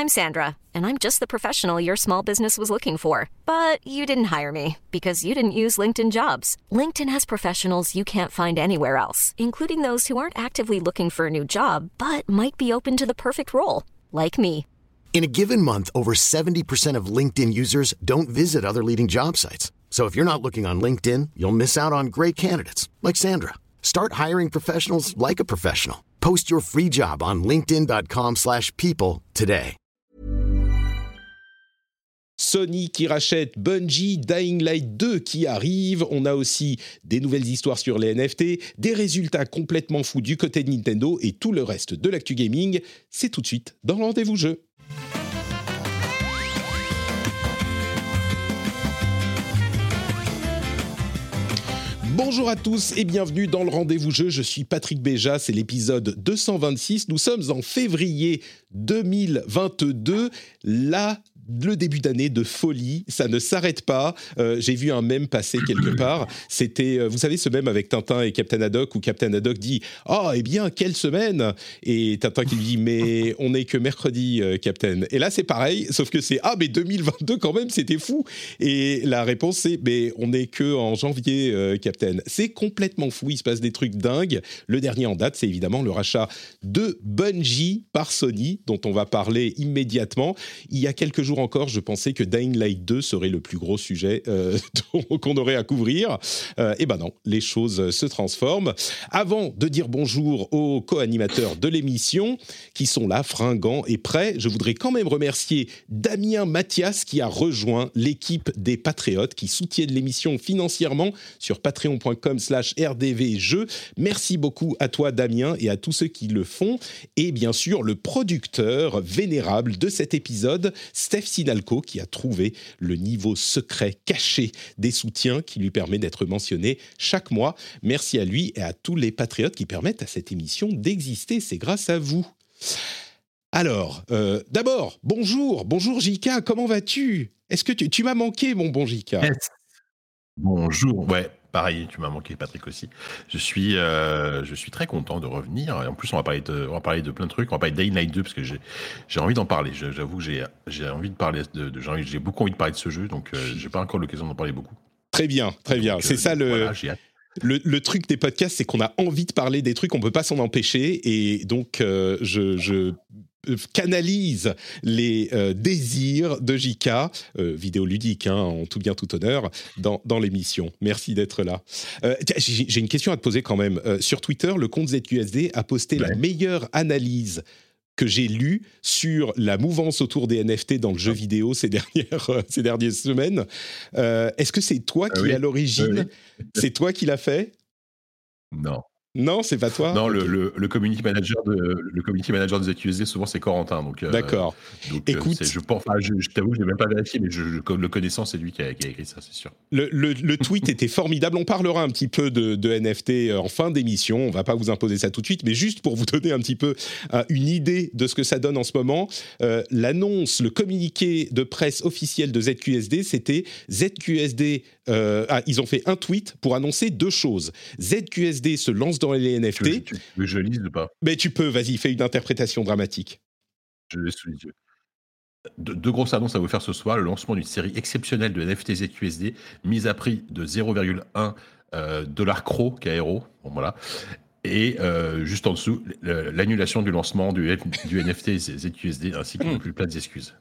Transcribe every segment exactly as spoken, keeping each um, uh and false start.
I'm Sandra, and I'm just the professional your small business was looking for. But you didn't hire me because you didn't use LinkedIn Jobs. LinkedIn has professionals you can't find anywhere else, including those who aren't actively looking for a new job, but might be open to the perfect role, like me. In a given month, over seventy percent of LinkedIn users don't visit other leading job sites. So if you're not looking on LinkedIn, you'll miss out on great candidates like Sandra. Start hiring professionals like a professional. Post your free job on linkedin.com slash people today. Sony qui rachète Bungie, Dying Light deux qui arrive, on a aussi des nouvelles histoires sur les N F T, des résultats complètement fous du côté de Nintendo et tout le reste de l'actu gaming, c'est tout de suite dans le Rendez-vous Jeu. Bonjour à tous et bienvenue dans le Rendez-vous Jeu, je suis Patrick Béja, c'est l'épisode deux cent vingt-six, nous sommes en février deux mille vingt-deux, là... Le début d'année de folie, ça ne s'arrête pas. Euh, j'ai vu un mème passer quelque part. C'était, euh, vous savez, ce mème avec Tintin et Captain Haddock où Captain Haddock dit « Ah, oh, eh bien, quelle semaine ?» Et Tintin qui lui dit « Mais on n'est que mercredi, euh, Captain. » Et là, c'est pareil, sauf que c'est « Ah, mais deux mille vingt-deux quand même, c'était fou !» Et la réponse, c'est « Mais on n'est que en janvier, euh, Captain. » C'est complètement fou, il se passe des trucs dingues. Le dernier en date, c'est évidemment le rachat de Bungie par Sony, dont on va parler immédiatement. Il y a quelques jours encore, je pensais que Dying Light deux serait le plus gros sujet euh, qu'on aurait à couvrir. Euh, et ben non, les choses se transforment. Avant de dire bonjour aux co-animateurs de l'émission, qui sont là, fringants et prêts, je voudrais quand même remercier Damien Mathias, qui a rejoint l'équipe des Patriotes, qui soutiennent l'émission financièrement sur patreon.com slash rdvjeux. Merci beaucoup à toi, Damien, et à tous ceux qui le font. Et bien sûr, le producteur vénérable de cet épisode, Steph Sinalco, qui a trouvé le niveau secret caché des soutiens qui lui permet d'être mentionné chaque mois. Merci à lui et à tous les patriotes qui permettent à cette émission d'exister. C'est grâce à vous. Alors, euh, d'abord, bonjour, bonjour J K, comment vas-tu ? Est-ce que tu, tu m'as manqué, mon bon J K ? Yes. Bonjour, ouais. Pareil, tu m'as manqué, Patrick aussi. Je suis, euh, je suis très content de revenir. Et en plus, on va parler de, on va parler de plein de trucs. On va parler de Dying Light deux parce que j'ai, j'ai envie d'en parler. Je, j'avoue que j'ai, j'ai envie de parler de, de j'ai, envie, j'ai beaucoup envie de parler de ce jeu, donc euh, j'ai pas encore l'occasion d'en parler beaucoup. Très bien, très bien. Donc, c'est euh, ça le. Voilà, j'ai hâte. Le, le truc des podcasts, c'est qu'on a envie de parler des trucs, on peut pas s'en empêcher, et donc euh, je. je... canalise les euh, désirs de J K, euh, vidéoludique, hein, en tout bien tout honneur, dans, dans l'émission. Merci d'être là. Euh, j'ai, j'ai une question à te poser quand même. Euh, sur Twitter, le compte Z Q S D a posté ouais. la meilleure analyse que j'ai lue sur la mouvance autour des N F T dans le jeu vidéo ces dernières, euh, ces dernières semaines. Euh, est-ce que c'est toi qui ah oui. es à l'origine ? oui. C'est toi qui l'as fait ? Non. Non, c'est pas toi. Non, okay. le, le, le community manager de le community manager de Z Q S D, souvent c'est Corentin. Donc, d'accord. Euh, donc, écoute, euh, je pense, enfin, je, je t'avoue, je n'ai même pas vérifié, mais je, je, le connaissant, c'est lui qui a, qui a écrit ça, c'est sûr. Le, le, le tweet était formidable. On parlera un petit peu de, de N F T en fin d'émission. On va pas vous imposer ça tout de suite, mais juste pour vous donner un petit peu euh, une idée de ce que ça donne en ce moment. Euh, l'annonce, le communiqué de presse officiel de Z Q S D, c'était Z Q S D. Euh, ah, ils ont fait un tweet pour annoncer deux choses. Z Q S D se lance dans les N F T. Tu veux que je lise ou pas ? Mais tu peux, vas-y, fais une interprétation dramatique. Je l'ai sous les yeux. De, deux grosses annonces à vous faire ce soir. Le lancement d'une série exceptionnelle de N F T Z Q S D, mise à prix de zéro virgule un euh, dollar cro, K R O. Bon, voilà. Et euh, juste en dessous, l'annulation du lancement du, du N F T Z Q S D ainsi que mmh. plus plates excuses.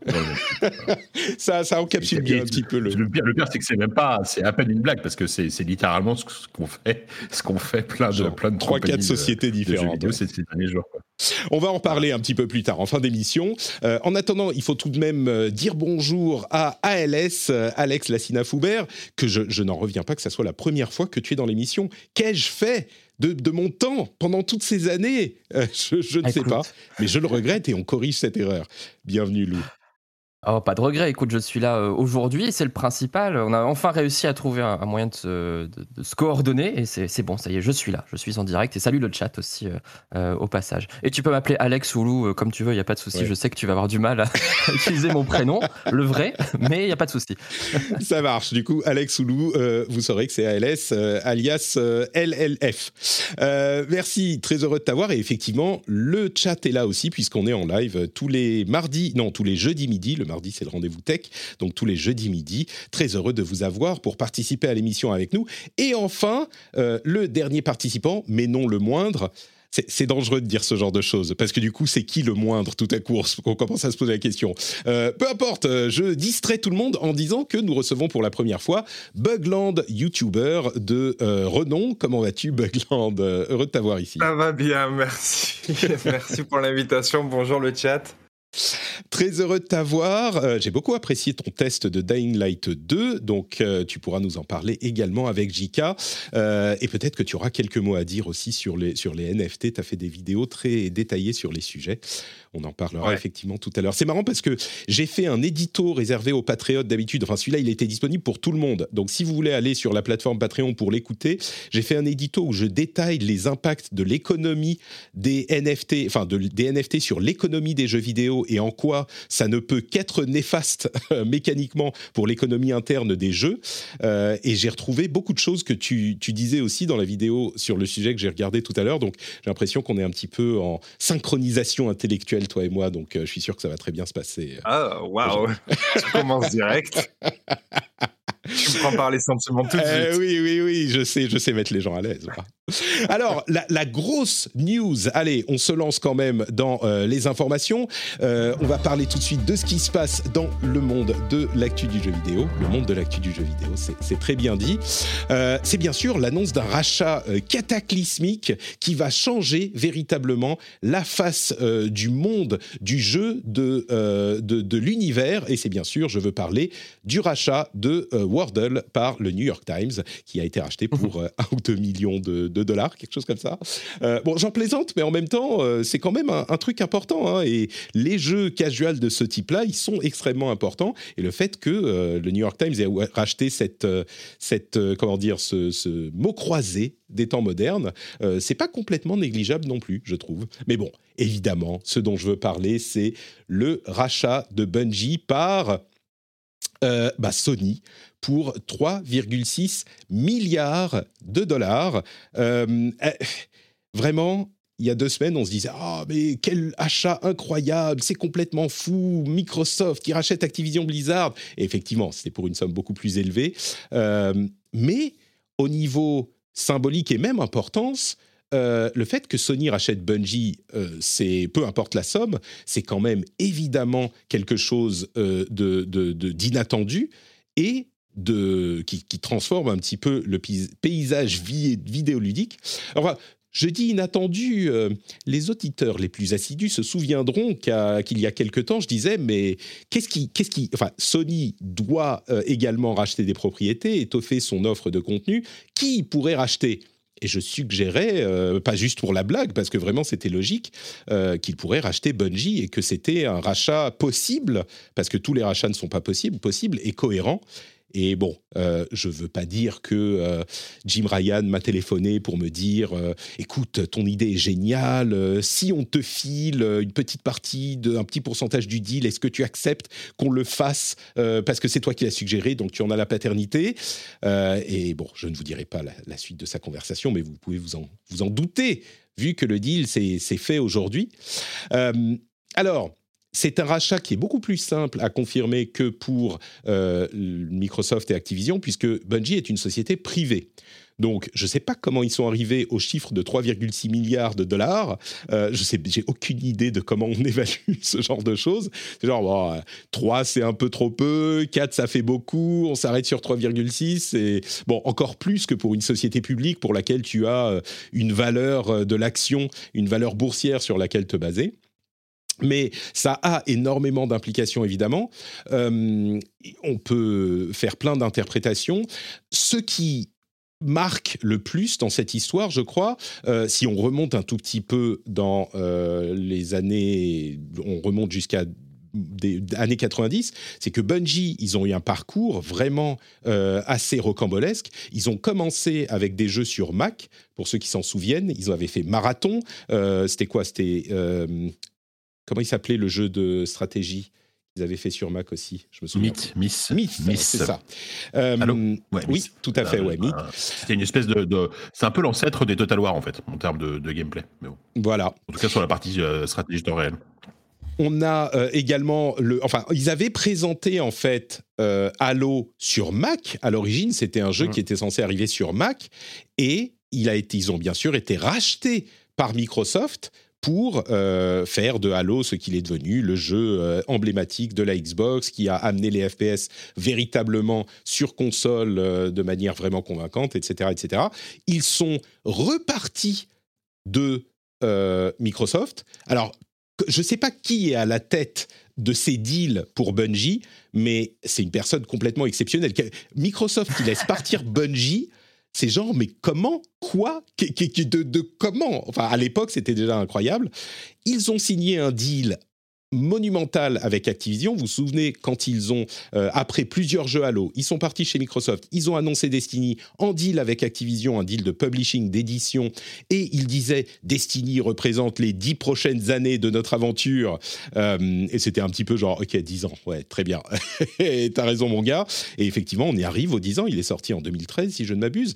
ça, ça encapsule bien un petit peu le. Le pire, le pire, c'est que c'est même pas, c'est à peine une blague parce que c'est, c'est littéralement ce qu'on fait, ce qu'on fait plein de, Genre, plein de trois, quatre sociétés différentes. De jeux vidéo, ces derniers jours, quoi. On va en parler un petit peu plus tard, en fin d'émission. Euh, en attendant, il faut tout de même euh, dire bonjour à A L S, euh, Alex Lassina-Foubert, que je, je n'en reviens pas que ça soit la première fois que tu es dans l'émission. Qu'ai-je fait de, de mon temps pendant toutes ces années ? euh, Je, je ne Écoute. sais pas, mais je le regrette et on corrige cette erreur. Bienvenue, Lou. Oh, pas de regret, écoute, je suis là euh, aujourd'hui et c'est le principal. On a enfin réussi à trouver un, un moyen de se, de, de se coordonner et c'est, c'est bon, ça y est, je suis là, je suis en direct et salut le chat aussi euh, euh, au passage. Et tu peux m'appeler Alex ou Lou euh, comme tu veux, il n'y a pas de souci, ouais. Je sais que tu vas avoir du mal à utiliser mon prénom, le vrai, mais il n'y a pas de souci. Ça marche, du coup, Alex ou Lou, euh, vous saurez que c'est A L S, euh, alias euh, L L F. Euh, merci, très heureux de t'avoir et effectivement, le chat est là aussi puisqu'on est en live tous les mardis, non, tous les jeudis midi, le mardi, c'est le rendez-vous tech, donc tous les jeudis midi. Très heureux de vous avoir pour participer à l'émission avec nous. Et enfin, euh, le dernier participant, mais non le moindre. C'est, c'est dangereux de dire ce genre de choses, parce que du coup, c'est qui le moindre tout à coup on commence à se poser la question. Euh, peu importe, je distrais tout le monde en disant que nous recevons pour la première fois Bugland, YouTuber de euh, renom. Comment vas-tu, Bugland ? Heureux de t'avoir ici. Ça va bien, merci. Merci pour l'invitation. Bonjour le chat. Très heureux de t'avoir. Euh, j'ai beaucoup apprécié ton test de Dying Light deux, donc euh, tu pourras nous en parler également avec J K. Euh, et peut-être que tu auras quelques mots à dire aussi sur les, sur les N F T. Tu as fait des vidéos très détaillées sur les sujets. On en parlera ouais. effectivement tout à l'heure. C'est marrant parce que j'ai fait un édito réservé aux patriotes d'habitude. Enfin, celui-là, il était disponible pour tout le monde. Donc, si vous voulez aller sur la plateforme Patreon pour l'écouter, j'ai fait un édito où je détaille les impacts de l'économie des N F T, enfin, de, des N F T sur l'économie des jeux vidéo et en quoi ça ne peut qu'être néfaste euh, mécaniquement pour l'économie interne des jeux. Euh, et j'ai retrouvé beaucoup de choses que tu, tu disais aussi dans la vidéo sur le sujet que j'ai regardé tout à l'heure. Donc, j'ai l'impression qu'on est un petit peu en synchronisation intellectuelle, toi et moi, donc euh, je suis sûr que ça va très bien se passer. Ah, waouh, tu commences direct. Tu me prends par les sentiments tout de suite. Euh, oui, oui, oui, je sais, je sais mettre les gens à l'aise. Alors, la, la grosse news, allez, on se lance quand même dans euh, les informations. Euh, on va parler tout de suite de ce qui se passe dans le monde de l'actu du jeu vidéo. Le monde de l'actu du jeu vidéo, c'est, c'est très bien dit. Euh, c'est bien sûr l'annonce d'un rachat euh, cataclysmique qui va changer véritablement la face euh, du monde du jeu, de, euh, de, de l'univers. Et c'est bien sûr, je veux parler du rachat de euh, Wordle par le New York Times, qui a été racheté pour euh, un ou deux millions de, de dollars, quelque chose comme ça. Euh, bon, j'en plaisante, mais en même temps, euh, c'est quand même un, un truc important. Hein, et les jeux casuals de ce type-là, ils sont extrêmement importants. Et le fait que euh, le New York Times ait racheté cette, euh, cette euh, comment dire, ce, ce mot croisé des temps modernes, euh, c'est pas complètement négligeable non plus, je trouve. Mais bon, évidemment, ce dont je veux parler, c'est le rachat de Bungie par euh, bah, Sony pour trois virgule six milliards de dollars. Euh, euh, vraiment, il y a deux semaines, on se disait « Ah, oh, mais quel achat incroyable, c'est complètement fou, Microsoft qui rachète Activision Blizzard !» Et effectivement, c'était pour une somme beaucoup plus élevée. Euh, mais au niveau symbolique et même importance, euh, le fait que Sony rachète Bungie, euh, c'est, peu importe la somme, c'est quand même évidemment quelque chose euh, de, de, de, d'inattendu et de, qui, qui transforme un petit peu le paysage vi- vidéoludique. Alors, je dis inattendu, euh, les auditeurs les plus assidus se souviendront qu'à, qu'il y a quelque temps, je disais, mais qu'est-ce qui... Qu'est-ce qui enfin, Sony doit euh, également racheter des propriétés, étoffer son offre de contenu. Qui pourrait racheter ? Et je suggérais, euh, pas juste pour la blague, parce que vraiment c'était logique, euh, qu'il pourrait racheter Bungie et que c'était un rachat possible, parce que tous les rachats ne sont pas possibles, possibles et cohérents. Et bon, euh, je ne veux pas dire que euh, Jim Ryan m'a téléphoné pour me dire euh, « Écoute, ton idée est géniale, euh, si on te file une petite partie, de, un petit pourcentage du deal, est-ce que tu acceptes qu'on le fasse euh, parce que c'est toi qui l'as suggéré, donc tu en as la paternité euh, ?» Et bon, je ne vous dirai pas la, la suite de sa conversation, mais vous pouvez vous en, vous en douter, vu que le deal s'est, s'est fait aujourd'hui. Euh, alors... C'est un rachat qui est beaucoup plus simple à confirmer que pour euh, Microsoft et Activision, puisque Bungie est une société privée. Donc, je ne sais pas comment ils sont arrivés au chiffre de trois virgule six milliards de dollars. Euh, je sais, j'ai aucune idée de comment on évalue ce genre de choses. C'est genre, bon, trois, c'est un peu trop peu, quatre, ça fait beaucoup, on s'arrête sur trois virgule six. Et, bon, encore plus que pour une société publique pour laquelle tu as une valeur de l'action, une valeur boursière sur laquelle te baser. Mais ça a énormément d'implications, évidemment. Euh, on peut faire plein d'interprétations. Ce qui marque le plus dans cette histoire, je crois, euh, si on remonte un tout petit peu dans euh, les années... On remonte jusqu'à des années quatre-vingt-dix, c'est que Bungie, ils ont eu un parcours vraiment euh, assez rocambolesque. Ils ont commencé avec des jeux sur Mac, pour ceux qui s'en souviennent. Ils avaient fait Marathon. Euh, c'était quoi? C'était... Euh, comment il s'appelait le jeu de stratégie qu'ils avaient fait sur Mac aussi? Je me souviens. Myth, Miss. Myth, Miss. c'est ça. Euh, Allô ouais, oui, Miss. tout à fait, Euh, ouais, Myth. euh, C'était une espèce de, de- C'est un peu l'ancêtre des Total War, en fait, en termes de, de gameplay. Mais bon. Voilà. En tout cas, sur la partie euh, stratégie temps réel. On a euh, également le, enfin, ils avaient présenté en fait euh, Halo sur Mac. À l'origine, c'était un jeu Mmh. qui était censé arriver sur Mac, et il a été, ils ont bien sûr été rachetés par Microsoft pour euh, faire de Halo ce qu'il est devenu, le jeu euh, emblématique de la Xbox, qui a amené les F P S véritablement sur console euh, de manière vraiment convaincante, et cetera, et cetera. Ils sont repartis de euh, Microsoft. Alors, je ne sais pas qui est à la tête de ces deals pour Bungie, mais c'est une personne complètement exceptionnelle. Microsoft qui laisse partir Bungie, c'est genre, mais comment? Quoi? de, de comment? Enfin, à l'époque, c'était déjà incroyable. Ils ont signé un deal monumental avec Activision. Vous vous souvenez, quand ils ont, euh, après plusieurs jeux Halo, ils sont partis chez Microsoft, ils ont annoncé Destiny en deal avec Activision, un deal de publishing, d'édition, et ils disaient Destiny représente les dix prochaines années de notre aventure. Euh, et c'était un petit peu genre, ok, dix ans, ouais, très bien. T'as raison, mon gars. Et effectivement, on y arrive aux dix ans. Il est sorti en deux mille treize, si je ne m'abuse.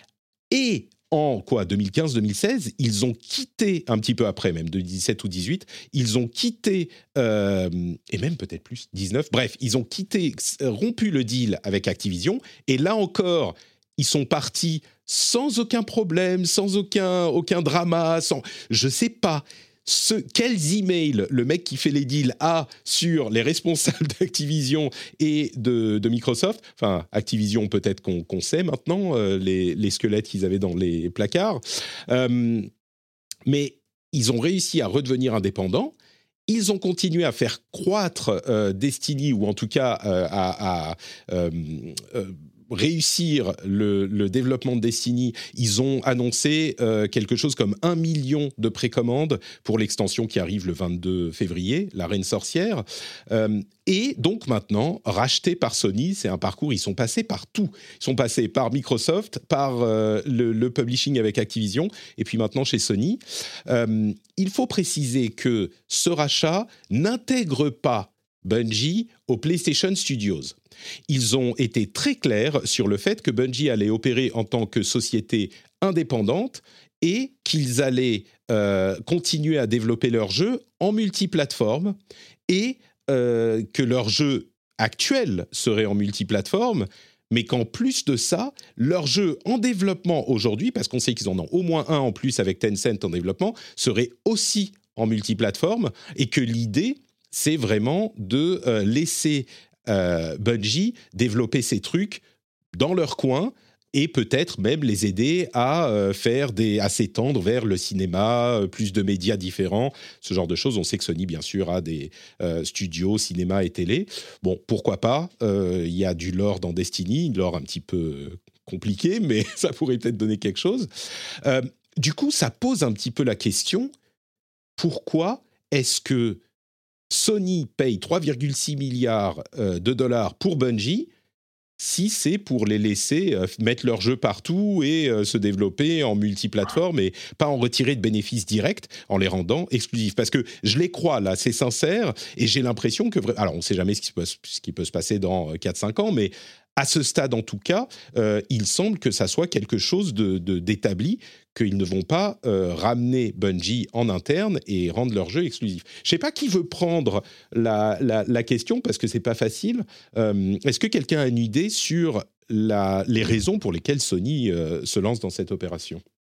Et en quoi, deux mille quinze deux mille seize, ils ont quitté, un petit peu après même, de dix-sept ou dix-huit, ils ont quitté, euh, et même peut-être plus, dix-neuf, bref, ils ont quitté, rompu le deal avec Activision, et là encore, ils sont partis sans aucun problème, sans aucun, aucun drama, sans, je sais pas, ce, quels emails le mec qui fait les deals a sur les responsables d'Activision et de, de Microsoft. Enfin, Activision, peut-être qu'on, qu'on sait maintenant, euh, les, les squelettes qu'ils avaient dans les placards. Euh, mais ils ont réussi à redevenir indépendants. Ils ont continué à faire croître euh, Destiny, ou en tout cas euh, à... à euh, euh, réussir le, le développement de Destiny. Ils ont annoncé euh, quelque chose comme un million de précommandes pour l'extension qui arrive le vingt-deux février, la Reine Sorcière. Euh, et donc maintenant, rachetés par Sony, c'est un parcours, ils sont passés par tout. Ils sont passés par Microsoft, par euh, le, le publishing avec Activision, et puis maintenant chez Sony. Euh, il faut préciser que ce rachat n'intègre pas Bungie au PlayStation Studios. Ils ont été très clairs sur le fait que Bungie allait opérer en tant que société indépendante et qu'ils allaient euh, continuer à développer leurs jeux en multiplateforme, et euh, que leurs jeux actuels seraient en multiplateforme, mais qu'en plus de ça, leurs jeux en développement aujourd'hui, parce qu'on sait qu'ils en ont au moins un en plus avec Tencent en développement, seraient aussi en multiplateforme, et que l'idée, c'est vraiment de euh, laisser euh, Bungie développer ces trucs dans leur coin, et peut-être même les aider à euh, faire des, à s'étendre vers le cinéma, euh, plus de médias différents, ce genre de choses. On sait que Sony, bien sûr, a des euh, studios, cinéma et télé. Bon, pourquoi pas? Il euh, y a du lore dans Destiny, un lore un petit peu compliqué, mais ça pourrait peut-être donner quelque chose. Euh, du coup, ça pose un petit peu la question, pourquoi est-ce que Sony paye trois virgule six milliards euh, de dollars pour Bungie, si c'est pour les laisser euh, mettre leur jeu partout et euh, se développer en multiplateforme, et pas en retirer de bénéfices directs en les rendant exclusifs. Parce que je les crois, là, c'est sincère, et j'ai l'impression que... Vra... Alors, on ne sait jamais ce qui, peut, ce qui peut se passer dans quatre cinq ans, mais à ce stade, en tout cas, euh, il semble que ça soit quelque chose de, de, d'établi, qu'ils ne vont pas euh, ramener Bungie en interne et rendre leur jeu exclusif. Je ne sais pas qui veut prendre la, la, la question, parce que ce n'est pas facile. Euh, est-ce que quelqu'un a une idée sur la, les raisons pour lesquelles Sony euh, se lance dans cette opération ?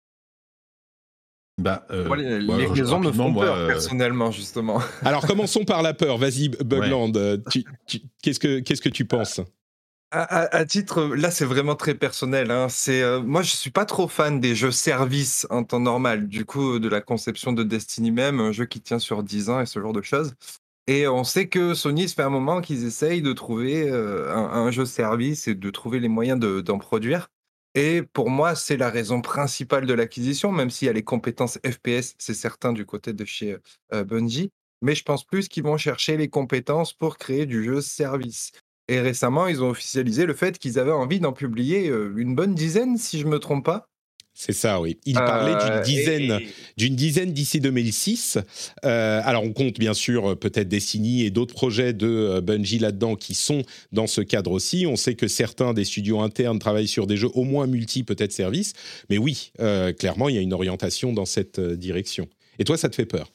Bah, euh, Moi, les, bah, les raisons me font moi, peur, euh... personnellement, justement. Alors, commençons par la peur. Vas-y, Bugland. Ouais. Tu, tu, qu'est-ce, que, qu'est-ce que tu penses ? À, à, à titre, là, c'est vraiment très personnel. Hein. C'est, euh, moi, je suis pas trop fan des jeux services en temps normal. Du coup, de la conception de Destiny même, un jeu qui tient sur dix ans et ce genre de choses. Et on sait que Sony, ça fait un moment qu'ils essayent de trouver euh, un, un jeu service et de trouver les moyens de, d'en produire. Et pour moi, c'est la raison principale de l'acquisition, même s'il y a les compétences F P S, c'est certain, du côté de chez euh, Bungie. mais je pense plus qu'ils vont chercher les compétences pour créer du jeu service. Et récemment, ils ont officialisé le fait qu'ils avaient envie d'en publier euh, une bonne dizaine, si je me trompe pas. C'est ça, oui. Il parlait d'une Euh, dizaine, et, d'une dizaine d'ici deux mille six. Euh, alors, on compte bien sûr euh, peut-être Destiny et d'autres projets de euh, Bungie là-dedans qui sont dans ce cadre aussi. On sait que certains des studios internes travaillent sur des jeux au moins multi, peut-être service. Mais oui, euh, clairement, il y a une orientation dans cette euh, direction. Et toi, ça te fait peur?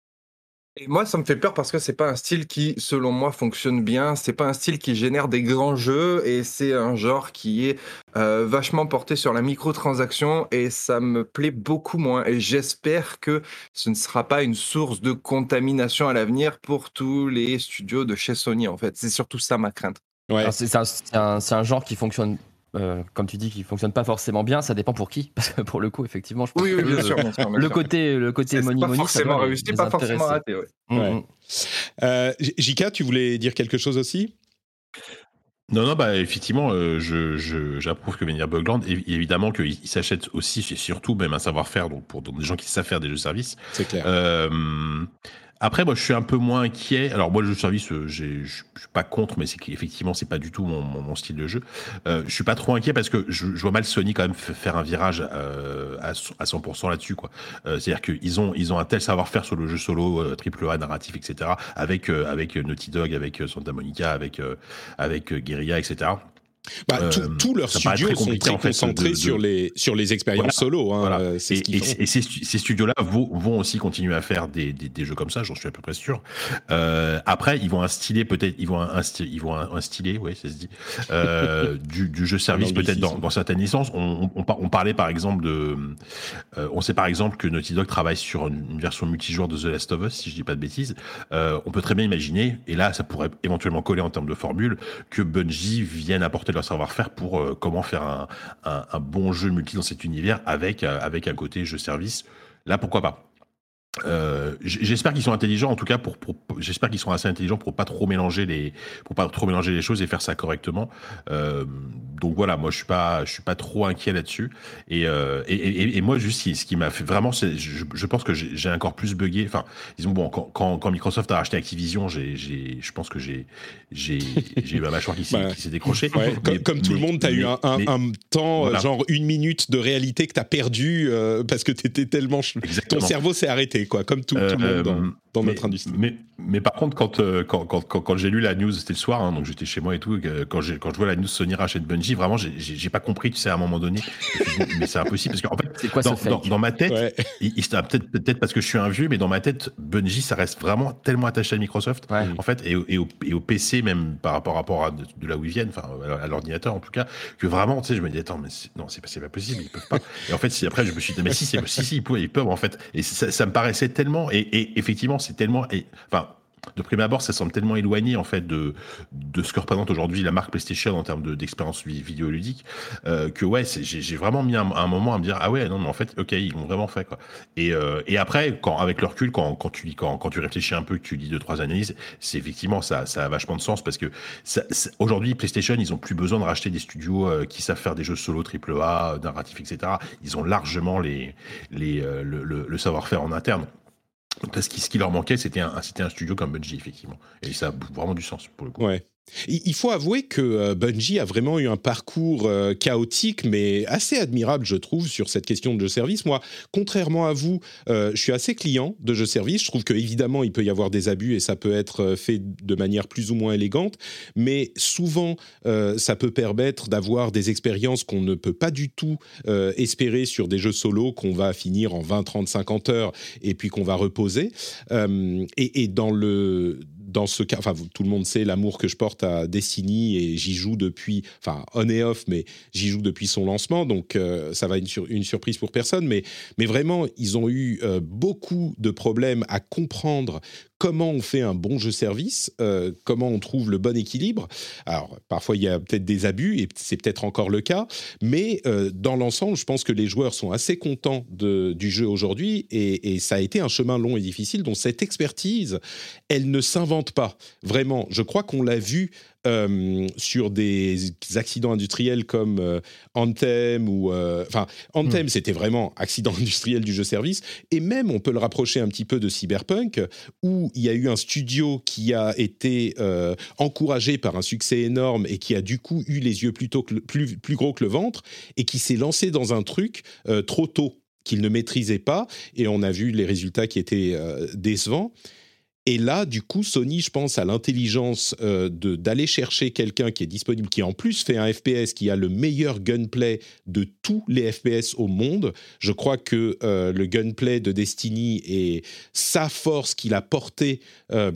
Et moi, ça me fait peur parce que c'est pas un style qui, selon moi, fonctionne bien. C'est pas un style qui génère des grands jeux et c'est un genre qui est euh, vachement porté sur la microtransaction et ça me plaît beaucoup moins. Et j'espère que ce ne sera pas une source de contamination à l'avenir pour tous les studios de chez Sony, en fait. C'est surtout ça ma crainte. Ouais. Alors, c'est, c'est un, c'est un- c'est un genre qui fonctionne, euh, comme tu dis, qui fonctionne pas forcément bien. Ça dépend pour qui. Parce que pour le coup, effectivement, je pense Oui, oui, que bien le, sûr, bien sûr, bien le sûr. côté, le côté C'est c'est money pas money, ça forcément doit les, réussi, les pas forcément intéresser. raté, ouais. Mm, Ouais. mm. Euh, J- Jika, tu voulais dire quelque chose aussi? Non, non, bah effectivement, euh, je, je, j'approuve que venir Bugland, et évidemment qu'il il s'achète aussi, et surtout même un savoir-faire, donc pour donc, des gens qui savent faire des jeux services. C'est clair. Euh, après, moi, je suis un peu moins inquiet. Alors, moi, le jeu service, euh, j'ai, je je suis pas contre, mais c'est qu'effectivement, c'est pas du tout mon, mon, mon style de jeu. Euh, je suis pas trop inquiet parce que je, je vois mal Sony quand même f- faire un virage euh, à, so- à cent pour cent là-dessus, quoi. Euh, c'est-à-dire qu'ils ont, ils ont un tel savoir-faire sur le jeu solo, euh, triple A, narratif, et cetera, avec, euh, avec Naughty Dog, avec euh, Santa Monica, avec, euh, avec euh, Guerrilla, et cetera. Bah, tout- Euh, tous leurs ça paraît studios très sont compliqué, très en fait, concentrés de- de- sur les sur les expériences Voilà, solo. Hein, voilà. euh, c'est Et, ce qu'ils et- font. et ces, stu- ces studios-là vont, vont aussi continuer à faire des, des, des jeux comme ça, j'en suis à peu près sûr. Euh, après, ils vont instiller peut-être, ils vont instiller, ils vont instiller, ouais, ça se dit, euh, du, du jeu service peut-être dans, L'anglicisme. dans certaines licences. On, on, par- on parlait par exemple de, euh, on sait par exemple que Naughty Dog travaille sur une, une version multijoueur de The Last of Us, si je dis pas de bêtises. Euh, on peut très bien imaginer, et là, ça pourrait éventuellement coller en termes de formule, que Bungie vienne apporter leur savoir-faire pour euh, comment faire un un, un bon jeu multi dans cet univers avec, euh, avec un côté jeu service. Là, pourquoi pas? Euh, j- j'espère qu'ils sont intelligents, en tout cas, pour, pour j'espère qu'ils sont assez intelligents pour pas trop mélanger les, pour pas trop mélanger les choses et faire ça correctement. Euh, donc voilà, moi je suis pas, je suis pas trop inquiet là-dessus. Et, euh, et, et, et moi juste, ce qui, ce qui m'a fait vraiment, c'est, je, je pense que j'ai, j'ai encore plus bugué. Enfin, disons bon, quand, quand, quand Microsoft a racheté Activision, j'ai, j'ai, je pense que j'ai, j'ai, j'ai eu ma mâchoire qui s'est, Bah, qui s'est décrochée. Ouais, comme, Mais- comme tout le mais- monde, tu as eu mais- un, un, mais- un temps, voilà. genre une minute de réalité que tu as perdu euh, parce que tu étais tellement. ch- Ton Exactement. cerveau s'est arrêté, quoi, comme tout, tout le monde dans, dans mais, notre industrie. Mais, mais par contre, quand, euh, quand, quand, quand, quand j'ai lu la news, c'était le soir, hein, donc j'étais chez moi et tout, euh, quand, j'ai, quand je vois la news Sony rachète Bungie, vraiment, j'ai, j'ai, j'ai pas compris, tu sais, à un moment donné, je me suis dit, mais c'est impossible, parce qu'en fait, C'est quoi dans, ce dans, fake? dans ma tête, Ouais. il, il- c'est peut-être, peut-être parce que je suis un vieux, mais dans ma tête, Bungie, ça reste vraiment tellement attaché à Microsoft, Ouais. en fait, et, au- et, au, et au P C, même par rapport, rapport à de, de là où ils viennent, enfin, à, à l'ordinateur en tout cas, que vraiment, tu sais, je me dis, attends, mais c'est, non, c'est pas, c'est pas possible, ils peuvent pas. Et en fait, si après, je me suis dit, mais si, c'est, si, si, ils peuvent, ils peuvent, en fait. Et ça, ça me paraissait tellement, et, et effectivement, c'est tellement, et, enfin, de prime abord, ça semble tellement éloigné en fait de de ce que représente aujourd'hui la marque PlayStation en termes de, d'expérience vi- vidéoludique euh, que ouais, c'est, j'ai, j'ai vraiment mis un, un moment à me dire ah ouais non mais en fait ok ils l'ont vraiment fait quoi. Et euh, et après quand avec le recul quand quand tu lis quand quand tu réfléchis un peu que tu lis deux trois analyses, c'est effectivement ça ça a vachement de sens parce que ça, ça- aujourd'hui PlayStation ils ont plus besoin de racheter des studios euh, qui savent faire des jeux solo triple A narratifs et cetera. Ils ont largement les les euh, le, le, le savoir-faire en interne. Donc là, ce qui, ce qui leur manquait, c'était un, c'était un studio comme Bungie, effectivement. Et ça a vraiment du sens, pour le coup. Ouais. Il il faut avouer que euh, Bungie a vraiment eu un parcours euh, chaotique, mais assez admirable, je trouve, sur cette question de jeux service. Moi, contrairement à vous, euh, je suis assez client de jeux service. Je trouve qu'évidemment, il peut y avoir des abus et ça peut être euh, fait de manière plus ou moins élégante, mais souvent, euh, ça peut permettre d'avoir des expériences qu'on ne peut pas du tout euh, espérer sur des jeux solo qu'on va finir en vingt, trente, cinquante heures et puis qu'on va reposer. Euh, et, et dans le... Dans ce cas, enfin, vous- tout le monde sait l'amour que je porte à Destiny et j'y joue depuis, enfin, on et off, mais j'y joue depuis son lancement, donc euh, ça va être une, sur- une surprise pour personne. Mais, mais vraiment, ils ont eu euh, beaucoup de problèmes à comprendre comment on fait un bon jeu service, euh, comment on trouve le bon équilibre. Alors, parfois, il y a peut-être des abus, et c'est peut-être encore le cas, mais euh, dans l'ensemble, je pense que les joueurs sont assez contents de, du jeu aujourd'hui, et, et ça a été un chemin long et difficile, dont cette expertise, elle ne s'invente pas. Vraiment, je crois qu'on l'a vu euh, sur des accidents industriels comme euh, Anthem ou enfin euh, Anthem, mmh. c'était vraiment accident industriel du jeu service, et même on peut le rapprocher un petit peu de Cyberpunk, où il y a eu un studio qui a été euh, encouragé par un succès énorme et qui a du coup eu les yeux plutôt que le, plus plus gros que le ventre et qui s'est lancé dans un truc euh, trop tôt qu'il ne maîtrisait pas, et on a vu les résultats qui étaient euh, décevants. Et là, du coup, Sony, je pense, a l'intelligence euh, de, d'aller chercher quelqu'un qui est disponible, qui en plus fait un F P S, qui a le meilleur gunplay de tous les F P S au monde. Je crois que euh, le gunplay de Destiny est sa force qu'il a portée euh,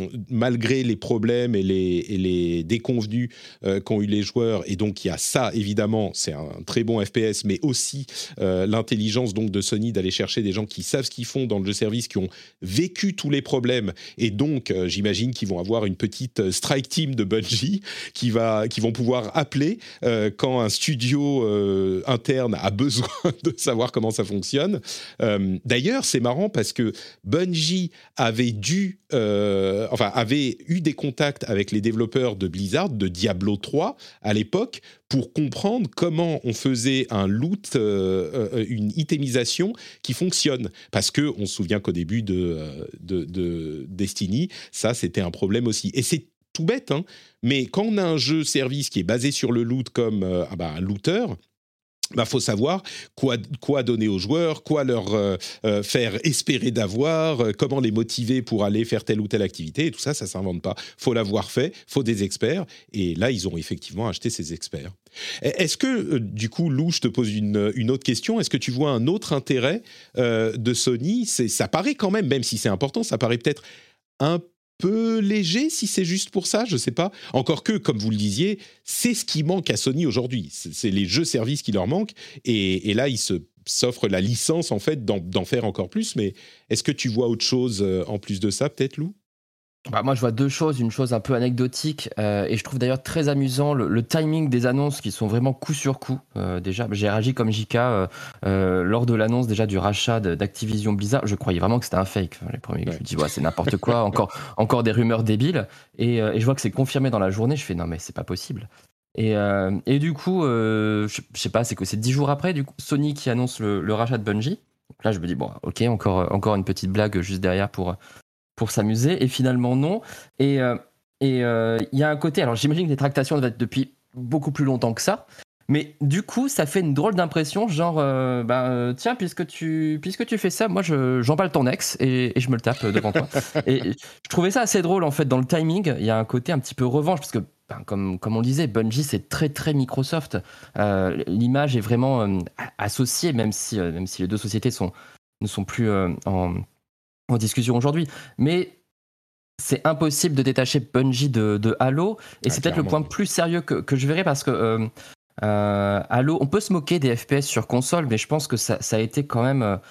malgré les problèmes et les, et les déconvenus euh, qu'ont eu les joueurs. Et donc, il y a ça, évidemment, c'est un très bon F P S, mais aussi euh, l'intelligence donc, de Sony d'aller chercher des gens qui savent ce qu'ils font dans le jeu service, qui ont vécu tous les problèmes. Et donc, euh, j'imagine qu'ils vont avoir une petite euh, strike team de Bungie qui, va, qui vont pouvoir appeler euh, quand un studio euh, interne a besoin de savoir comment ça fonctionne. Euh, d'ailleurs, c'est marrant parce que Bungie avait dû, euh, enfin, avait eu des contacts avec les développeurs de Blizzard, de Diablo trois à l'époque, pour comprendre comment on faisait un loot, euh, euh, une itemisation qui fonctionne. Parce qu'on se souvient qu'au début de, de, de Destiny, ça, c'était un problème aussi. Et c'est tout bête, hein, mais quand on a un jeu service qui est basé sur le loot comme euh, ah bah, un looter, il bah, faut savoir quoi, quoi donner aux joueurs, quoi leur euh, euh, faire espérer d'avoir, euh, comment les motiver pour aller faire telle ou telle activité. Et tout ça, ça ne s'invente pas. Il faut l'avoir fait, il faut des experts. Et là, ils ont effectivement acheté ces experts. Est-ce que, euh, du coup, Lou, je te pose une, une autre question. Est-ce que tu vois un autre intérêt euh, de Sony ? C'est, ça paraît quand même, même si c'est important, ça paraît peut-être un peu léger si c'est juste pour ça, je sais pas. Encore que, comme vous le disiez, c'est ce qui manque à Sony aujourd'hui. C'est, c'est les jeux services qui leur manquent. Et, et là, ils se, s'offrent la licence, en fait, d'en, d'en faire encore plus. Mais est-ce que tu vois autre chose euh, en plus de ça, peut-être, Lou ? Bah, moi, je vois deux choses. Une chose un peu anecdotique, euh, et je trouve d'ailleurs très amusant le, le timing des annonces qui sont vraiment coup sur coup. Euh, déjà, j'ai réagi comme J K euh, euh, lors de l'annonce déjà du rachat de, d'Activision Blizzard. Je croyais vraiment que c'était un fake. Enfin, les premiers, ouais. Je me dis, ouais, c'est n'importe quoi, encore, encore des rumeurs débiles. Et, euh, et je vois que c'est confirmé dans la journée. Je fais, non, mais c'est pas possible. Et, euh, et du coup, euh, je, je sais pas, c'est que c'est dix jours après, du coup, Sony qui annonce le, le rachat de Bungie. Donc là, je me dis, bon, ok, encore, encore une petite blague juste derrière pour. pour s'amuser, et finalement non. Et il euh, et, euh, y a un côté, alors j'imagine que les tractations doivent être depuis beaucoup plus longtemps que ça, mais du coup, ça fait une drôle d'impression, genre, euh, bah, euh, tiens, puisque tu, puisque tu fais ça, moi, je, j'emballe ton ex et, et je me le tape devant toi. Et je trouvais ça assez drôle, en fait, dans le timing. Il y a un côté un petit peu revanche, parce que, ben, comme, comme on le disait, Bungie, c'est très, très Microsoft. Euh, l'image est vraiment euh, associée, même si, euh, même si les deux sociétés sont, ne sont plus euh, en... en discussion aujourd'hui, mais c'est impossible de détacher Bungie de, de Halo, et ah, c'est peut-être le point plus sérieux que, que je verrai, parce que euh, euh, Halo, on peut se moquer des F P S sur console, mais je pense que ça, ça a été quand même euh,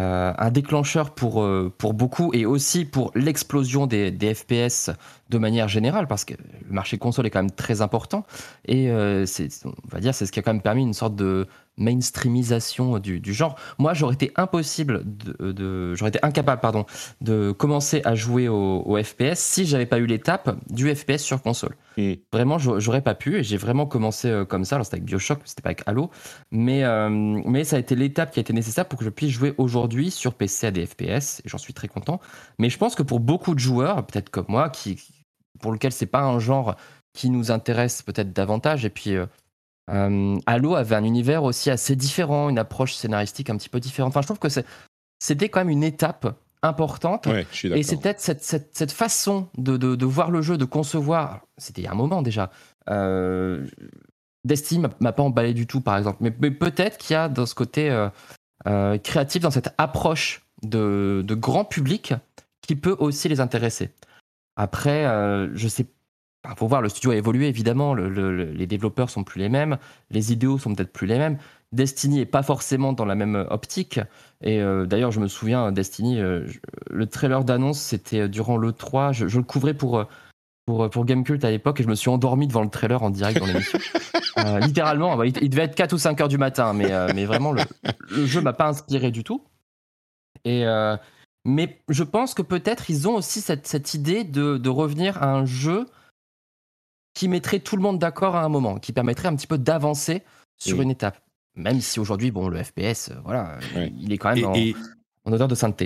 un déclencheur pour, euh, pour beaucoup, et aussi pour l'explosion des, des F P S de manière générale, parce que le marché console est quand même très important, et euh, c'est, on va dire, c'est ce qui a quand même permis une sorte de mainstreamisation du, du genre. Moi, j'aurais été impossible de, de j'aurais été incapable, pardon, de commencer à jouer au, au F P S si j'avais pas eu l'étape du F P S sur console. Mmh. Vraiment, j'aurais pas pu, et j'ai vraiment commencé comme ça. Alors, c'était avec BioShock, c'était pas avec Halo, mais euh, mais ça a été l'étape qui a été nécessaire pour que je puisse jouer aujourd'hui sur P C à des F P S, et j'en suis très content. Mais je pense que pour beaucoup de joueurs, peut-être comme moi, qui pour lequel c'est pas un genre qui nous intéresse peut-être davantage, et puis euh, Euh, Halo avait un univers aussi assez différent, une approche scénaristique un petit peu différente. Enfin, je trouve que c'est, c'était quand même une étape importante. Ouais, je suis d'accord. Et c'est peut-être cette, cette, cette façon de, de, de voir le jeu, de concevoir. C'était il y a un moment déjà. Euh, Destiny m'a, m'a pas emballé du tout, par exemple. Mais, mais peut-être qu'il y a dans ce côté euh, euh, créatif, dans cette approche de, de grand public, qui peut aussi les intéresser. Après, euh, je sais pas. Il faut voir, le studio a évolué, évidemment, le, le, les développeurs sont plus les mêmes, les idéaux sont peut-être plus les mêmes. Destiny n'est pas forcément dans la même optique. Et euh, d'ailleurs, je me souviens, Destiny, euh, je, le trailer d'annonce, c'était durant l'E trois. Je, je le couvrais pour, pour, pour Gamecult à l'époque, et je me suis endormi devant le trailer en direct dans l'émission. euh, littéralement, bah, il, il devait être quatre ou cinq heures du matin, mais, euh, mais vraiment, le, le jeu ne m'a pas inspiré du tout. Et... Euh, mais je pense que peut-être ils ont aussi cette, cette idée de, de revenir à un jeu qui mettrait tout le monde d'accord à un moment, qui permettrait un petit peu d'avancer sur Oui. une étape. Même si aujourd'hui, bon, le F P S, euh, voilà, Ouais. il est quand même Et, en, et, en odeur de sainteté.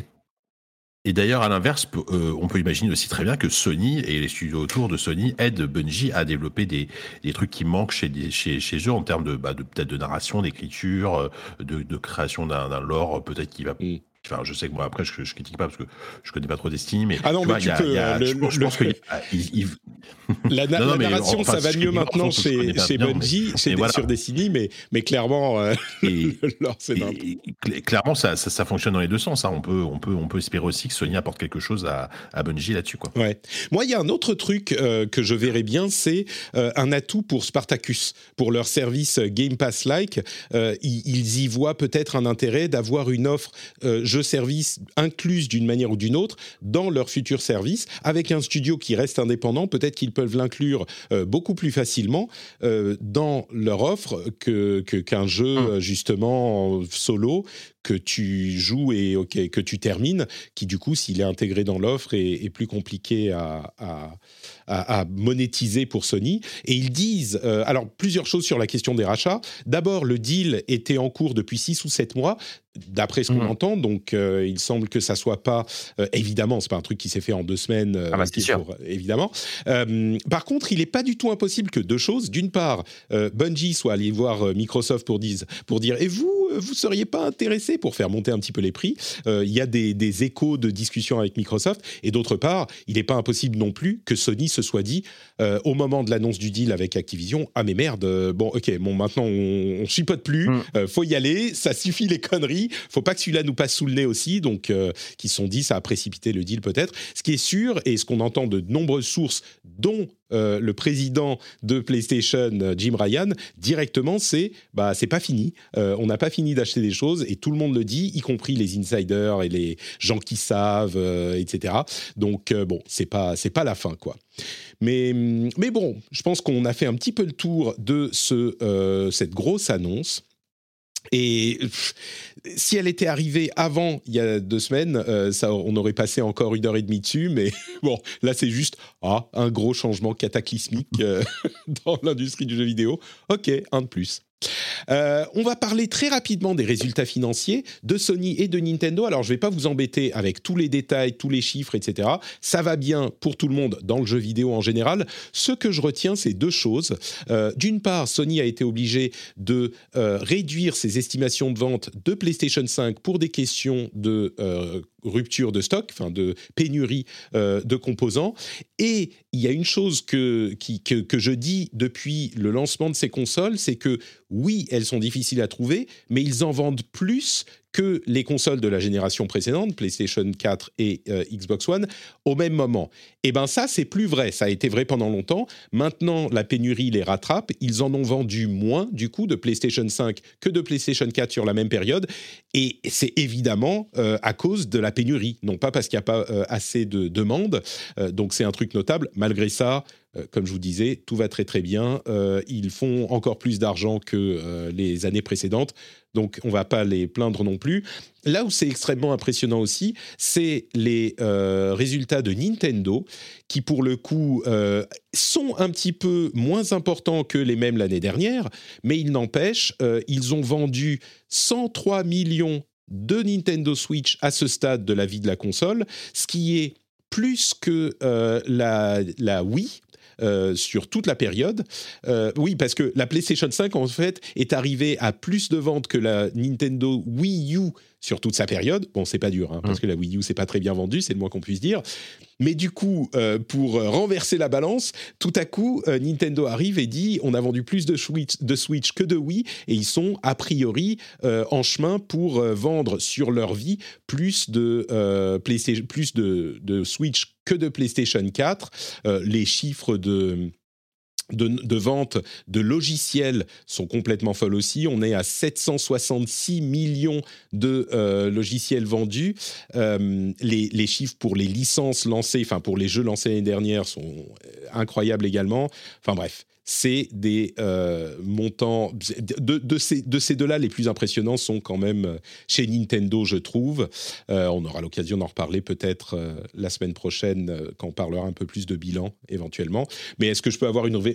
et d'ailleurs, à l'inverse, pe- euh, on peut imaginer aussi très bien que Sony et les studios autour de Sony aident Bungie à développer des, des trucs qui manquent chez, des- chez, chez eux en termes de, bah, de peut-être de narration, d'écriture, euh, de, de création d'un, d'un lore, peut-être qui va. Mm. Enfin, je sais que moi, après, je, je critique pas parce que je connais pas trop Destiny, mais Ah non, tu mais vois, tu il y a, peux, il y a- euh, le- je, pense- je le- pense qu'il y a- il- il- La, na- Non, non, la mais narration, enfin, ça va je mieux critique pas maintenant dans le sens où je chez, connais pas chez bien, mais- Bungie, chez, mais voilà. sur Destiny, mais, mais clairement, euh, Et, le lore, c'est dingue. et- et cl- clairement, ça, ça, ça fonctionne dans les deux sens. Hein. On peut, on peut, on peut espérer aussi que Sony apporte quelque chose à, à Bungie là-dessus, quoi. Ouais. Moi, il y a un autre truc euh, que je verrais bien, c'est euh, un atout pour Spartacus, pour leur service euh, Game Pass-like. Euh, ils, ils y voient peut-être un intérêt d'avoir une offre euh, jeu-service incluse d'une manière ou d'une autre dans leur futur service, avec un studio qui reste indépendant. Peut-être qu'ils peuvent l'inclure euh, beaucoup plus facilement euh, dans leur offre que, que qu'un jeu Hum. euh, justement solo que tu joues et okay, que tu termines, qui du coup, s'il est intégré dans l'offre, est, est plus compliqué à, à, à, à monétiser pour Sony. Et ils disent, euh, alors plusieurs choses sur la question des rachats. D'abord, le deal était en cours depuis six ou sept mois, d'après ce qu'on Mhm. entend, donc euh, il semble que ça soit pas, euh, évidemment, c'est pas un truc qui s'est fait en deux semaines, euh, Ah bah, c'est qu'il sûr. faut- évidemment. Euh, par contre, il n'est pas du tout impossible que deux choses. D'une part, euh, Bungie soit allé voir euh, Microsoft pour, dire, pour dire, et vous, euh, vous seriez pas intéressé pour faire monter un petit peu les prix. Euh, Il y a des, des échos de discussions avec Microsoft. Et d'autre part, il n'est pas impossible non plus que Sony se soit dit, euh, au moment de l'annonce du deal avec Activision, ah mais merde, euh, bon ok, bon maintenant on, on chipote plus, Mm. euh, faut y aller, ça suffit les conneries, faut pas que celui-là nous passe sous le nez aussi, donc euh, qui se sont dit ça a précipité le deal peut-être. Ce qui est sûr, et ce qu'on entend de nombreuses sources, dont euh, le président de PlayStation, euh, Jim Ryan, directement, c'est bah c'est pas fini, euh, on n'a pas fini d'acheter des choses et tout le monde le dit, y compris les insiders et les gens qui savent, euh, et cetera. Donc euh, bon, c'est pas c'est pas la fin quoi. Mais, mais bon, je pense qu'on a fait un petit peu le tour de ce, euh, cette grosse annonce. Et pff, si elle était arrivée avant, il y a deux semaines, euh, ça, on aurait passé encore une heure et demie dessus. Mais bon, là, c'est juste ah, un gros changement cataclysmique euh, dans l'industrie du jeu vidéo. Ok, un de plus. Euh, on va parler très rapidement des résultats financiers de Sony et de Nintendo. Alors, je ne vais pas vous embêter avec tous les détails, tous les chiffres, et cetera. Ça va bien pour tout le monde dans le jeu vidéo en général. Ce que je retiens, c'est deux choses. Euh, d'une part, Sony a été obligé de euh, réduire ses estimations de vente de PlayStation cinq pour des questions de euh, rupture de stock, enfin de pénurie euh, de composants. Et il y a une chose que, qui, que, que je dis depuis le lancement de ces consoles, c'est que oui, elles sont difficiles à trouver, mais ils en vendent plus que les consoles de la génération précédente, PlayStation quatre et euh, Xbox One, au même moment. Et bien ça, c'est plus vrai. Ça a été vrai pendant longtemps. Maintenant, la pénurie les rattrape. Ils en ont vendu moins, du coup, de PlayStation cinq que de PlayStation quatre sur la même période. Et c'est évidemment euh, à cause de la pénurie, non pas parce qu'il n'y a pas euh, assez de demandes. Euh, donc c'est un truc notable. Malgré ça, euh, comme je vous disais, tout va très très bien. Euh, ils font encore plus d'argent que euh, les années précédentes. Donc, on ne va pas les plaindre non plus. Là où c'est extrêmement impressionnant aussi, c'est les euh, résultats de Nintendo, qui pour le coup euh, sont un petit peu moins importants que les mêmes l'année dernière, mais il n'empêche, euh, ils ont vendu cent trois millions de Nintendo Switch à ce stade de la vie de la console, ce qui est plus que euh, la, la Wii. Euh, sur toute la période. Euh, oui, parce que la PlayStation cinq, en fait, est arrivée à plus de ventes que la Nintendo Wii U sur toute sa période. Bon, c'est pas dur, hein, parce que la Wii U, c'est pas très bien vendu, c'est le moins qu'on puisse dire. Mais du coup, euh, pour renverser la balance, tout à coup, euh, Nintendo arrive et dit on a vendu plus de Switch, de Switch que de Wii, et ils sont a priori euh, en chemin pour euh, vendre sur leur vie plus de, euh, PlayStation, plus de, de Switch que de PlayStation quatre. Euh, les chiffres de... De, de vente de logiciels sont complètement folles aussi. On est à sept cent soixante-six millions de euh, logiciels vendus. Euh, les, les chiffres pour les licences lancées, enfin pour les jeux lancés l'année dernière sont incroyables également. Enfin bref, c'est des euh, montants... De, de ces, de ces deux-là, les plus impressionnants sont quand même chez Nintendo, je trouve. Euh, on aura l'occasion d'en reparler peut-être euh, la semaine prochaine, euh, quand on parlera un peu plus de bilan, éventuellement. Mais est-ce que je peux avoir une,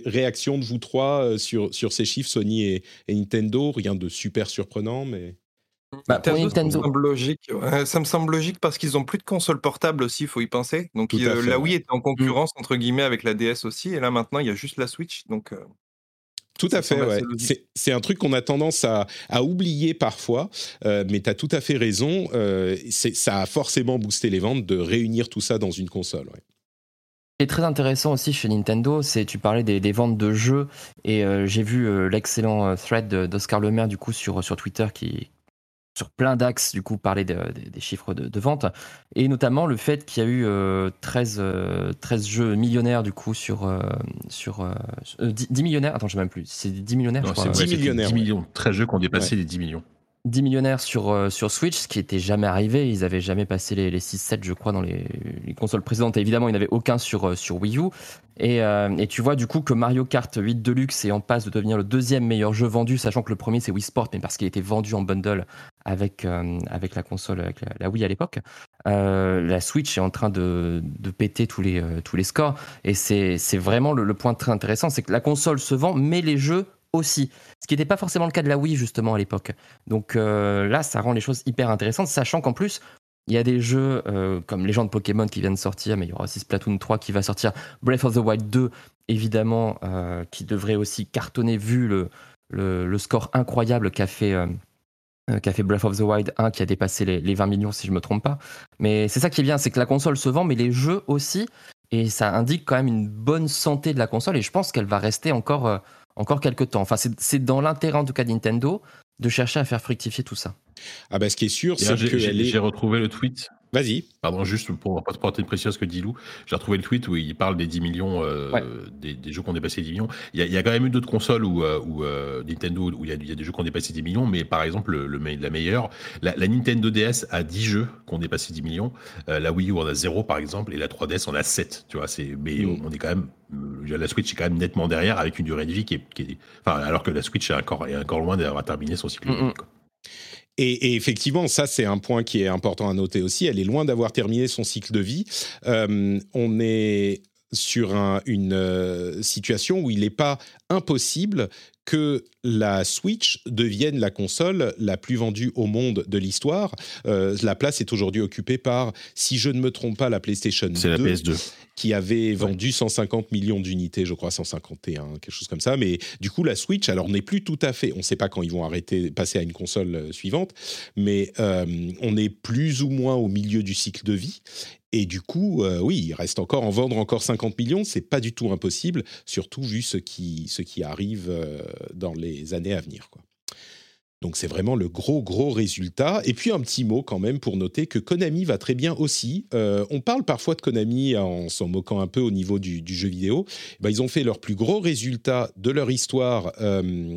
ré- réaction de vous trois euh, sur, sur ces chiffres, Sony et, et Nintendo. Rien de super surprenant, mais... Bah, pour Nintendo, ça me Nintendo, semble logique. Ouais, ça me semble logique parce qu'ils ont plus de consoles portables aussi, il faut y penser. Donc Tout il- à euh, fait, la ouais. Wii était en Mm. concurrence entre guillemets avec la D S aussi, et là maintenant il y a juste la Switch, donc euh, Tout ça à fait, semble assez ouais. logique. C'est, c'est un truc qu'on a tendance à, à oublier parfois, euh, mais tu as tout à fait raison. Euh, c'est, ça a forcément boosté les ventes de réunir tout ça dans une console. Ouais. Ce qui est très intéressant aussi chez Nintendo, c'est tu parlais des, des ventes de jeux et euh, j'ai vu euh, l'excellent euh, thread de- d'Oscar Lemaire du coup sur, sur Twitter qui sur plein d'axes du coup parlait de- de- des chiffres de, de vente et notamment le fait qu'il y a eu euh, treize, euh, treize jeux millionnaires du coup sur, euh, sur euh, euh, dix, dix millionnaires, attends je sais même plus, c'est dix millionnaires je Non, crois. c'est euh, dix ouais, c'était millionnaires, dix ouais. millions. treize jeux qui ont dépassé Ouais. les dix millions. dix millionnaires sur, euh, sur Switch, ce qui n'était jamais arrivé. Ils n'avaient jamais passé les, les six sept, je crois, dans les, les consoles précédentes. Et évidemment, il n'y en avait aucun sur, euh, sur Wii U. Et, euh, et tu vois du coup que Mario Kart huit Deluxe est en passe de devenir le deuxième meilleur jeu vendu, sachant que le premier c'est Wii Sport, mais parce qu'il était vendu en bundle avec, euh, avec la console, avec la, la Wii à l'époque. Euh, la Switch est en train de, de péter tous les, euh, tous les scores. Et c'est, c'est vraiment le, le point très intéressant, c'est que la console se vend, mais les jeux aussi. Ce qui n'était pas forcément le cas de la Wii justement à l'époque. Donc euh, là, ça rend les choses hyper intéressantes, sachant qu'en plus, il y a des jeux euh, comme Legend Pokémon qui viennent de sortir, mais il y aura aussi Splatoon trois qui va sortir, Breath of the Wild deux, évidemment, euh, qui devrait aussi cartonner vu le, le, le score incroyable qu'a fait, euh, qu'a fait Breath of the Wild un, qui a dépassé les, les vingt millions si je ne me trompe pas. Mais c'est ça qui est bien, c'est que la console se vend, mais les jeux aussi, et ça indique quand même une bonne santé de la console, et je pense qu'elle va rester encore, euh, encore quelques temps. Enfin, c'est, c'est dans l'intérêt en tout cas de Nintendo de chercher à faire fructifier tout ça. Ah bah, ce qui est sûr, D'ailleurs, c'est j'ai, que j'ai, elle est... j'ai retrouvé le tweet. Vas-y. Pardon, juste pour pas te porter une précision ce que dit Lou, j'ai retrouvé le tweet où il parle des dix millions, euh, Ouais. des, des jeux qui ont dépassé les dix millions. Il y a, il y a quand même eu d'autres consoles où, euh, où euh, Nintendo, où il y, a, il y a des jeux qui ont dépassé dix millions, mais par exemple, le, le, la meilleure, la, la Nintendo D S a dix jeux qui ont dépassé dix millions, euh, la Wii U en a zéro par exemple, et la trois D S en a sept, tu vois, c'est, mais Mm. on est quand même, euh, la Switch est quand même nettement derrière avec une durée de vie qui est, qui est enfin, alors que la Switch est encore, est encore loin d'avoir terminé son cycle de vie, quoi. Et, et effectivement, ça, c'est un point qui est important à noter aussi. Elle est loin d'avoir terminé son cycle de vie. Euh, on est sur un, une euh, situation où il n'est pas impossible que la Switch devienne la console la plus vendue au monde de l'histoire. Euh, la place est aujourd'hui occupée par, si je ne me trompe pas, la PlayStation C'est la deux, P S deux. qui avait vendu cent cinquante millions d'unités, je crois, cent cinquante et un, quelque chose comme ça. Mais du coup, la Switch, alors, n'est plus tout à fait... On ne sait pas quand ils vont arrêter, passer à une console euh, suivante, mais euh, on est plus ou moins au milieu du cycle de vie. Et du coup, euh, oui, il reste encore, en vendre encore cinquante millions, c'est pas du tout impossible, surtout vu ce qui, ce qui arrive euh, dans les années à venir, quoi. Donc c'est vraiment le gros, gros résultat. Et puis un petit mot quand même pour noter que Konami va très bien aussi. Euh, on parle parfois de Konami en s'en moquant un peu au niveau du, du jeu vidéo. Ben, ils ont fait leur plus gros résultat de leur histoire, euh,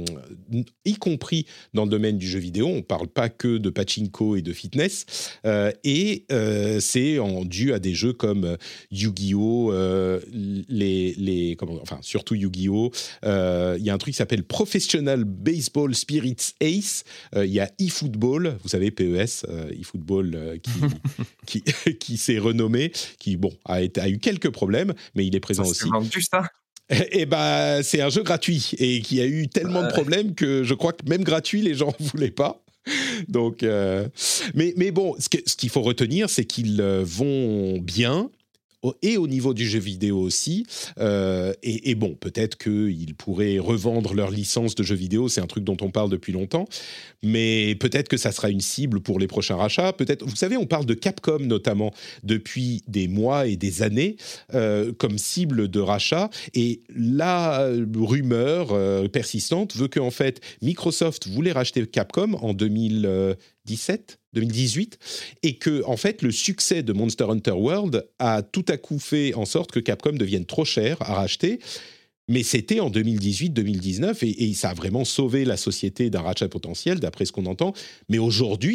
y compris dans le domaine du jeu vidéo. On ne parle pas que de pachinko et de fitness. Euh, et euh, c'est en dû à des jeux comme Yu-Gi-Oh! Euh, les, les, comment, enfin, surtout Yu-Gi-Oh! Euh, il y a un truc qui s'appelle Professional Baseball Spirits Ace. Il euh, y a eFootball, vous savez, P E S, euh, eFootball euh, qui, qui, qui s'est renommé, qui bon, a, été, a eu quelques problèmes, mais il est présent Ça, aussi. c'est vendu, ça ? Et bah, c'est un jeu gratuit et qui a eu tellement de problèmes que je crois que même gratuit, les gens ne voulaient pas. Donc, euh, mais, mais bon, ce, que, ce qu'il faut retenir, c'est qu'ils vont bien. Et au niveau du jeu vidéo aussi. Euh, et, et bon, peut-être qu'ils pourraient revendre leur licence de jeux vidéo, c'est un truc dont on parle depuis longtemps, mais peut-être que ça sera une cible pour les prochains rachats. Peut-être, vous savez, on parle de Capcom notamment depuis des mois et des années euh, comme cible de rachat. Et la rumeur euh, persistante veut qu'en fait, Microsoft voulait racheter Capcom en deux mille dix-sept deux mille dix-huit, et que en fait le succès de Monster Hunter World a tout à coup fait en sorte que Capcom devienne trop cher à racheter, mais c'était en deux mille dix-huit deux mille dix-neuf, et, et ça a vraiment sauvé la société d'un rachat potentiel, d'après ce qu'on entend. Mais aujourd'hui,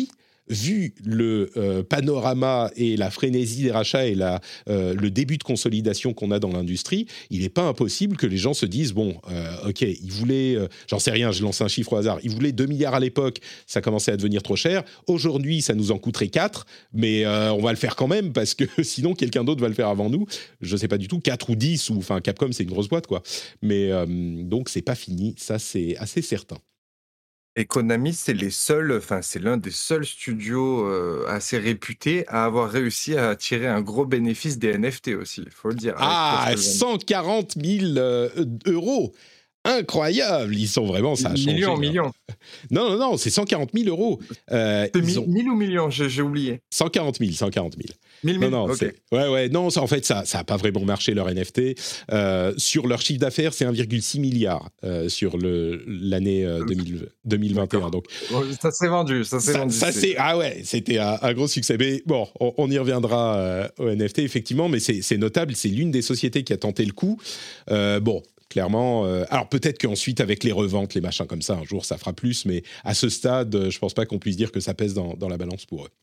vu le euh, panorama et la frénésie des rachats et la, euh, le début de consolidation qu'on a dans l'industrie, il n'est pas impossible que les gens se disent, bon, euh, ok, ils voulaient, euh, j'en sais rien, je lance un chiffre au hasard, ils voulaient deux milliards à l'époque, ça commençait à devenir trop cher, aujourd'hui ça nous en coûterait quatre, mais euh, on va le faire quand même, parce que sinon quelqu'un d'autre va le faire avant nous, je ne sais pas du tout, quatre ou dix, ou enfin Capcom c'est une grosse boîte quoi, mais euh, donc c'est pas fini, ça c'est assez certain. Et Konami, c'est les seuls, enfin, c'est l'un des seuls studios euh, assez réputés à avoir réussi à tirer un gros bénéfice des N F T aussi, il faut le dire. Ah, cent quarante mille euh, euros! Incroyable, ils sont vraiment, ça a changé. Millions, millions. Non, non, non, c'est cent quarante mille euros. Euh, c'est mi- ont... mille ou millions, j'ai, j'ai oublié. cent quarante mille, cent quarante mille. mille, non, non, okay. c'est... Ouais, ouais, non, ça, en fait, ça n'a pas vraiment marché, leur N F T. Euh, sur leur chiffre d'affaires, c'est un virgule six milliard euh, sur le, l'année euh, deux mille, deux mille vingt et un. Donc, ça s'est vendu, ça s'est ça, vendu. Ça, c'est... Ah ouais, c'était un, un gros succès. Mais bon, on, on y reviendra euh, au N F T, effectivement, mais c'est, c'est notable, c'est l'une des sociétés qui a tenté le coup. Euh, bon, clairement, euh, alors peut-être qu'ensuite avec les reventes, les machins comme ça, un jour ça fera plus, mais à ce stade, euh, je pense pas qu'on puisse dire que ça pèse dans, dans la balance pour eux.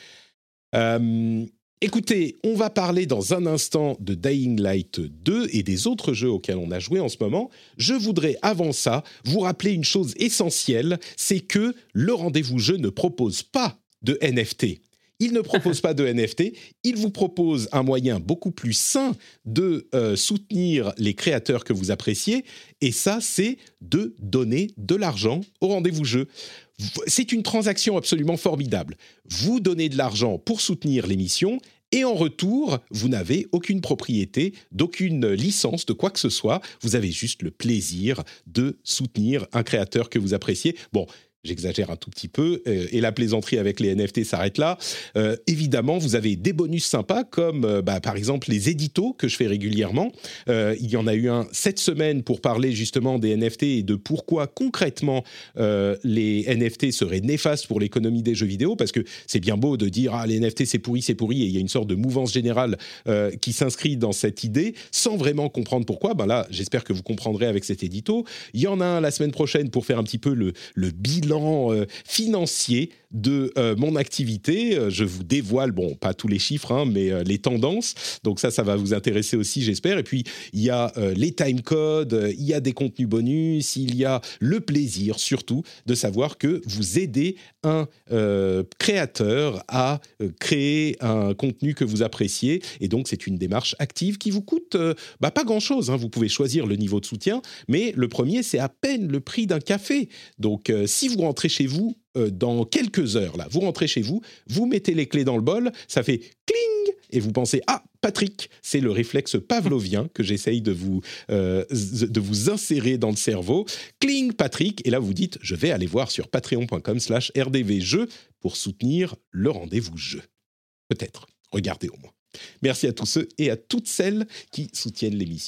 Euh, écoutez, on va parler dans un instant de Dying Light deux et des autres jeux auxquels on a joué en ce moment. Je voudrais avant ça vous rappeler une chose essentielle, c'est que le rendez-vous jeu ne propose pas de N F T. Il ne propose pas de N F T, il vous propose un moyen beaucoup plus sain de euh, soutenir les créateurs que vous appréciez, et ça, c'est de donner de l'argent au rendez-vous jeu. C'est une transaction absolument formidable. Vous donnez de l'argent pour soutenir l'émission, et en retour, vous n'avez aucune propriété, d'aucune licence, de quoi que ce soit. Vous avez juste le plaisir de soutenir un créateur que vous appréciez. Bon, j'exagère un tout petit peu, euh, et la plaisanterie avec les N F T s'arrête là. Euh, évidemment, vous avez des bonus sympas, comme euh, bah, par exemple les éditos que je fais régulièrement. Euh, il y en a eu un cette semaine pour parler justement des N F T et de pourquoi concrètement euh, les N F T seraient néfastes pour l'économie des jeux vidéo, parce que c'est bien beau de dire « Ah, les N F T c'est pourri, c'est pourri », et il y a une sorte de mouvance générale euh, qui s'inscrit dans cette idée, sans vraiment comprendre pourquoi. Ben là, j'espère que vous comprendrez avec cet édito. Il y en a un la semaine prochaine pour faire un petit peu le, le bilan Euh, financier de euh, mon activité. Euh, je vous dévoile, bon, pas tous les chiffres, hein, mais euh, les tendances. Donc ça, ça va vous intéresser aussi, j'espère. Et puis, il y a euh, les timecodes, euh, il y a des contenus bonus, il y a le plaisir, surtout, de savoir que vous aidez un euh, créateur à euh, créer un contenu que vous appréciez. Et donc, c'est une démarche active qui vous coûte euh, bah, pas grand-chose, hein. Vous pouvez choisir le niveau de soutien, mais le premier, c'est à peine le prix d'un café. Donc, euh, si vous rentrez chez vous euh, dans quelques heures, là, vous rentrez chez vous, vous mettez les clés dans le bol, ça fait cling, et vous pensez « Ah, Patrick !» C'est le réflexe pavlovien que j'essaye de vous, euh, de vous insérer dans le cerveau. Cling, Patrick, et là vous dites « Je vais aller voir sur patreon.com slash rdvjeux pour soutenir le rendez-vous jeu. » Peut-être, regardez au moins. Merci à tous ceux et à toutes celles qui soutiennent l'émission.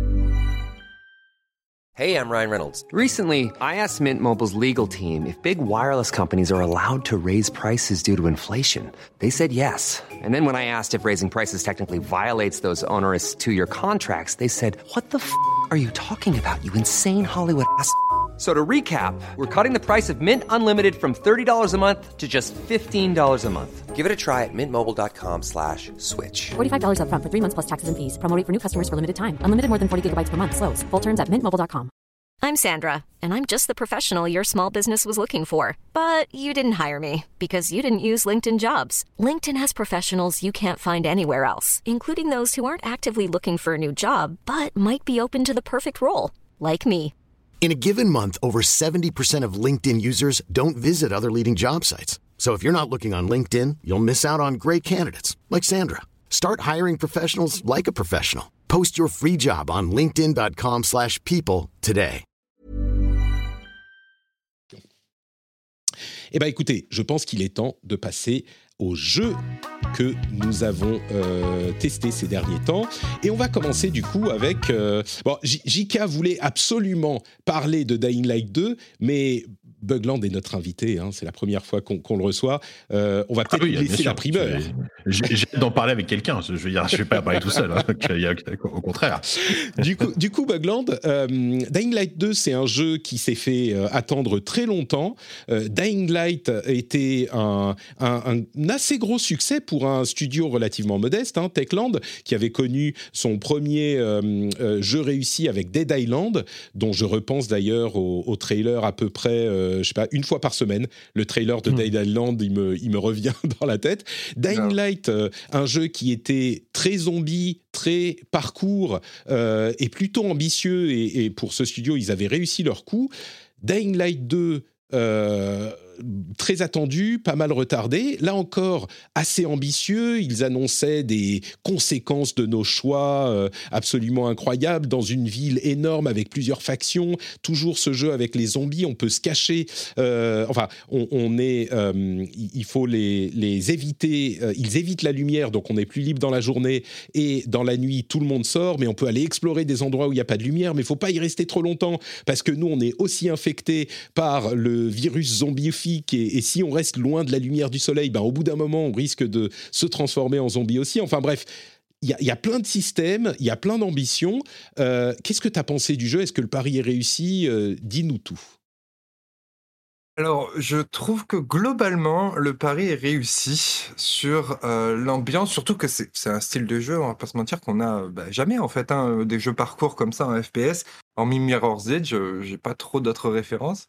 Hey, I'm Ryan Reynolds. Recently, I asked Mint Mobile's legal team if big wireless companies are allowed to raise prices due to inflation. They said yes. And then when I asked if raising prices technically violates those onerous two-year contracts, they said, "What the f*** are you talking about, you insane Hollywood ass?" So to recap, we're cutting the price of Mint Unlimited from thirty dollars a month to just fifteen dollars a month. Give it a try at mintmobile.com slash switch. forty-five dollars up front for three months plus taxes and fees. Promo rate for new customers for limited time. Unlimited more than forty gigabytes per month. Slows full terms at mint mobile dot com. I'm Sandra, and I'm just the professional your small business was looking for. But you didn't hire me because you didn't use LinkedIn Jobs. LinkedIn has professionals you can't find anywhere else, including those who aren't actively looking for a new job, but might be open to the perfect role, like me. In a given month, over seventy percent of LinkedIn users don't visit other leading job sites. So if you're not looking on LinkedIn, you'll miss out on great candidates like Sandra. Start hiring professionals like a professional. Post your free job on linkedin.com slash people today. Eh bien, écoutez, je pense qu'il est temps de passer aux jeux que nous avons euh, testés ces derniers temps. Et on va commencer du coup avec... Euh, bon, J K voulait absolument parler de Dying Light deux, mais Bugland est notre invité, hein, c'est la première fois qu'on, qu'on le reçoit. Euh, on va peut-être Ah oui, lui bien laisser sûr. la primeur. J'ai, j'ai hâte d'en parler avec quelqu'un. Je veux dire, je vais pas parler tout seul. Hein. Il y a- Au contraire. Du coup, du coup Bugland, euh, Dying Light deux, c'est un jeu qui s'est fait euh, attendre très longtemps. Euh, Dying Light était un, un, un assez gros succès pour un studio relativement modeste, hein, Techland, qui avait connu son premier euh, euh, jeu réussi avec Dead Island, dont je repense d'ailleurs au, au trailer à peu près, euh, je sais pas, une fois par semaine. Le trailer de mmh. Dead Island, il me, il me revient dans la tête. Dying no. Light, euh, un jeu qui était très zombie, très parcours euh, et plutôt ambitieux, et, et pour ce studio, ils avaient réussi leur coup. Dying Light deux, euh, très attendu, pas mal retardé. Là encore, assez ambitieux. Ils annonçaient des conséquences de nos choix euh, absolument incroyables dans une ville énorme avec plusieurs factions. Toujours ce jeu avec les zombies, on peut se cacher. Euh, enfin, on, on est, euh, il faut les, les éviter. Euh, ils évitent la lumière, donc on est plus libre dans la journée, et dans la nuit, tout le monde sort, mais on peut aller explorer des endroits où il n'y a pas de lumière, mais il ne faut pas y rester trop longtemps parce que nous, on est aussi infectés par le virus zombifique. Et, et si on reste loin de la lumière du soleil, ben, au bout d'un moment, on risque de se transformer en zombie aussi. Enfin bref, il y, y a plein de systèmes, il y a plein d'ambitions. Euh, qu'est-ce que tu as pensé du jeu ? Est-ce que le pari est réussi ? euh, Dis-nous tout. Alors, je trouve que globalement, le pari est réussi sur euh, l'ambiance, surtout que c'est, c'est un style de jeu, on va pas se mentir, qu'on a bah, jamais en fait, hein, des jeux parcours comme ça en F P S. Hormis Mirror's Edge, euh, j'ai pas trop d'autres références.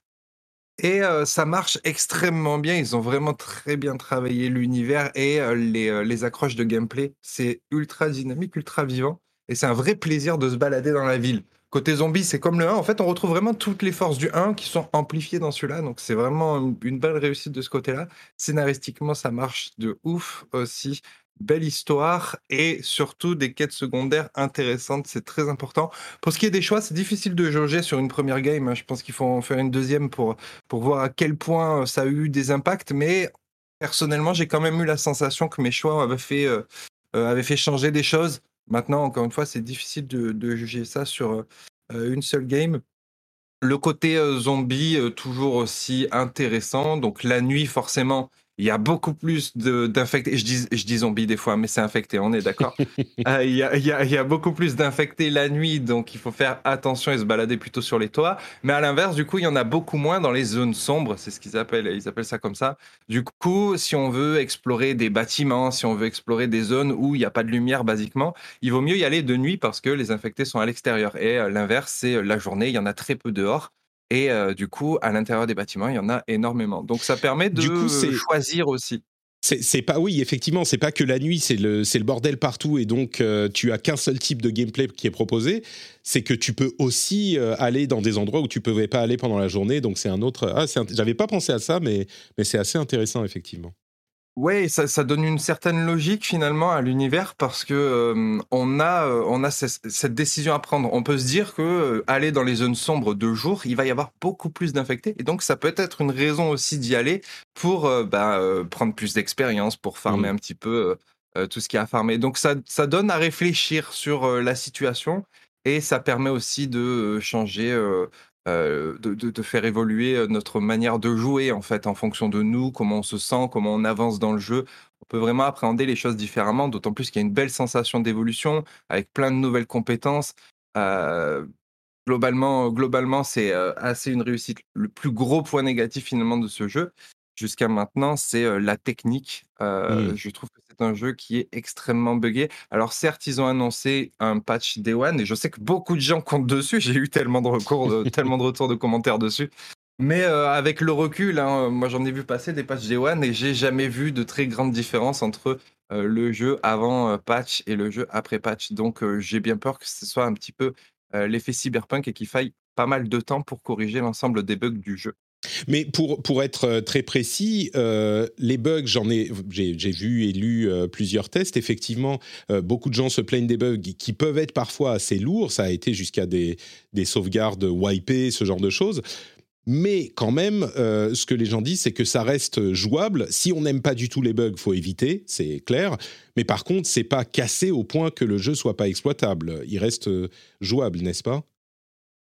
Et euh, ça marche extrêmement bien. Ils ont vraiment très bien travaillé l'univers et euh, les, euh, les accroches de gameplay. C'est ultra dynamique, ultra vivant. Et c'est un vrai plaisir de se balader dans la ville. Côté zombie, c'est comme le un. En fait, on retrouve vraiment toutes les forces du un qui sont amplifiées dans celui-là. Donc, c'est vraiment une, une belle réussite de ce côté-là. Scénaristiquement, ça marche de ouf aussi. Belle histoire et surtout des quêtes secondaires intéressantes, c'est très important. Pour ce qui est des choix, c'est difficile de jauger sur une première game. Je pense qu'il faut en faire une deuxième pour, pour voir à quel point ça a eu des impacts. Mais personnellement, j'ai quand même eu la sensation que mes choix avaient fait, euh, avaient fait changer des choses. Maintenant, encore une fois, c'est difficile de, de juger ça sur euh, une seule game. Le côté euh, zombie, euh, toujours aussi intéressant. Donc la nuit, forcément, il y a beaucoup plus de, d'infectés. Je dis, je dis zombie des fois, mais c'est infecté, on est d'accord. euh, il, y a, il, y a, il y a beaucoup plus d'infectés la nuit, donc il faut faire attention et se balader plutôt sur les toits. Mais à l'inverse, du coup, il y en a beaucoup moins dans les zones sombres, c'est ce qu'ils appellent, ils appellent ça comme ça. Du coup, si on veut explorer des bâtiments, si on veut explorer des zones où il n'y a pas de lumière, basiquement, il vaut mieux y aller de nuit parce que les infectés sont à l'extérieur. Et euh, l'inverse, c'est la journée, il y en a très peu dehors. Et euh, du coup, à l'intérieur des bâtiments, il y en a énormément. Donc, ça permet de Du coup, c'est... choisir aussi. C'est, c'est pas, oui, effectivement, c'est pas que la nuit, c'est le, c'est le bordel partout, et donc euh, tu as qu'un seul type de gameplay qui est proposé. C'est que tu peux aussi euh, aller dans des endroits où tu pouvais pas aller pendant la journée. Donc c'est un autre. Ah, c'est, j'avais pas pensé à ça, mais mais c'est assez intéressant effectivement. Ouais, ça, ça donne une certaine logique finalement à l'univers parce que euh, on a, euh, on a cette, cette décision à prendre. On peut se dire que euh, aller dans les zones sombres de jour, il va y avoir beaucoup plus d'infectés et donc ça peut être une raison aussi d'y aller pour euh, bah, euh, prendre plus d'expérience, pour farmer mmh. un petit peu euh, tout ce qu'il y a à farmer. Donc ça, ça donne à réfléchir sur euh, la situation et ça permet aussi de changer. Euh, Euh, de, de, de faire évoluer notre manière de jouer en fait en fonction de nous, comment on se sent, comment on avance dans le jeu. On peut vraiment appréhender les choses différemment, d'autant plus qu'il y a une belle sensation d'évolution avec plein de nouvelles compétences. Euh, globalement, globalement, c'est euh, assez une réussite. Le plus gros point négatif finalement de ce jeu, jusqu'à maintenant, c'est euh, la technique. Euh, mmh. Je trouve que c'est un jeu qui est extrêmement buggé. Alors certes, ils ont annoncé un patch Day One et je sais que beaucoup de gens comptent dessus. J'ai eu tellement de recours, de, tellement de retours de commentaires dessus. Mais euh, avec le recul, hein, moi j'en ai vu passer des patchs Day One et j'ai jamais vu de très grande différence entre euh, le jeu avant euh, patch et le jeu après patch. Donc euh, j'ai bien peur que ce soit un petit peu euh, l'effet cyberpunk et qu'il faille pas mal de temps pour corriger l'ensemble des bugs du jeu. Mais pour, pour être très précis, euh, les bugs, j'en ai, j'ai, j'ai vu et lu euh, plusieurs tests. Effectivement, euh, beaucoup de gens se plaignent des bugs qui peuvent être parfois assez lourds. Ça a été jusqu'à des, des sauvegardes wipées, ce genre de choses. Mais quand même, euh, ce que les gens disent, c'est que ça reste jouable. Si on n'aime pas du tout les bugs, faut éviter, c'est clair. Mais par contre, c'est pas cassé au point que le jeu soit pas exploitable. Il reste jouable, n'est-ce pas ?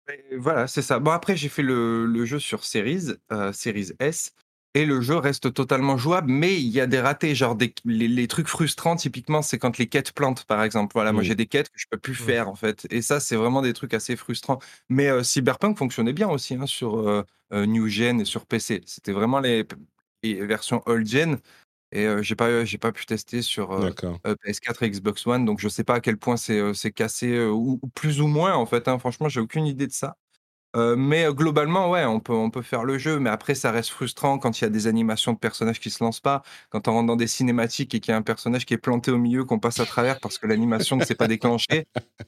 Et voilà, c'est ça. Bon, après, j'ai fait le, le jeu sur Series, euh, Series S, et le jeu reste totalement jouable, mais il y a des ratés, genre des, les, les trucs frustrants, typiquement, c'est quand les quêtes plantent, par exemple. Voilà, moi, Mm. j'ai des quêtes que je peux plus Mm. faire, en fait. Et ça, c'est vraiment des trucs assez frustrants. Mais euh, Cyberpunk fonctionnait bien aussi hein, sur euh, euh, New Gen et sur P C. C'était vraiment les, les versions Old Gen. Et euh, j'ai pas, j'ai pas pu tester sur euh, D'accord. euh, P S quatre et Xbox One, donc je sais pas à quel point c'est euh, c'est cassé, euh, ou, ou plus ou moins, en fait. Hein. Franchement, j'ai aucune idée de ça. Heu, mais heu, globalement, ouais, on peut on peut faire le jeu, mais après ça reste frustrant quand il y a des animations de personnages qui se lancent pas, quand on rentre dans des cinématiques et qu'il y a un personnage qui est planté au milieu, qu'on passe à travers parce que l'animation ne s'est pas déclenchée.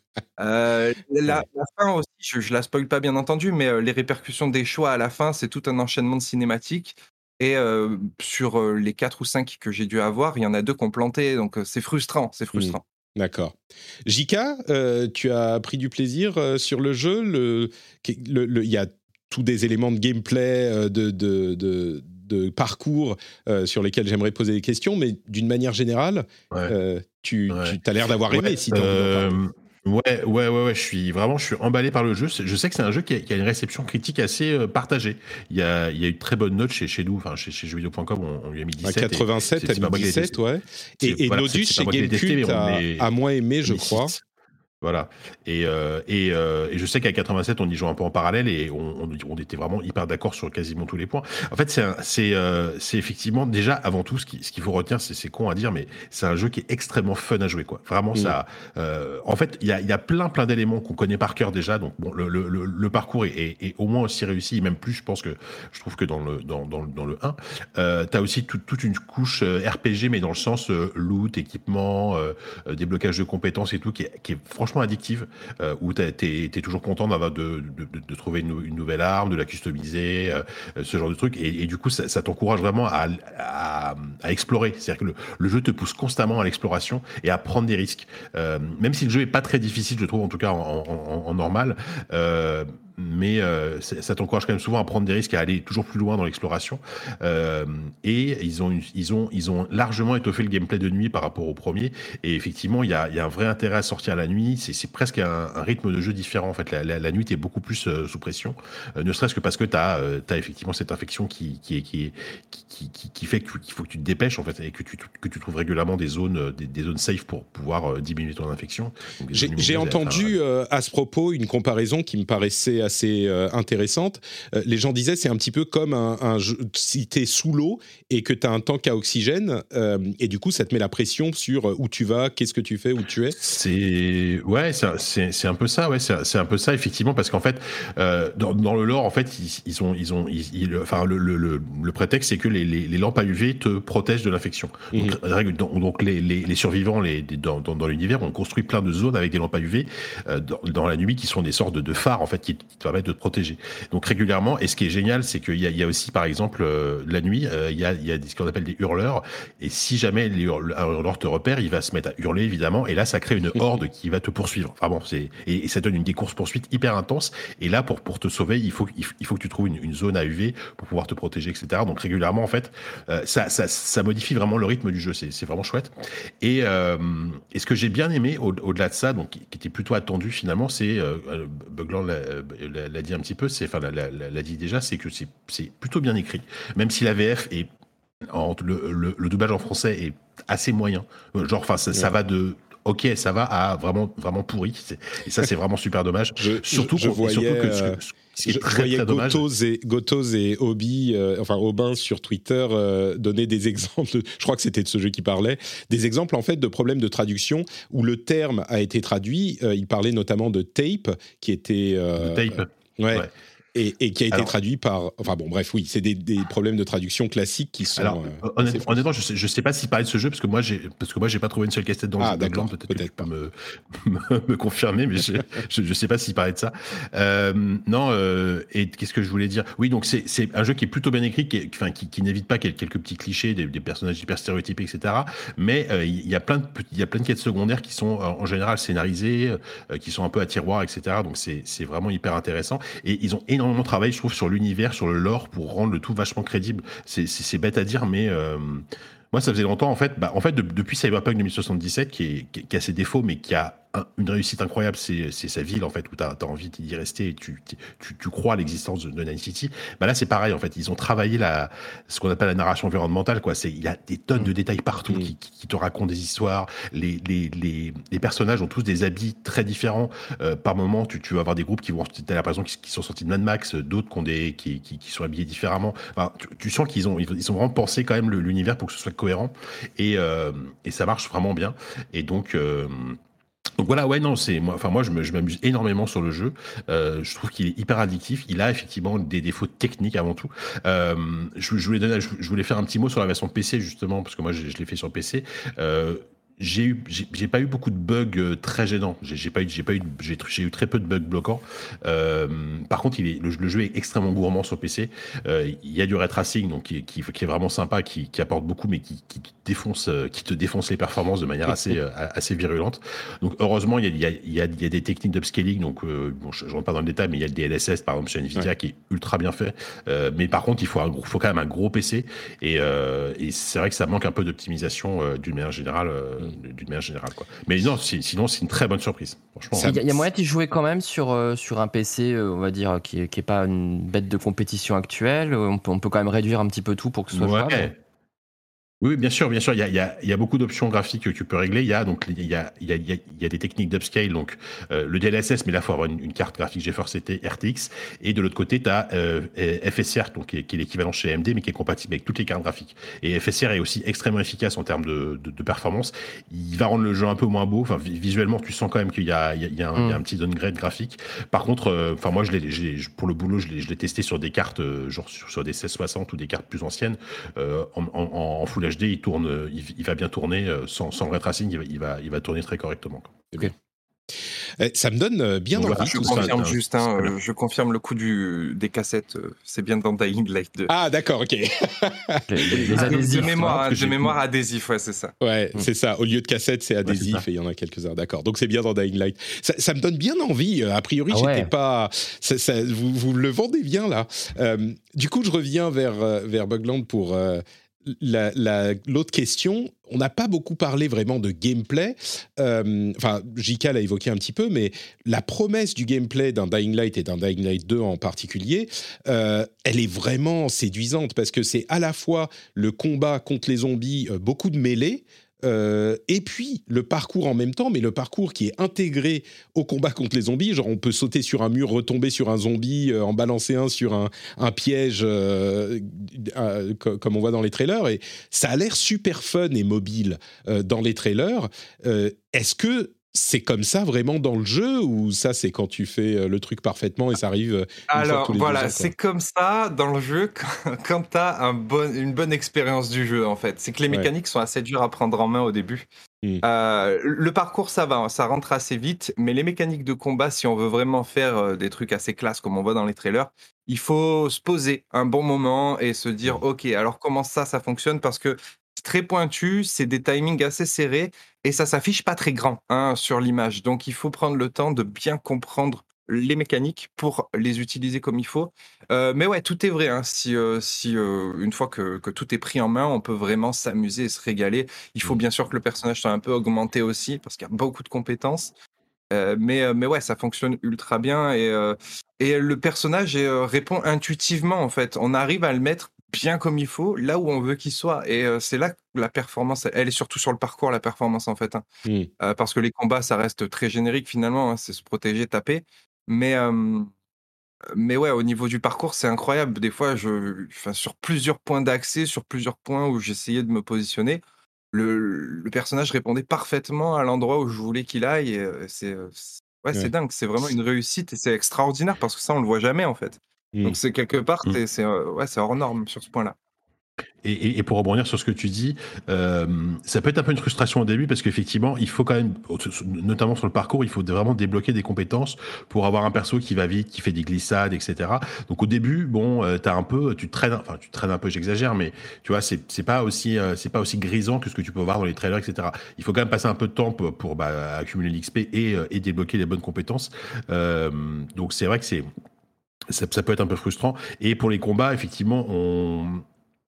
Heu, la Ouais. la fin aussi, je je la spoil pas bien entendu, mais heu, les répercussions des choix à la fin, c'est tout un enchaînement de cinématiques et heu, sur, heu, les quatre ou cinq que j'ai dû avoir, il y en a deux qui ont planté, donc heu, c'est frustrant, c'est Mm. frustrant. D'accord. J K, euh, tu as pris du plaisir euh, sur le jeu. Le, le- le- Il y a tous des éléments de gameplay, euh, de, de, de, de parcours euh, sur lesquels j'aimerais poser des questions, mais d'une manière générale, Ouais, euh, tu, ouais. tu as l'air d'avoir aimé Ouais, si tu as envie d'en parler. euh, ouais, ouais, ouais, ouais, je suis vraiment, je suis emballé par le jeu. C'est- Je sais que c'est un jeu qui a, qui a une réception critique assez euh, partagée. Il y a, il y a eu de très bonnes notes chez, chez nous, enfin chez, chez jeuxvideo point com, on, on lui a mis À dix-sept et quatre-vingt-sept, c'est t'as c'est mis pas moi qui l'ai dix-sept, testé. ouais. C'est, Et, et voilà, c'est Nodus c'est pas chez moi qui l'ai testé, mais Gamecult on a, met, a moins aimé, on je met crois. six. Voilà. Et, euh, et, euh, et je sais qu'à quatre-vingt-sept, on y joue un peu en parallèle et on, on, on était vraiment hyper d'accord sur quasiment tous les points. En fait, c'est, un, c'est, euh, c'est effectivement, déjà, avant tout, ce, qui, ce qu'il faut retenir, c'est, c'est con à dire, mais c'est un jeu qui est extrêmement fun à jouer, quoi. Vraiment, Mm. ça. Euh, en fait, il y a, y a plein, plein d'éléments qu'on connaît par cœur déjà. Donc, bon, le, le, le, le parcours est, est, est au moins aussi réussi, et même plus, je pense que je trouve que dans le, dans, dans, dans le un. Euh, t'as aussi tout, toute une couche euh, R P G, mais dans le sens euh, loot, équipement, euh, euh, déblocage de compétences et tout, qui est, qui est franchement addictive. Euh, où t'es es toujours content d'avoir de, de, de, de trouver une, une nouvelle arme, de la customiser, euh, ce genre de truc. Et, et du coup, ça, ça t'encourage vraiment à, à, à explorer. C'est-à-dire que le, le jeu te pousse constamment à l'exploration et à prendre des risques. Euh, même si le jeu est pas très difficile, je trouve, en tout cas en, en, en normal. Euh, mais euh, ça t'encourage quand même souvent à prendre des risques, à aller toujours plus loin dans l'exploration. Euh, et ils ont, ils, ont, ils ont largement étoffé le gameplay de nuit par rapport au premier. Et effectivement, il y a, y a un vrai intérêt à sortir la nuit. C'est presque un, un rythme de jeu différent. En fait, la, la, la nuit, t'es beaucoup plus euh, sous pression. Euh, ne serait-ce que parce que t'as euh, as effectivement cette infection qui, qui, est, qui, est, qui, qui, qui fait qu'il faut que tu te dépêches en fait, et que tu, que tu trouves régulièrement des zones, des, des zones safe pour pouvoir euh, diminuer ton infection. J'ai entendu enfin, euh, à ce propos une comparaison qui me paraissait assez euh, intéressante. Euh, les gens disaient c'est un petit peu comme un, un jeu, si tu es sous l'eau et que tu as un tank à oxygène euh, et du coup ça te met la pression sur où tu vas, qu'est-ce que tu fais, où tu es. C'est ouais, c'est un peu ça, ouais, c'est un peu ça effectivement parce qu'en fait euh, dans, dans le lore en fait ils, ils ont ils ont ils, ils, enfin le, le, le, le prétexte c'est que les, les, les lampes à U V te protègent de l'infection. Mm-hmm. Donc, donc les, les, les survivants les, dans, dans, dans l'univers ont construit plein de zones avec des lampes à U V euh, dans, dans la nuit qui sont des sortes de, de phares en fait qui, qui te permettent de te protéger. Donc régulièrement, et ce qui est génial c'est qu'il y a, il y a aussi par exemple euh, la nuit euh, il y a il y a ce qu'on appelle des hurleurs et si jamais les hurle, un hurleur te repère il va se mettre à hurler évidemment et là ça crée une horde qui va te poursuivre. Vraiment c'est et, et ça donne une des courses poursuites hyper intense et là pour pour te sauver il faut il faut que tu trouves une, une zone à U V pour pouvoir te protéger etc. Donc régulièrement en fait euh, ça, ça ça modifie vraiment le rythme du jeu. C'est c'est vraiment chouette. Et, euh, et ce que j'ai bien aimé au, au-delà de ça, donc qui, qui était plutôt attendu finalement, c'est euh, Bugland l'a, l'a dit un petit peu, c'est enfin l'a, l'a, l'a dit déjà, c'est que c'est c'est plutôt bien écrit, même si la V F est en, le, le, le doublage en français est assez moyen. Genre enfin ça, ouais. ça va de ok, ça va à vraiment vraiment pourri. Et ça, c'est vraiment super dommage. Je, surtout, je, je voyais, surtout que ce, ce qui est je très, voyais très dommage. Gotoz et, Gotoz et Obi, euh, enfin Aubin sur Twitter, euh, donner des exemples. De, je crois que c'était de ce jeu qui parlait. Des exemples en fait de problèmes de traduction où le terme a été traduit. Euh, il parlait notamment de tape, qui était euh, de tape. Euh, ouais. ouais. Et, et qui a été Alors, traduit par... Enfin bon, bref, oui, c'est des, des problèmes de traduction classiques qui sont... Alors, euh, honnêtement, honnêtement, je sais, je sais pas s'il parlait de ce jeu, parce que moi, j'ai, parce que moi, j'ai pas trouvé une seule casse-tête dans le ah, jeu. D'accord, peut-être, peut-être que tu peux me, me, me confirmer, mais je, je, je sais pas s'il parlait de ça. Euh, non, euh, et qu'est-ce que je voulais dire? Oui, donc c'est, c'est un jeu qui est plutôt bien écrit, qui, est, enfin, qui, qui n'évite pas quelques petits clichés, des, des personnages hyper stéréotypés, et cetera. Mais euh, il y a plein de, il y a plein de quêtes secondaires qui sont en général scénarisées, euh, qui sont un peu à tiroir, et cetera. Donc c'est, c'est vraiment hyper intéressant. Et ils ont énormément travaillé, je trouve, sur l'univers, sur le lore, pour rendre le tout vachement crédible. C'est, c'est, c'est bête à dire, mais euh, moi, ça faisait longtemps, en fait, bah, en fait, de, depuis Cyberpunk deux mille soixante-dix-sept, qui, est, qui, qui a ses défauts, mais qui a un, une réussite incroyable, c'est, c'est sa ville en fait où tu as envie d'y rester et tu, tu, tu crois à l'existence de, de Night City. Bah là c'est pareil en fait, ils ont travaillé la, ce qu'on appelle la narration environnementale quoi. C'est il y a des tonnes de détails partout Mmh. qui, qui, qui te racontent des histoires. Les, les, les, les personnages ont tous des habits très différents. Euh, par moment, tu, tu vas avoir des groupes qui vont, t'as l'impression qu'ils qui sont sortis de Mad Max, d'autres qui, ont des, qui, qui, qui sont habillés différemment. Enfin, tu, tu sens qu'ils ont, ils ont vraiment pensé quand même le, l'univers pour que ce soit cohérent et, euh, et ça marche vraiment bien. Et donc euh, Donc voilà, ouais, non, c'est moi. Enfin, moi, je, me, je m'amuse énormément sur le jeu. Euh, je trouve qu'il est hyper addictif. Il a effectivement des défauts techniques avant tout. Euh, je, je voulais donner, je, je voulais faire un petit mot sur la version P C justement parce que moi, je, je l'ai fait sur P C. Euh, j'ai eu, j'ai, j'ai pas eu beaucoup de bugs euh, très gênants. J'ai, j'ai pas eu, j'ai pas eu, j'ai, j'ai eu très peu de bugs bloquants. Euh, par contre, il est, le, le jeu est extrêmement gourmand sur P C. Euh, il y a du ray tracing, donc qui, qui, qui est vraiment sympa, qui, qui apporte beaucoup, mais qui, qui défonce, euh, qui te défonce les performances de manière assez, euh, assez virulente. Donc heureusement, il y a, il y a, il y a, il y a des techniques d'upscaling. Donc euh, bon, je, je rentre pas dans le détail, mais il y a le D L S S par exemple chez Nvidia ouais. qui est ultra bien fait. Euh, mais par contre, il faut un gros, faut quand même un gros P C. Et, euh, et c'est vrai que ça manque un peu d'optimisation euh, d'une manière générale. Euh, d'une manière générale quoi. Mais non, c'est, sinon c'est une très bonne surprise. Franchement. Il y, y a moyen d'y jouer quand même sur euh, sur un P C, euh, on va dire, qui est, qui est pas une bête de compétition actuelle. On peut, on peut quand même réduire un petit peu tout pour que ce soit ouais. jouable. Oui, bien sûr, bien sûr. Il y a, il y a, il y a beaucoup d'options graphiques que tu peux régler. Il y a donc il y a, il y a, il y a, il y a des techniques d'upscale, donc euh, le D L S S, mais là, il faut avoir une, une carte graphique GeForce R T X. Et de l'autre côté, tu as euh, F S R, donc qui est, qui est l'équivalent chez A M D, mais qui est compatible avec toutes les cartes graphiques. Et F S R est aussi extrêmement efficace en termes de, de, de performance. Il va rendre le jeu un peu moins beau. Enfin, visuellement, tu sens quand même qu'il y a, il y a, il y a, un, mm. il y a un petit downgrade graphique. Par contre, euh, enfin moi, je l'ai, j'ai, pour le boulot, je l'ai, je l'ai testé sur des cartes, euh, genre sur, sur des seize soixante ou des cartes plus anciennes, euh, en, en, en Full H D, il tourne. Il, il va bien tourner sans, sans ray tracing, il va, il, va, il va tourner très correctement. Okay. Ça me donne bien donc, envie. Voilà, je confirme juste, hein, euh, je confirme le coup du, des cassettes, euh, c'est bien dans Dying Light deux. Ah d'accord, ok. les, les adhésifs. De mémoire, de mémoire adhésif, ouais, c'est ça. Ouais, mmh. c'est ça. Au lieu de cassettes, c'est adhésif ouais, c'est et il y en a quelques-uns, d'accord. Donc c'est bien dans Dying Light. Ça, ça me donne bien envie. A priori, ah j'étais ouais. pas. Ça, ça, vous, vous le vendez bien là. Euh, du coup, je reviens vers vers Bugland pour. Euh, La, la, l'autre question, on n'a pas beaucoup parlé vraiment de gameplay. Euh, enfin, J K l'a évoqué un petit peu, mais la promesse du gameplay d'un Dying Light et d'un Dying Light deux en particulier, euh, elle est vraiment séduisante parce que c'est à la fois le combat contre les zombies, euh, beaucoup de mêlées, Euh, et puis le parcours en même temps, mais le parcours qui est intégré au combat contre les zombies, genre on peut sauter sur un mur, retomber sur un zombie, euh, en balancer un sur un, un piège, euh, euh, comme on voit dans les trailers, et ça a l'air super fun et mobile euh, dans les trailers. Euh, est-ce que c'est comme ça vraiment dans le jeu ou ça c'est quand tu fais le truc parfaitement et ça arrive une Alors fois tous les voilà, deux ans, c'est comme ça dans le jeu quand, quand tu as un bon, une bonne expérience du jeu en fait. C'est que les mécaniques ouais. sont assez dures à prendre en main au début. Mmh. Euh, le parcours ça va, ça rentre assez vite, mais les mécaniques de combat, si on veut vraiment faire des trucs assez classe comme on voit dans les trailers, il faut se poser un bon moment et se dire mmh. ok, alors comment ça, ça fonctionne parce que très pointu, c'est des timings assez serrés et ça s'affiche pas très grand hein, sur l'image. Donc il faut prendre le temps de bien comprendre les mécaniques pour les utiliser comme il faut. Euh, mais ouais, tout est vrai. Hein. Si, euh, si euh, une fois que, que tout est pris en main, on peut vraiment s'amuser et se régaler. Il faut bien sûr que le personnage soit un peu augmenté aussi parce qu'il y a beaucoup de compétences. Euh, mais, mais ouais, ça fonctionne ultra bien et, euh, et le personnage euh, répond intuitivement en fait. On arrive à le mettre bien comme il faut, là où on veut qu'il soit. Et euh, c'est là que la performance, elle est surtout sur le parcours, la performance en fait. Hein. Mmh. Euh, parce que les combats, ça reste très générique finalement, hein, c'est se protéger, taper. Mais, euh, mais ouais, au niveau du parcours, c'est incroyable. Des fois, je, enfin, sur plusieurs points d'accès, sur plusieurs points où j'essayais de me positionner, le, le personnage répondait parfaitement à l'endroit où je voulais qu'il aille. Et c'est, c'est, ouais, ouais. c'est dingue, c'est vraiment une réussite et c'est extraordinaire parce que ça, on le voit jamais en fait. Mmh. Donc c'est quelque part, mmh. c'est, c'est, ouais, c'est hors norme sur ce point-là. Et, et, et pour rebondir sur ce que tu dis, euh, ça peut être un peu une frustration au début parce qu'effectivement, il faut quand même, notamment sur le parcours, il faut vraiment débloquer des compétences pour avoir un perso qui va vite, qui fait des glissades, et cetera. Donc au début, bon, euh, t'as un peu, tu traînes, enfin tu traînes un peu, j'exagère, mais tu vois, c'est, c'est pas aussi, euh, c'est pas aussi grisant que ce que tu peux voir dans les trailers, et cetera. Il faut quand même passer un peu de temps pour, pour bah, accumuler l'X P et, euh, et débloquer les bonnes compétences. Euh, donc c'est vrai que c'est Ça, ça peut être un peu frustrant. Et pour les combats, effectivement, on,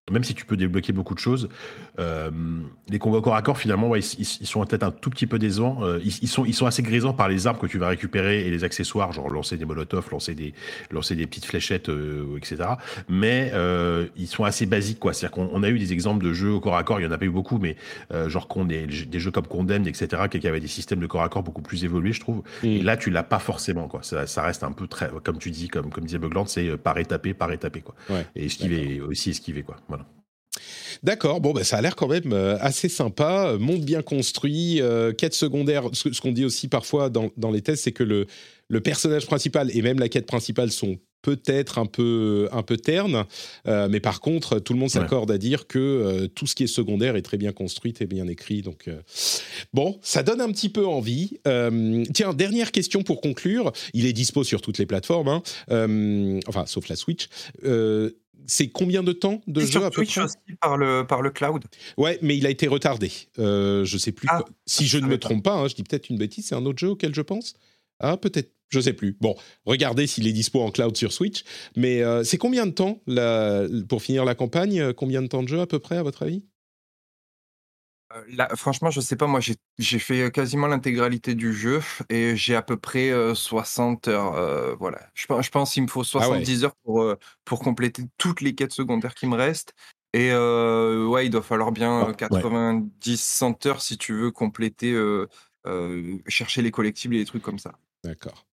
Même si tu peux débloquer beaucoup de choses, euh, les combats au corps à corps, finalement, ouais, ils, ils, ils sont peut-être un tout petit peu décevants. Euh, ils, ils, sont, ils sont assez grisants par les armes que tu vas récupérer et les accessoires, genre lancer des molotovs, lancer des, lancer des petites fléchettes, euh, et cetera. Mais euh, ils sont assez basiques, quoi. C'est-à-dire qu'on on a eu des exemples de jeux au corps à corps, il n'y en a pas eu beaucoup, mais euh, genre des, des jeux comme Condemned, et cetera, qui avaient des systèmes de corps à corps beaucoup plus évolués, je trouve. Mm. Et là, tu l'as pas forcément, quoi. Ça, ça reste un peu très, comme tu dis, comme, comme disait Bugland, c'est par étapé, par étapé, quoi. Ouais, et esquiver, d'accord. Aussi esquiver, quoi. Voilà. D'accord, bon, bah, ça a l'air quand même euh, assez sympa, monde bien construit, euh, quête secondaire, ce, ce qu'on dit aussi parfois dans, dans les tests, c'est que le, le personnage principal et même la quête principale sont peut-être un peu, un peu ternes, euh, mais par contre, tout le monde s'accorde ouais. à dire que euh, tout ce qui est secondaire est très bien construit et bien écrit, donc euh, bon, ça donne un petit peu envie. Euh, tiens, dernière question pour conclure, il est dispo sur toutes les plateformes, hein, euh, enfin, sauf la Switch. Euh, C'est combien de temps de et jeu sur à peu Twitch près aussi par le, par le cloud. Ouais, mais il a été retardé. Euh, je sais plus. Ah, quoi. Si je ne me trompe pas, hein, je dis peut-être une bêtise, c'est un autre jeu auquel je pense. Ah, peut-être, je sais plus. Bon, regardez s'il est dispo en cloud sur Switch. Mais euh, c'est combien de temps la, pour finir la campagne? Combien de temps de jeu à peu près, à votre avis? Là, franchement, je sais pas, moi j'ai, j'ai fait quasiment l'intégralité du jeu et j'ai à peu près euh, soixante heures. Euh, voilà. Je, pense- je pense qu'il me faut soixante-dix ah ouais. heures pour, euh, pour compléter toutes les quêtes secondaires qui me restent. Et euh, ouais, il doit falloir bien euh, quatre-vingt-dix à cent heures si tu veux compléter, euh, euh, chercher les collectibles et les trucs comme ça. D'accord.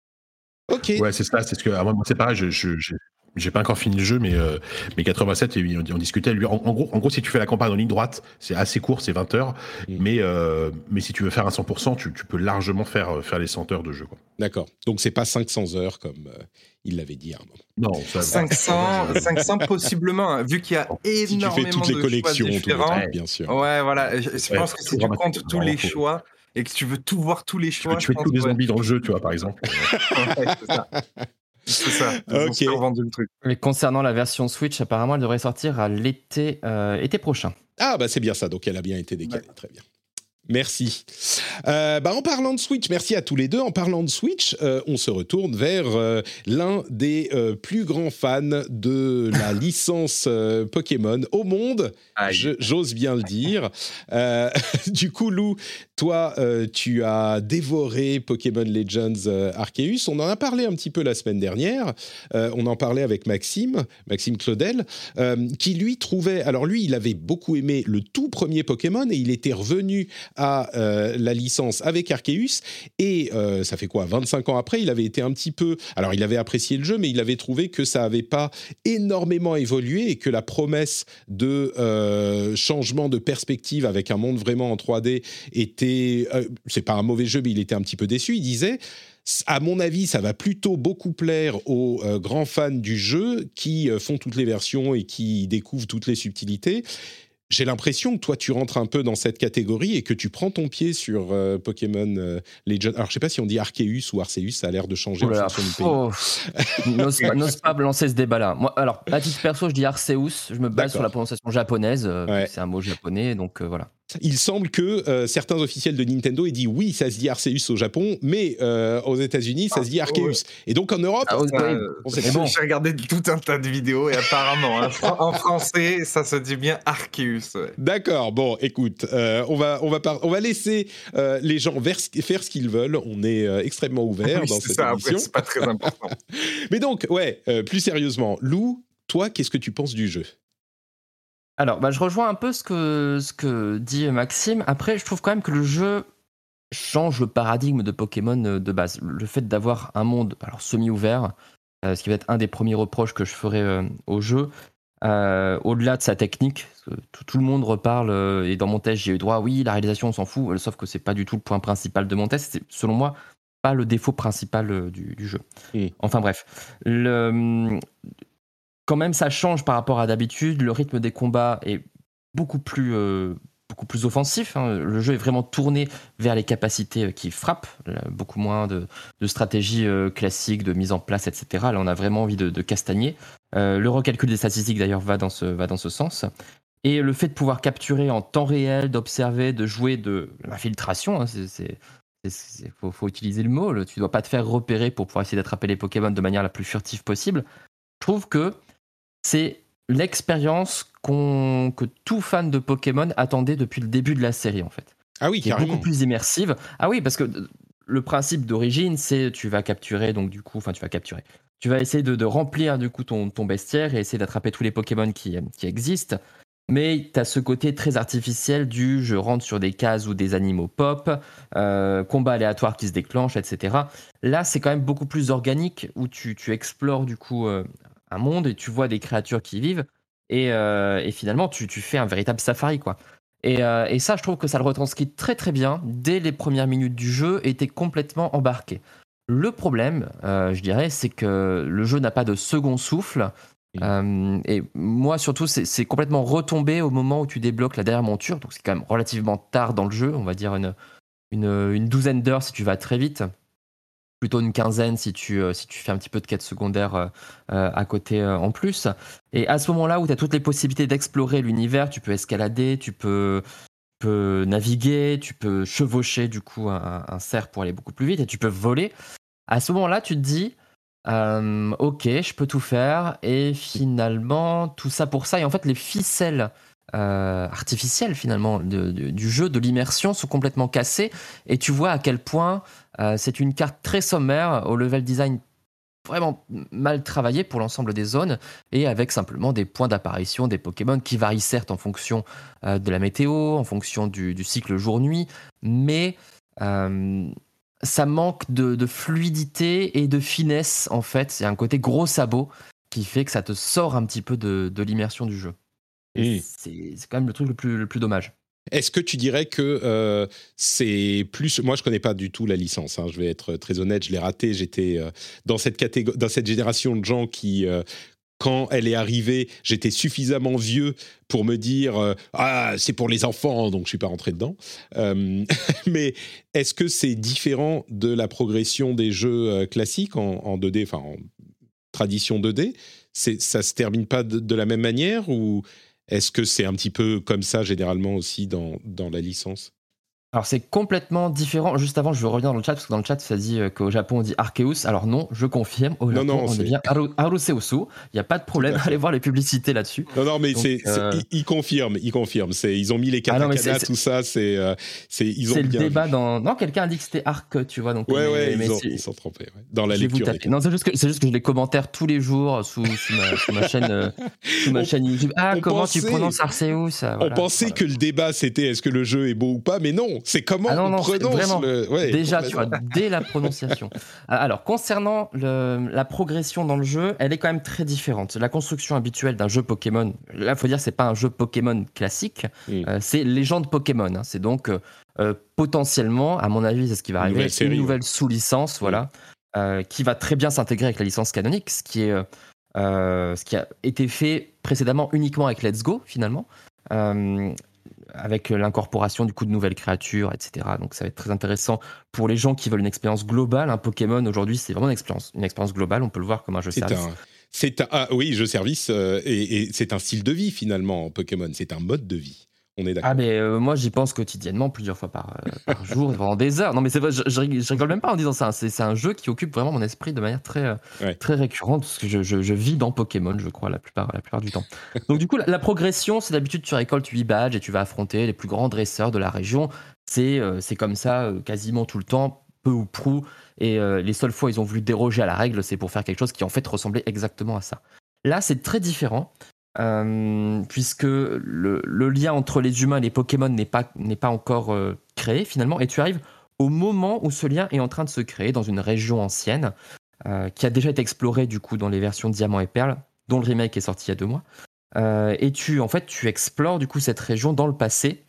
Ok. Ouais, c'est ça, c'est ce que. Alors, moi, c'est pareil, je. je, je... J'ai pas encore fini le jeu, mais, euh, mais quatre-vingt-sept, on, on discutait. Lui, en, en, gros, en gros, si tu fais la campagne en ligne droite, c'est assez court, c'est vingt heures. Mmh. Mais, euh, mais si tu veux faire un cent pour cent, tu, tu peux largement faire, faire les cent heures de jeu, quoi. D'accord. Donc, c'est pas cinq cents heures comme euh, il l'avait dit à un moment. Non, ça cinq cents, cinq cents possiblement, hein, vu qu'il y a énormément si tu fais toutes les de collections, choix différents. Les trucs, bien sûr. Ouais, voilà. Je, je ouais, pense que si tu comptes tous les faut... choix et que tu veux tout voir tous les choix, tu fais tous les zombies dans le jeu, tu vois, par exemple. Ouais, c'est ça. C'est ça. Ils okay. ont vendu le truc. Mais concernant la version Switch, apparemment, elle devrait sortir à l'été, euh, été prochain. Ah, bah c'est bien ça. Donc, elle a bien été décalée. Ouais. Très bien. Merci. Euh, bah en parlant de Switch, merci à tous les deux. En parlant de Switch, euh, on se retourne vers euh, l'un des euh, plus grands fans de la licence euh, Pokémon au monde. Je, j'ose bien le dire. Euh, du coup, Lou, toi, euh, tu as dévoré Pokémon Legends euh, Arceus. On en a parlé un petit peu la semaine dernière. Euh, on en parlait avec Maxime, Maxime Claudel, euh, qui lui trouvait... Alors lui, il avait beaucoup aimé le tout premier Pokémon et il était revenu à euh, la licence avec Arceus et euh, ça fait quoi, vingt-cinq ans après, il avait été un petit peu... Alors, il avait apprécié le jeu, mais il avait trouvé que ça n'avait pas énormément évolué et que la promesse de euh, changement de perspective avec un monde vraiment en trois D était... Euh, c'est pas un mauvais jeu, mais il était un petit peu déçu. Il disait... À mon avis, ça va plutôt beaucoup plaire aux euh, grands fans du jeu qui euh, font toutes les versions et qui découvrent toutes les subtilités. J'ai l'impression que toi, tu rentres un peu dans cette catégorie et que tu prends ton pied sur euh, Pokémon euh, Legends. Alors, je ne sais pas si on dit Arceus ou Arceus, ça a l'air de changer oh là, en fonction du pays. Oh. n'ose, pas, n'ose pas lancer ce débat-là. Moi, alors, à titre perso, je dis Arceus. Je me base D'accord. sur la prononciation japonaise. Euh, ouais. C'est un mot japonais, donc euh, voilà. Il semble que euh, certains officiels de Nintendo aient dit oui, ça se dit Arceus au Japon, mais euh, aux États-Unis, ça ah, se dit Arceus. Ouais. Et donc en Europe, ah, ça, euh, on sait bon. J'ai regardé tout un tas de vidéos et apparemment, hein, en français, ça se dit bien Arceus. Ouais. D'accord. Bon, écoute, euh, on va on va par... on va laisser euh, les gens vers... faire ce qu'ils veulent. On est euh, extrêmement ouvert oui, dans c'est cette ça, émission. Après, c'est pas très important. Mais donc, ouais, euh, plus sérieusement, Lou, toi, qu'est-ce que tu penses du jeu ? Alors, bah, je rejoins un peu ce que, ce que dit Maxime. Après, je trouve quand même que le jeu change le paradigme de Pokémon de base. Le fait d'avoir un monde alors, semi-ouvert, euh, ce qui va être un des premiers reproches que je ferai euh, au jeu, euh, au-delà de sa technique, parce que tout, tout le monde reparle, euh, et dans mon test, j'ai eu droit, oui, la réalisation, on s'en fout, sauf que c'est pas du tout le point principal de mon test. C'est, selon moi, pas le défaut principal euh, du, du jeu. Mmh. Enfin bref. Le... Quand même, ça change par rapport à d'habitude. Le rythme des combats est beaucoup plus, euh, beaucoup plus offensif. Hein. Le jeu est vraiment tourné vers les capacités qui frappent. Là, beaucoup moins de, de stratégies euh, classiques, de mise en place, et cetera. Là, on a vraiment envie de, de castagner. Euh, le recalcul des statistiques, d'ailleurs, va dans ce, va dans ce sens. Et le fait de pouvoir capturer en temps réel, d'observer, de jouer de l'infiltration, hein, c'est... c'est il faut, faut utiliser le mot. Tu ne dois pas te faire repérer pour pouvoir essayer d'attraper les Pokémon de manière la plus furtive possible. Je trouve que c'est l'expérience qu'on, que tout fan de Pokémon attendait depuis le début de la série, en fait. Ah oui, Qui est carrément. beaucoup plus immersive. Ah oui, parce que le principe d'origine, c'est tu vas capturer, donc du coup, enfin, tu vas capturer. Tu vas essayer de, de remplir du coup ton, ton bestiaire et essayer d'attraper tous les Pokémon qui, qui existent. Mais tu as ce côté très artificiel du je rentre sur des cases où des animaux pop, euh, combat aléatoire qui se déclenche, et cetera. Là, c'est quand même beaucoup plus organique où tu, tu explores du coup euh, un monde et tu vois des créatures qui y vivent et, euh, et finalement tu, tu fais un véritable safari, quoi. Et, euh, et ça, je trouve que ça le retranscrit très très bien dès les premières minutes du jeu et t'es complètement embarqué. Le problème, euh, je dirais, c'est que le jeu n'a pas de second souffle. Euh, et moi, surtout, c'est, c'est complètement retombé au moment où tu débloques la dernière monture. Donc, c'est quand même relativement tard dans le jeu. On va dire une, une, une douzaine d'heures si tu vas très vite. Plutôt une quinzaine si tu, euh, si tu fais un petit peu de quête secondaire euh, euh, à côté euh, en plus. Et à ce moment-là où tu as toutes les possibilités d'explorer l'univers, tu peux escalader, tu peux, tu peux naviguer, tu peux chevaucher du coup un, un cerf pour aller beaucoup plus vite et tu peux voler. À ce moment-là, tu te dis, euh, ok, je peux tout faire et finalement, tout ça pour ça. Et en fait, les ficelles euh, artificielles finalement de, de, du jeu, de l'immersion sont complètement cassées et tu vois à quel point euh, c'est une carte très sommaire au level design vraiment mal travaillé pour l'ensemble des zones et avec simplement des points d'apparition des Pokémon qui varient certes en fonction euh, de la météo, en fonction du, du cycle jour-nuit, mais euh, ça manque de, de fluidité et de finesse en fait. C'est un côté gros sabot qui fait que ça te sort un petit peu de, de l'immersion du jeu. Et Mmh. c'est, c'est quand même le truc le plus, le plus dommage. Est-ce que tu dirais que euh, c'est plus... Moi, je connais pas du tout la licence, hein, je vais être très honnête, je l'ai raté. J'étais euh, dans, cette catég- dans cette génération de gens qui... Euh, quand elle est arrivée, j'étais suffisamment vieux pour me dire euh, ah, c'est pour les enfants, donc je suis pas rentré dedans. Euh, mais est-ce que c'est différent de la progression des jeux euh, classiques en, en deux D, enfin en tradition deux D? C'est, ça se termine pas de, de la même manière ou est-ce que c'est un petit peu comme ça généralement aussi dans, dans la licence? Alors c'est complètement différent. Juste avant, je veux revenir dans le chat parce que dans le chat ça dit euh, qu'au Japon on dit Arceus. Alors non, je confirme. Au Non, Japon non, on c'est- dit bien Aru- Aruseusu. Il n'y a pas de problème. Tout à fait. Allez voir les publicités là-dessus. Non, non, mais Donc, c'est, c'est- euh, ils, ils confirment, ils confirment. C'est, ils ont mis les Ah non, mais katakana, c'est- tout ça, c'est, euh, c'est, ils ont c'est le bien débat vu. dans. Non, quelqu'un a dit que c'était Arc, tu vois. Donc, Ouais, mais- ouais, mais ils, ont, c'est- ils sont trompés. Ouais. Dans la je vais vous lecture. taper. des Non, c'est juste que c'est juste que j'ai les commentaires tous les jours sous, sous, ma, sous ma chaîne euh, sous ma On- chaîne YouTube. Ah, on comment tu pensait- prononces Arceus ça, On voilà. pensait Voilà. que le débat c'était est-ce que le jeu est beau ou pas, mais non, c'est comment Ah non, on non, c'est prononce vraiment. le. Ouais, Déjà, tu vois, complètement. dès la prononciation. Alors, concernant le- la progression dans le jeu, elle est quand même très différente. La construction habituelle d'un jeu Pokémon, là, il faut dire, c'est pas un jeu Pokémon classique, Mm. euh, c'est Légende Pokémon. hein. C'est donc euh, euh, potentiellement, à mon avis, c'est ce qui va Une arriver, nouvelle série, une nouvelle ouais. sous-licence, voilà, euh, qui va très bien s'intégrer avec la licence canonique, ce qui est, euh, euh, ce qui a été fait précédemment uniquement avec Let's Go, finalement. Euh, avec l'incorporation du coup de nouvelles créatures, et cetera. Donc ça va être très intéressant pour les gens qui veulent une expérience globale. Un Pokémon aujourd'hui, c'est vraiment une expérience, une expérience globale. On peut le voir comme un jeu C'est service. un, c'est un, ah oui, jeu service euh, et, et c'est un style de vie finalement en Pokémon. C'est un mode de vie. On est d'accord. Ah mais euh, moi j'y pense quotidiennement, plusieurs fois par, euh, par jour, pendant des heures. Non mais c'est vrai, je, je, rigole, je rigole même pas en disant ça. C'est, c'est un jeu qui occupe vraiment mon esprit de manière très, euh, Ouais. très récurrente parce que je, je, je vis dans Pokémon, je crois, la plupart, la plupart du temps. Donc du coup, la, la progression, c'est d'habitude tu récoltes huit badges et tu vas affronter les plus grands dresseurs de la région. C'est, euh, c'est comme ça euh, quasiment tout le temps, peu ou prou. Et euh, les seules fois où ils ont voulu déroger à la règle, c'est pour faire quelque chose qui en fait ressemblait exactement à ça. Là, c'est très différent. Euh, puisque le, le lien entre les humains et les Pokémon n'est pas, n'est pas encore euh, créé finalement, et tu arrives au moment où ce lien est en train de se créer dans une région ancienne euh, qui a déjà été explorée du coup dans les versions Diamant et Perle, dont le remake est sorti il y a deux mois. Euh, et tu, en fait, tu explores du coup cette région dans le passé,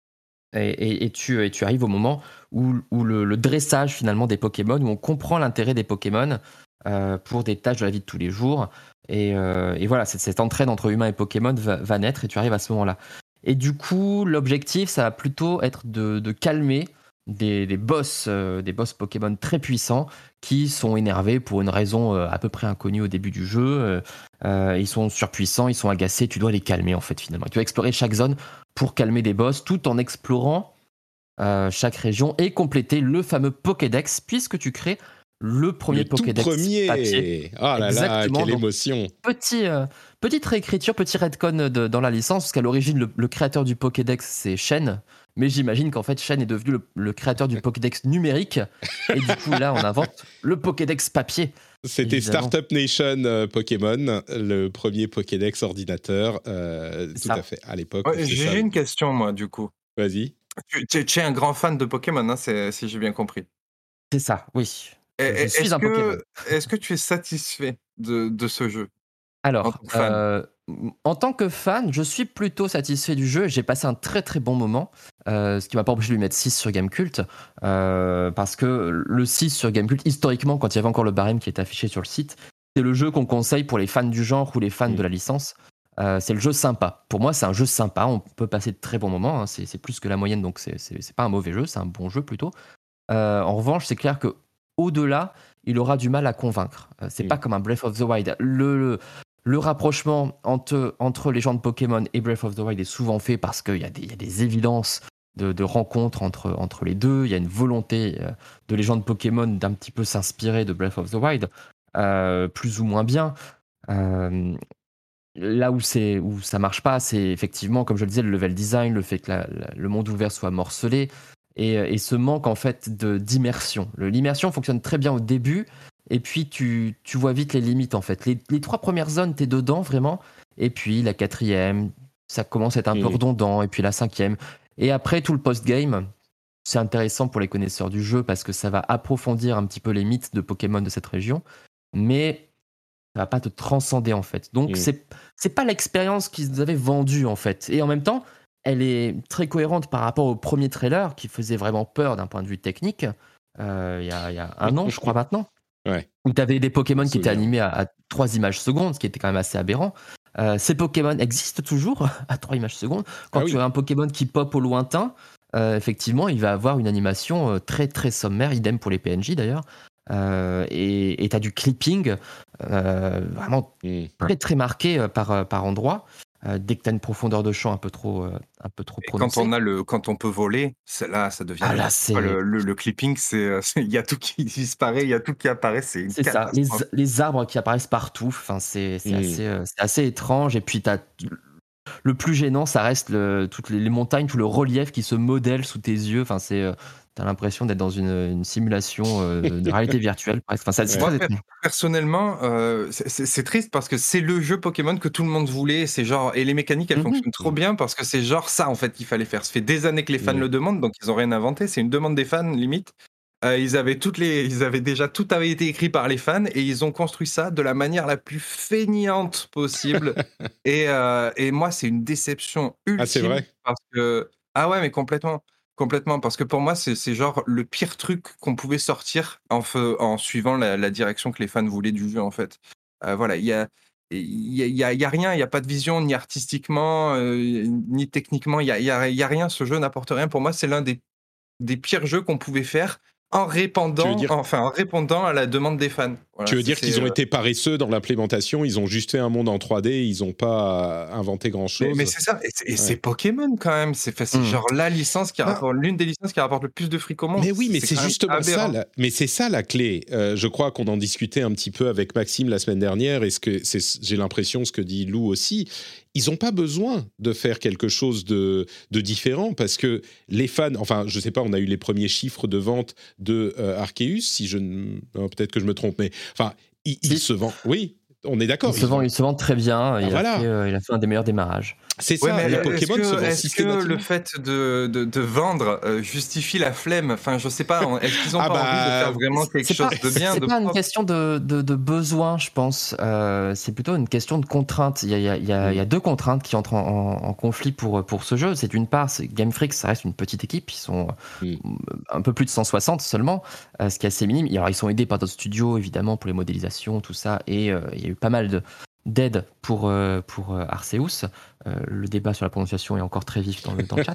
et, et, et, tu, et tu arrives au moment où, où le, le dressage finalement des Pokémon, où on comprend l'intérêt des Pokémon euh, pour des tâches de la vie de tous les jours. Et, euh, et voilà, cette, cette entraide entre humains et Pokémon va, va naître et tu arrives à ce moment-là. Et du coup, l'objectif, ça va plutôt être de, de calmer des, des boss, euh, des boss Pokémon très puissants qui sont énervés pour une raison euh, à peu près inconnue au début du jeu. Euh, euh, ils sont surpuissants, ils sont agacés, tu dois les calmer en fait finalement. Tu dois explorer chaque zone pour calmer des boss tout en explorant euh, chaque région et compléter le fameux Pokédex puisque tu crées le premier le tout Pokédex premier. papier. Oh là là, Exactement, quelle donc, émotion. Petit, euh, petite réécriture, petit retcon de- dans la licence, parce qu'à l'origine, le, le créateur du Pokédex, c'est Shen. Mais j'imagine qu'en fait, Shen est devenu le, le créateur du Pokédex numérique. Et du coup, là, on invente le Pokédex papier. C'était Évidemment. Startup Nation euh, Pokémon, le premier Pokédex ordinateur, euh, C'est tout ça. à fait, à l'époque. Ouais, c'est J'ai ça. j'ai une question, moi, du coup. Vas-y. Tu, tu- tu es un grand fan de Pokémon, hein, c'est- si j'ai bien compris. C'est ça, oui. Et- Je et- suis Est-ce un Pokémon. que, est-ce que tu es satisfait de, de ce jeu en Alors, tant que fan? euh, en tant que fan, je suis plutôt satisfait du jeu. J'ai passé un très très bon moment, euh, ce qui m'a pas empêché de lui mettre six sur Gamecult, euh, parce que le six sur Gamecult, historiquement, quand il y avait encore le barème qui était affiché sur le site, c'est le jeu qu'on conseille pour les fans du genre ou les fans Mm. de la licence. Euh, c'est le jeu sympa. Pour moi, c'est un jeu sympa. On peut passer de très bons moments. hein. C'est, c'est plus que la moyenne, donc c'est, c'est, c'est pas un mauvais jeu. C'est un bon jeu plutôt. Euh, en revanche, c'est clair que au-delà, il aura du mal à convaincre. Euh, c'est Mm. pas comme un Breath of the Wild. Le, le, le rapprochement entre, entre les gens de Pokémon et Breath of the Wild est souvent fait parce qu'il y a des, il y a des évidences de, de rencontres entre, entre les deux. Il y a une volonté euh, de les gens de Pokémon d'un petit peu s'inspirer de Breath of the Wild, euh, plus ou moins bien. Euh, Là où, c'est, où ça marche pas, c'est effectivement, comme je le disais, le level design, le fait que la- la- le monde ouvert soit morcelé et, et ce manque en fait de, d'immersion. Le- L'immersion fonctionne très bien au début et puis tu, tu vois vite les limites en fait. Les, les trois premières zones, t'es dedans vraiment et puis la quatrième, ça commence à être un peu Mhm. redondant et puis la cinquième. Et après tout le post-game, c'est intéressant pour les connaisseurs du jeu parce que ça va approfondir un petit peu les mythes de Pokémon de cette région, mais ça va pas te transcender en fait. Donc Mm. c'est c'est pas l'expérience qu'ils nous avaient vendue en fait. Et en même temps, elle est très cohérente par rapport au premier trailer qui faisait vraiment peur d'un point de vue technique. euh, Il y, a, il y a un an, je crois maintenant. Ouais. Où tu avais des Pokémon Je qui me étaient souviens. animés à, à trois images secondes, ce qui était quand même assez aberrant. Euh, ces Pokémon existent toujours à trois images secondes. Quand Ah oui. tu as un Pokémon qui pop au lointain, euh, effectivement, il va avoir une animation euh, très très sommaire, idem pour les P N J d'ailleurs. Euh, et tu as du clipping euh, vraiment Mm. très très marqué euh, par, euh, par endroit. Euh, dès que tu as une profondeur de champ un peu trop, euh, un peu trop Et quand prononcée. on a le, quand on peut voler, c'est là, ça devient Ah, là, le- c'est- le, le, le clipping, c'est, euh, c'est- il y a tout qui disparaît, il y a tout qui apparaît, c'est une C'est ça, les, catastrophe. les arbres qui apparaissent partout, enfin, c'est c'est Mm. assez, euh, c'est assez étrange. Et puis, t'as, le plus gênant, ça reste le, toutes les, les montagnes, tout le relief qui se modèle sous tes yeux. Enfin, c'est, euh, t'as l'impression d'être dans une, une simulation euh, de réalité virtuelle. Presque. Enfin, ça- c'est Ouais. très étrange. Personnellement, euh, c'est- c'est c'est triste parce que c'est le jeu Pokémon que tout le monde voulait. C'est genre et les mécaniques, elles Mhm. fonctionnent trop bien parce que c'est genre ça en fait qu'il fallait faire. Ça fait des années que les fans Mhm. le demandent, donc ils ont rien inventé. C'est une demande des fans limite. Euh, ils avaient toutes les, ils avaient déjà tout avait été écrit par les fans et ils ont construit ça de la manière la plus feignante possible. et, euh, et moi, c'est une déception ultime Ah, c'est vrai parce que ah ouais, mais complètement. Complètement, parce que pour moi, c'est c'est genre le pire truc qu'on pouvait sortir en, fe- en suivant la, la direction que les fans voulaient du jeu, en fait. Euh, voilà, il y a, il y a, il y a- il y a rien, il n'y a pas de vision, ni artistiquement, euh, ni techniquement, il n'y a, il y a, il y a rien, ce jeu n'apporte rien. Pour moi, c'est l'un des, des pires jeux qu'on pouvait faire en répondant, Tu veux dire- enfin, en répondant à la demande des fans. Voilà, Tu veux c'est- dire c'est, qu'ils ont euh, été paresseux dans l'implémentation, ils ont juste fait un monde en trois D, ils n'ont pas inventé Mais, grand-chose. mais c'est ça, et c'est, et c'est Ouais. Pokémon quand même. C'est, fait- c'est Mm. genre la licence qui Ah. rapporte, l'une des licences qui rapporte le plus de fric au monde. Mais oui, mais c'est quand même justement ça. aberrant. la- Mais c'est ça la clé. Euh, je crois qu'on en discutait un petit peu avec Maxime la semaine dernière, et ce que c'est, j'ai l'impression ce que dit Lou aussi. Ils n'ont pas besoin de faire quelque chose de, de différent parce que les fans, enfin, je sais pas, on a eu les premiers chiffres de vente de euh, Arceus, si je ne, non, peut-être que je me trompe, mais enfin, il, il Si. se vend. Oui, on est d'accord. Il se, ils vend, vendent. il se vend très bien. Il, voilà. a fait, euh, il a fait un des meilleurs démarrages. C'est ça. Ouais, mais les est-ce Pokémon que, se vendent est-ce que systématiquement. le fait de, de, de vendre euh, justifie la flemme? Enfin, je sais pas. on- Est-ce qu'ils ont Ah pas bah, envie de faire vraiment quelque C'est chose pas, de bien, c'est de pas une propre? question de, de, de besoin, je pense. Euh, c'est plutôt une question de contrainte. Il y a, il y a, il y a, il y a deux contraintes qui entrent en, en, en conflit pour, pour ce jeu. C'est d'une part, c'est Game Freak, ça reste une petite équipe. Ils sont Mm. un peu plus de cent soixante seulement, euh, ce qui est assez minime. Et alors, ils sont aidés par d'autres studios, évidemment, pour les modélisations, tout ça. Et euh, il y a eu pas mal de, d'aide pour, euh, pour euh, Arceus. Euh, le débat sur la prononciation est encore très vif dans le, dans le chat.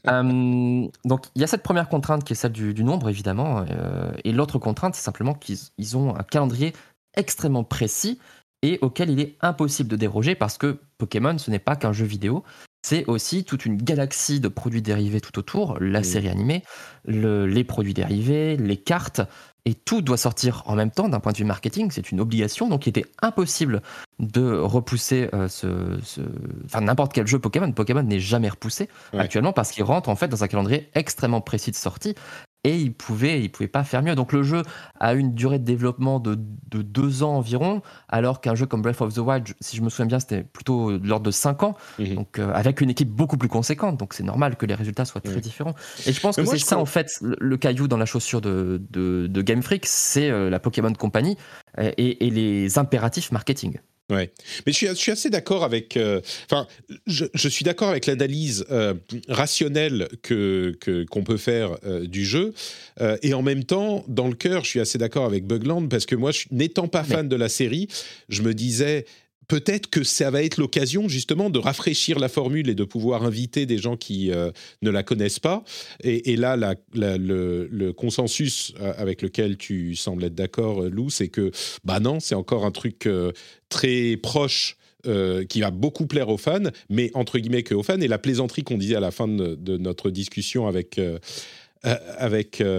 Euh, donc, il y a cette première contrainte qui est celle du, du nombre, évidemment. Euh, et l'autre contrainte, c'est simplement qu'ils ils ont un calendrier extrêmement précis et auquel il est impossible de déroger parce que Pokémon, ce n'est pas qu'un jeu vidéo. C'est aussi toute une galaxie de produits dérivés tout autour, la Mmh. série animée, le- les produits dérivés, les cartes. et tout doit sortir en même temps d'un point de vue marketing, c'est une obligation, donc il était impossible de repousser euh, ce, ce... Enfin, n'importe quel jeu Pokémon. Pokémon n'est jamais repoussé Ouais. actuellement parce qu'il rentre en fait dans un calendrier extrêmement précis de sortie et il pouvait, il pouvait pas faire mieux. Donc le jeu a une durée de développement de, de deux ans environ, alors qu'un jeu comme Breath of the Wild, si je me souviens bien, c'était plutôt de l'ordre de cinq ans, Mhm. donc euh, avec une équipe beaucoup plus conséquente. Donc c'est normal que les résultats soient très Ouais. différents. Et je pense Mais que moi, c'est je ça crois- en fait le, le caillou dans la chaussure de, de, de Game Freak, c'est euh, la Pokémon Company euh, et, et les impératifs marketing. Ouais, mais je suis, je suis assez d'accord avec. euh, Enfin, je, je suis d'accord avec l'analyse euh, rationnelle que, que qu'on peut faire euh, du jeu, euh, et en même temps, dans le cœur, je suis assez d'accord avec Bugland parce que moi, je, n'étant pas fan de la série, je me disais. Peut-être que ça va être l'occasion justement de rafraîchir la formule et de pouvoir inviter des gens qui euh, ne la connaissent pas. Et, et là, la, la, le, le consensus euh, avec lequel tu sembles être d'accord, Lou, c'est que bah non, c'est encore un truc euh, très proche. Euh, qui va beaucoup plaire aux fans, mais entre guillemets que aux fans. Et la plaisanterie qu'on disait à la fin de, de notre discussion avec euh, euh, avec euh,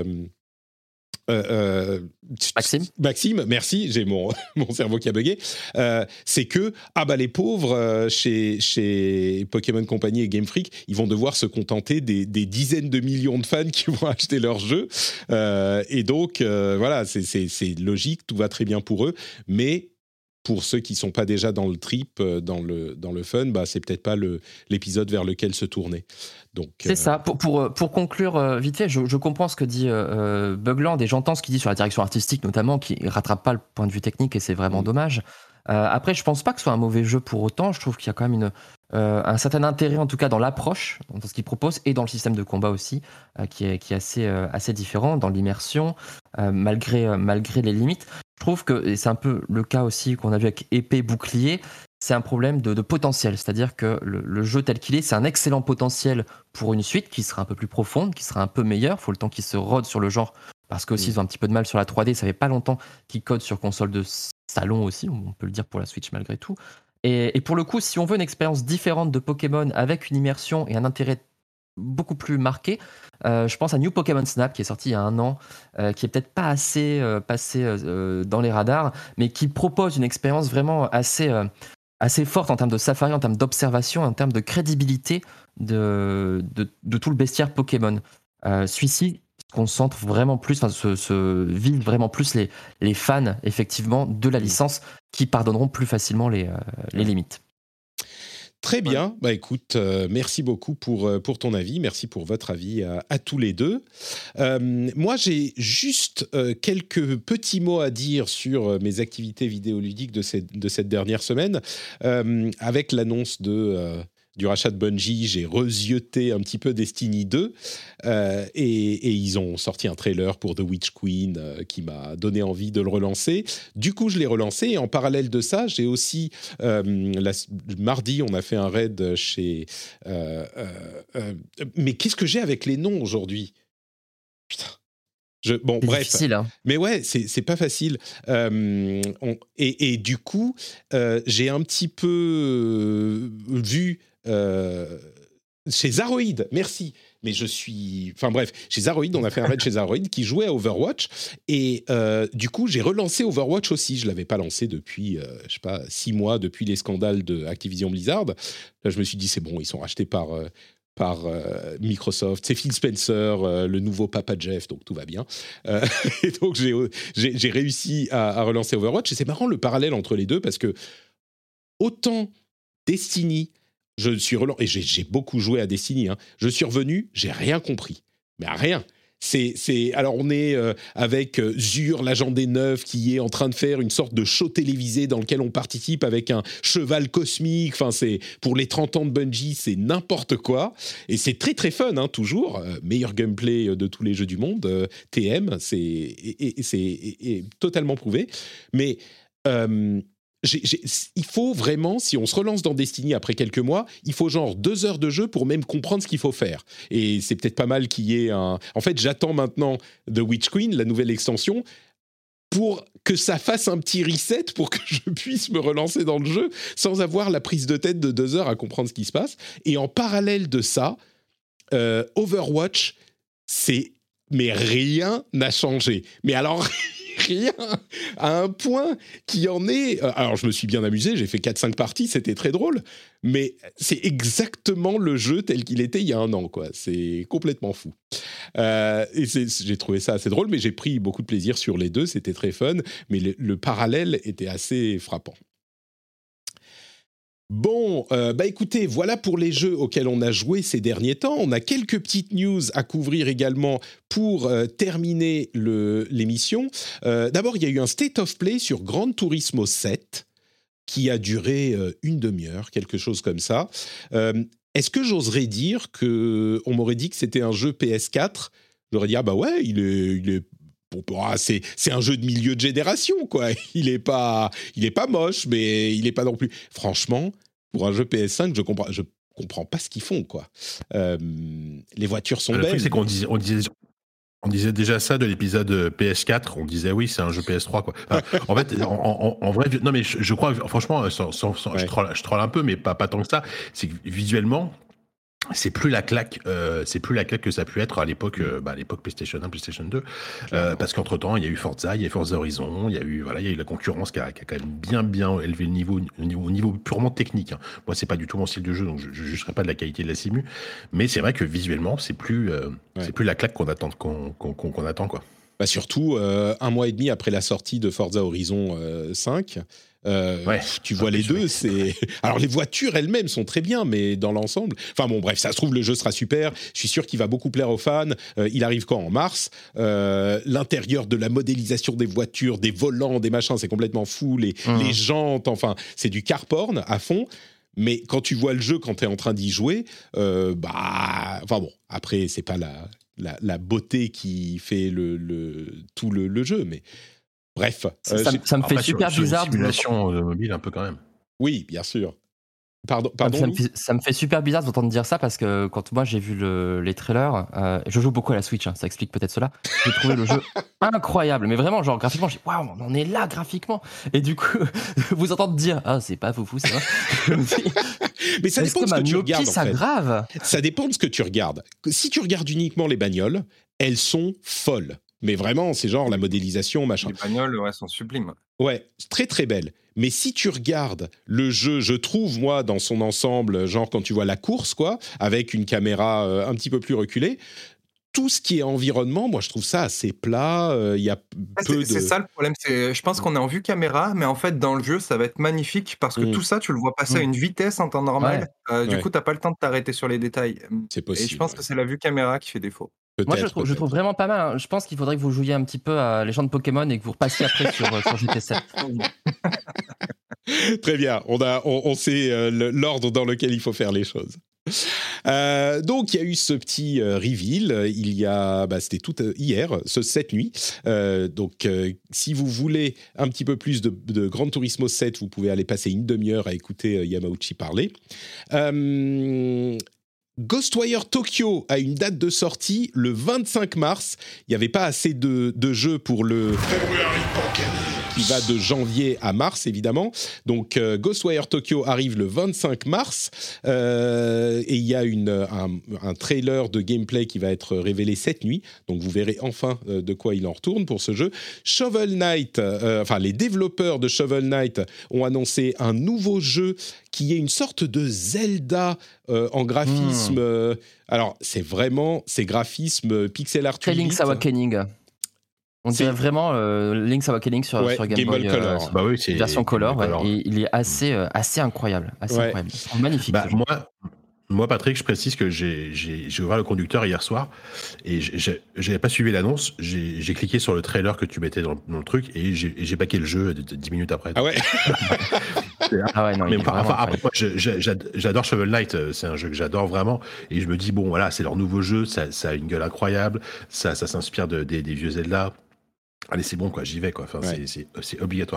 Euh, euh, Maxime Maxime, merci, j'ai mon, mon cerveau qui a bugué. Euh, c'est que, ah bah les pauvres, euh, chez, chez Pokémon Company et Game Freak, ils vont devoir se contenter des, des dizaines de millions de fans qui vont acheter leur jeu. Euh, et donc, euh, voilà, c'est, c'est, c'est logique, tout va très bien pour eux. Mais pour ceux qui ne sont pas déjà dans le trip, dans le, dans le fun, bah, c'est peut-être pas le, l'épisode vers lequel se tourner. Donc, c'est euh... ça. Pour, pour, pour conclure euh, vite fait, je, je comprends ce que dit euh, Bugland et j'entends ce qu'il dit sur la direction artistique notamment, qui ne rattrape pas le point de vue technique et c'est vraiment mmh. dommage. Euh, après, je pense pas que ce soit un mauvais jeu pour autant. Je trouve qu'il y a quand même une, euh, un certain intérêt, en tout cas dans l'approche, dans ce qu'il propose, et dans le système de combat aussi, euh, qui est, qui est assez, euh, assez différent, dans l'immersion, euh, malgré, euh, malgré les limites. Je trouve que, et c'est un peu le cas aussi qu'on a vu avec épée, bouclier, c'est un problème de, de potentiel. C'est-à-dire que le, le jeu tel qu'il est, c'est un excellent potentiel pour une suite qui sera un peu plus profonde, qui sera un peu meilleure. Il faut le temps qu'ils se rodent sur le genre, parce qu'aussi, mmh. ils ont un petit peu de mal sur la trois D. Ça fait pas longtemps qu'ils codent sur console de salon aussi, on peut le dire pour la Switch malgré tout. Et, et pour le coup, si on veut une expérience différente de Pokémon avec une immersion et un intérêt beaucoup plus marqué, euh, je pense à New Pokémon Snap qui est sorti il y a un an, euh, qui est peut-être pas assez euh, passé euh, dans les radars, mais qui propose une expérience vraiment assez, euh, assez forte en termes de safari, en termes d'observation, en termes de crédibilité de, de, de tout le bestiaire Pokémon. Euh, celui-ci concentre vraiment plus, enfin, se, se vise vraiment plus les, les fans, effectivement, de la licence qui pardonneront plus facilement les, euh, les limites. Très bien, ouais. Bah écoute, euh, merci beaucoup pour, euh, pour ton avis, merci pour votre avis à, à tous les deux. Euh, moi, j'ai juste euh, quelques petits mots à dire sur euh, mes activités vidéoludiques de cette, de cette dernière semaine. Euh, avec l'annonce de... Euh, du rachat de Bungie, j'ai rezieuté un petit peu Destiny deux euh, et, et ils ont sorti un trailer pour The Witch Queen euh, qui m'a donné envie de le relancer. Du coup, je l'ai relancé et en parallèle de ça, j'ai aussi, euh, la, mardi, on a fait un raid chez... Euh, euh, euh, mais qu'est-ce que j'ai avec les noms aujourd'hui ? Putain. Je, bon, c'est bref. difficile, hein. Mais ouais, c'est, c'est pas facile. Euh, on, et, et du coup, euh, j'ai un petit peu vu euh, chez Zaroid, merci. Mais je suis... Enfin bref, chez Zaroid, on a fait un raid chez Zaroid qui jouait à Overwatch. Et euh, du coup, j'ai relancé Overwatch aussi. Je ne l'avais pas lancé depuis, euh, je sais pas, six mois, depuis les scandales de Activision Blizzard. Là, je me suis dit, c'est bon, ils sont rachetés par... Euh, par euh, Microsoft, c'est Phil Spencer, euh, le nouveau Papa Jeff, donc tout va bien. Euh, et donc j'ai, j'ai, j'ai réussi à, à relancer Overwatch, et c'est marrant le parallèle entre les deux, parce que autant Destiny, je suis relancé, et j'ai, j'ai beaucoup joué à Destiny, hein, je suis revenu, j'ai rien compris, mais rien. C'est, c'est, alors on est euh, avec euh, Zur, l'agent des neufs, qui est en train de faire une sorte de show télévisé dans lequel on participe avec un cheval cosmique. Enfin, c'est, pour les trente ans de Bungie, c'est n'importe quoi. Et c'est très très fun, hein, toujours. Euh, meilleur gameplay de tous les jeux du monde. Euh, T M, c'est, et, et, c'est et, et totalement prouvé. Mais... Euh, J'ai, j'ai, il faut vraiment, si on se relance dans Destiny après quelques mois, il faut genre deux heures de jeu pour même comprendre ce qu'il faut faire. Et c'est peut-être pas mal qu'il y ait un... En fait, j'attends maintenant The Witch Queen, la nouvelle extension, pour que ça fasse un petit reset pour que je puisse me relancer dans le jeu sans avoir la prise de tête de deux heures à comprendre ce qui se passe. Et en parallèle de ça, euh, Overwatch, c'est mais rien n'a changé. Mais alors, rien, à un point qui en est... Alors, je me suis bien amusé, j'ai fait quatre cinq parties, c'était très drôle, mais c'est exactement le jeu tel qu'il était il y a un an, quoi. C'est complètement fou. Euh, et c'est, j'ai trouvé ça assez drôle, mais j'ai pris beaucoup de plaisir sur les deux, c'était très fun, mais le, le parallèle était assez frappant. Bon, euh, bah écoutez, voilà pour les jeux auxquels on a joué ces derniers temps. On a quelques petites news à couvrir également pour euh, terminer le, l'émission. Euh, d'abord, il y a eu un State of Play sur Gran Turismo sept qui a duré euh, une demi-heure, quelque chose comme ça. Euh, est-ce que j'oserais dire que on m'aurait dit que c'était un jeu P S quatre ? J'aurais dit ah bah ouais, il est, il est Ah, c'est, c'est un jeu de milieu de génération, quoi. Il est pas, il est pas moche, mais il est pas non plus. Franchement, pour un jeu P S cinq, je comprends, je comprends pas ce qu'ils font, quoi. Euh, les voitures sont le belles. Le truc, c'est qu'on disait, on disait, on disait déjà ça de l'épisode P S quatre. On disait oui, c'est un jeu P S trois, quoi. Enfin, en fait, en, en, en vrai, non, mais je, je crois, franchement, sans, sans, sans, ouais. je, troll, je troll un peu, mais pas, pas tant que ça. C'est que visuellement, c'est plus la claque, euh, c'est plus la claque que ça a pu être à l'époque, euh, bah, à l'époque PlayStation un, PlayStation deux, euh, parce qu'entre temps il y a eu Forza, il y a eu Forza Horizon, il y a eu voilà, il y a eu la concurrence qui a, qui a quand même bien bien élevé le niveau, au niveau, niveau purement technique. Hein. Moi c'est pas du tout mon style de jeu, donc je, je jugerai pas de la qualité de la simu, mais c'est vrai que visuellement c'est plus, euh, ouais. c'est plus la claque qu'on attend, qu'on, qu'on, qu'on attend quoi. Bah surtout euh, un mois et demi après la sortie de Forza Horizon euh, cinq. Euh, ouais, tu vois les deux, c'est... Alors les voitures elles-mêmes sont très bien, mais dans l'ensemble... Enfin bon, bref, ça se trouve, le jeu sera super. Je suis sûr qu'il va beaucoup plaire aux fans. Euh, il arrive quand ? En mars. Euh, l'intérieur de la modélisation des voitures, des volants, des machins, c'est complètement fou. Les, mmh. les jantes, enfin, c'est du car porn à fond. Mais quand tu vois le jeu, quand tu es en train d'y jouer, euh, bah... Enfin bon, après, c'est pas la, la, la beauté qui fait le, le, tout le, le jeu, mais... Bref. Ça, euh, ça, ça me fait super sur, bizarre. Sur une simulation de mobile un peu quand même. Oui, bien sûr. Pardon, pardon ça, me fait, ça me fait super bizarre d'entendre dire ça parce que quand moi j'ai vu le, les trailers, euh, je joue beaucoup à la Switch, hein, ça explique peut-être cela. J'ai trouvé le jeu incroyable, mais vraiment, genre graphiquement, j'ai waouh, on en est là graphiquement. Et du coup, vous entendre dire ah c'est pas foufou, c'est vrai. Mais ça dépend de ce que tu regardes. Ça en fait. grave. Ça dépend de ce que tu regardes. Si tu regardes uniquement les bagnoles, elles sont folles. Mais vraiment, c'est genre la modélisation, machin. Les bagnoles, ouais, sont sublimes. Ouais, très très belles. Mais si tu regardes le jeu, je trouve, moi, dans son ensemble, genre quand tu vois la course, quoi, avec une caméra euh, un petit peu plus reculée, tout ce qui est environnement, moi, je trouve ça assez plat. Il euh, y a ouais, peu c'est, de... c'est ça le problème. C'est, je pense qu'on est en vue caméra, mais en fait, dans le jeu, ça va être magnifique parce que mmh. tout ça, tu le vois passer mmh. à une vitesse en temps normal. Ouais. Euh, du ouais. coup, tu n'as pas le temps de t'arrêter sur les détails. C'est possible. Et je pense ouais. que c'est la vue caméra qui fait défaut. Peut-être, Moi, je trouve, je trouve vraiment pas mal. Hein. Je pense qu'il faudrait que vous jouiez un petit peu à Légende Pokémon et que vous repassiez après sur, sur G T sept. Très bien. On, a, on, on sait euh, le, l'ordre dans lequel il faut faire les choses. Euh, donc, il y a eu ce petit euh, reveal. Il y a, bah, c'était tout euh, hier, ce cette nuit. Euh, donc, euh, si vous voulez un petit peu plus de, de Gran Turismo sept, vous pouvez aller passer une demi-heure à écouter euh, Yamauchi parler. Euh, Ghostwire Tokyo a une date de sortie le vingt-cinq mars. Il n'y avait pas assez de, de jeux pour le... qui va de janvier à mars, évidemment. Donc, euh, Ghostwire Tokyo arrive le vingt-cinq mars. Euh, et il y a une, un, un trailer de gameplay qui va être révélé cette nuit. Donc, vous verrez enfin euh, de quoi il en retourne pour ce jeu. Shovel Knight, euh, enfin, les développeurs de Shovel Knight ont annoncé un nouveau jeu qui est une sorte de Zelda euh, en graphisme. Mmh. Euh, alors, c'est vraiment ces graphismes pixel art. Link's Awakening. On dirait c'est... vraiment euh, Link's Awakening sur, ouais, sur Game, Game Boy Boy Color. Euh, bah oui, c'est version Color, ouais, Color. Et il est assez, euh, assez incroyable. Assez ouais. incroyable. Magnifique. Bah, moi, moi, Patrick, je précise que j'ai, j'ai, j'ai ouvert le conducteur hier soir et j'ai, j'avais pas suivi l'annonce. J'ai, j'ai cliqué sur le trailer que tu mettais dans, dans le truc et j'ai, et j'ai packé le jeu dix minutes après. Ah ouais. Ah ouais, non, mais enfin, enfin, après, moi, je, je, j'adore Shovel Knight, c'est un jeu que j'adore vraiment, et je me dis bon voilà, c'est leur nouveau jeu, ça, ça a une gueule incroyable, ça, ça s'inspire de, des, des vieux Zelda. Allez, c'est bon quoi, j'y vais quoi. Enfin, ouais. c'est, c'est, c'est obligatoire.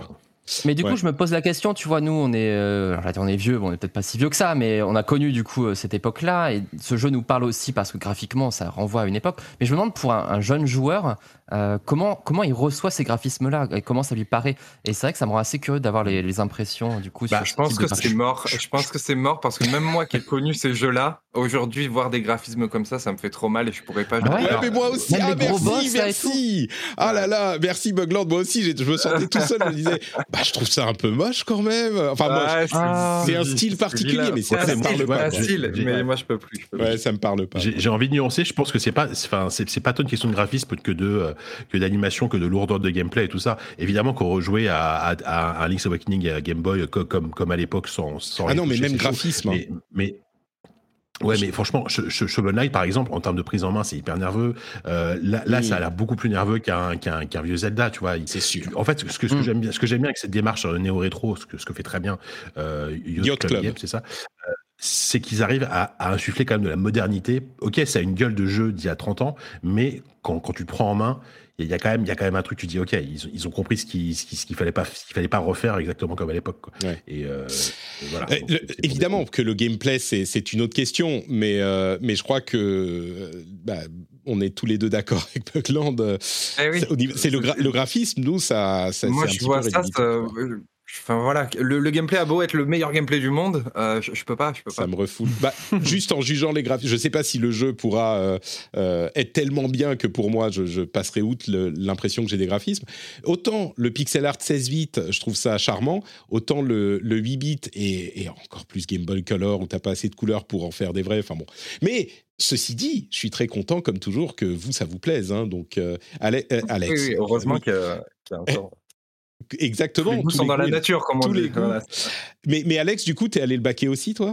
Mais du Ouais. coup, je me pose la question, tu vois, nous, on est, euh, alors, on est vieux, bon, on est peut-être pas si vieux que ça, mais on a connu du coup euh, cette époque-là, et ce jeu nous parle aussi parce que graphiquement, ça renvoie à une époque. Mais je me demande pour un, un jeune joueur, euh, comment comment il reçoit ces graphismes-là, et comment ça lui paraît. Et c'est vrai que ça me rend assez curieux d'avoir les, les impressions du coup. Bah, sur je ce pense type que de c'est graphisme. mort. Je pense que c'est mort parce que même moi qui ai connu ces jeux-là, aujourd'hui, voir des graphismes comme ça, ça me fait trop mal et je pourrais pas Ah ouais jouer. Ouais, Alors, mais moi aussi, Même ah, les gros merci, boss, là, et merci. Ah là là, merci Bugland. Moi aussi, j'ai- je me sentais tout seul. Je me disais, bah, je trouve ça un peu moche quand même. Enfin, moche. ouais, c'est Ah. C'est un c'est style particulier, vilain. mais c'est ça, un ça me style, parle pas, un quoi. style, J'ai- mais ouais. moi je peux plus. Je peux Ouais, plus. ça me parle pas. J'ai j'ai envie de nuancer, je pense que c'est pas, enfin, c'est c'est pas tant une question de graphisme que de euh, que d'animation, que de lourdeur de gameplay et tout ça. Évidemment qu'on rejouait à, à, à un Link's Awakening et à Game Boy co- comme comme à l'époque sans sans Ah rien non, mais toucher, même c'est chaud. graphisme. hein. Mais mais ouais, mais franchement, Sh- Sh- Shovel Knight, par exemple, en termes de prise en main, c'est hyper nerveux. Euh, là, là, Oui. ça a l'air beaucoup plus nerveux qu'un qu'un qu'un vieux Zelda, tu vois. Il- C'est sûr. tu- En fait, ce que, ce que Mm. j'aime bien, ce que j'aime bien avec cette démarche euh, néo-rétro, ce que, ce que fait très bien euh, Yacht, Yacht Club, Club. Game, c'est ça. euh, C'est qu'ils arrivent à, à insuffler quand même de la modernité. Ok, ça a une gueule de jeu d'il y a trente ans, mais quand, quand tu le prends en main, il y a quand même, il y a quand même un truc. Tu dis, ok, ils, ont- ils ont compris ce qu'il ce qu'il ce qu'il fallait pas, ce qu'il fallait pas refaire exactement comme à l'époque. quoi. Ouais. Et, euh, et voilà. Euh, Donc, le- c'est- c'est pour évidemment des- que le gameplay, c'est, c'est une autre question, mais, euh, mais je crois que euh, bah, on est tous les deux d'accord avec Bugland. euh, Eh oui. c'est, au niveau- c'est le, gra- le graphisme, nous, ça, ça Moi, c'est un je petit vois peu ça. rédhibitoire, ça- quoi. euh, Enfin voilà, le, le gameplay a beau être le meilleur gameplay du monde, euh, je, je peux pas, je peux Ça pas. me refoule. Bah, juste en jugeant les graphismes, je sais pas si le jeu pourra euh, euh, être tellement bien que pour moi, je, je passerai outre le- l'impression que j'ai des graphismes. Autant le pixel art seize bits, je trouve ça charmant, autant le, le huit bits et, et encore plus Game Boy Color où t'as pas assez de couleurs pour en faire des vrais. Enfin bon. Mais ceci dit, je suis très content, comme toujours, que vous, ça vous plaise. Hein, donc, euh, Ale- euh, Alex. Oui, oui, heureusement Oui, qu'il y a, qu'il y a encore. exactement. Tous les goûts tous sont les dans la goûts et- nature, comme on tous dit. les goûts. Voilà. Mais, mais Alex, du coup, t'es allé le baquer aussi, toi?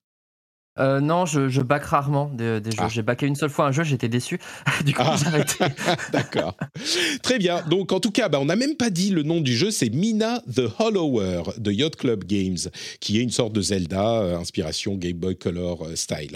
Euh, non, je, je back rarement des, des jeux. Ah. J'ai backé une seule fois un jeu, j'étais déçu. Du coup, Ah. j'ai arrêté. D'accord. Très bien. Donc, en tout cas, bah, on n'a même pas dit le nom du jeu. C'est Mina the Hollower de Yacht Club Games, qui est une sorte de Zelda, euh, inspiration Game Boy Color euh, style.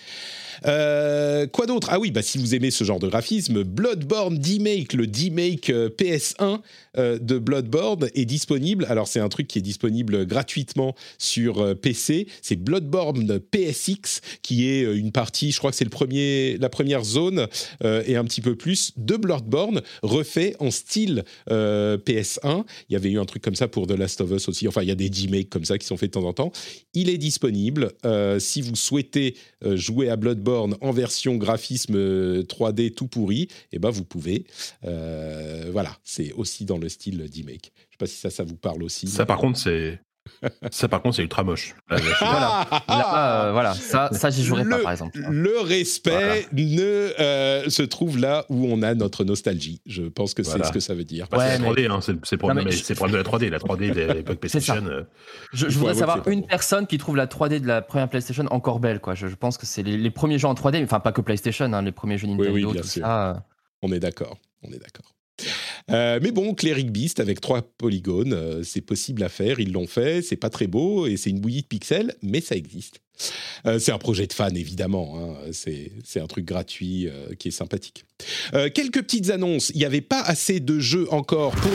Euh, quoi d'autre? Ah oui, bah, si vous aimez ce genre de graphisme, Bloodborne D-Make, le D-Make euh, P S un euh, de Bloodborne est disponible. Alors, c'est un truc qui est disponible gratuitement sur euh, P C. C'est Bloodborne P S X, qui est euh, une partie, je crois que c'est le premier, la première zone euh, et un petit peu plus de Bloodborne, refait en style euh, P S un. Il y avait eu un truc comme ça pour The Last of Us aussi. Enfin, il y a des D-Make comme ça qui sont faits de temps en temps. Il est disponible. Euh, si vous souhaitez euh, jouer à Bloodborne en version graphisme euh, trois D tout pourri, eh ben vous pouvez. Euh, voilà, c'est aussi dans le style D-Make. Je ne sais pas si ça, ça vous parle aussi. Ça, par contre, c'est ça, par contre, c'est ultra moche. Là, là, je suis- Voilà. Là, euh, voilà, ça, ça j'y jouerai pas, Le- par exemple. Le respect ne euh, se trouve là où on a notre nostalgie. Je pense que Voilà. c'est ce que ça veut dire. Bah, Ouais, c'est la mais- trois D, hein, c'est c'est le problème, Non, mais mais je- c'est le problème de la trois D. La trois D de l'époque C'est ça. PlayStation. euh, Je, Il je faut voudrais avouer que savoir c'est pas une bon. personne qui trouve la trois D de la première PlayStation encore belle, quoi. Je, je pense que c'est les, les premiers jeux en trois D, enfin pas que PlayStation, hein, les premiers jeux Nintendo, oui, bien tout sûr. ça. On est d'accord. On est d'accord. Euh, mais bon, Cleric Beast avec trois polygones, euh, c'est possible à faire. Ils l'ont fait. C'est pas très beau et c'est une bouillie de pixels, mais ça existe. Euh, c'est un projet de fan, évidemment. Hein. C'est, c'est un truc gratuit euh, qui est sympathique. Euh, quelques petites annonces. Il n'y avait pas assez de jeux encore pour...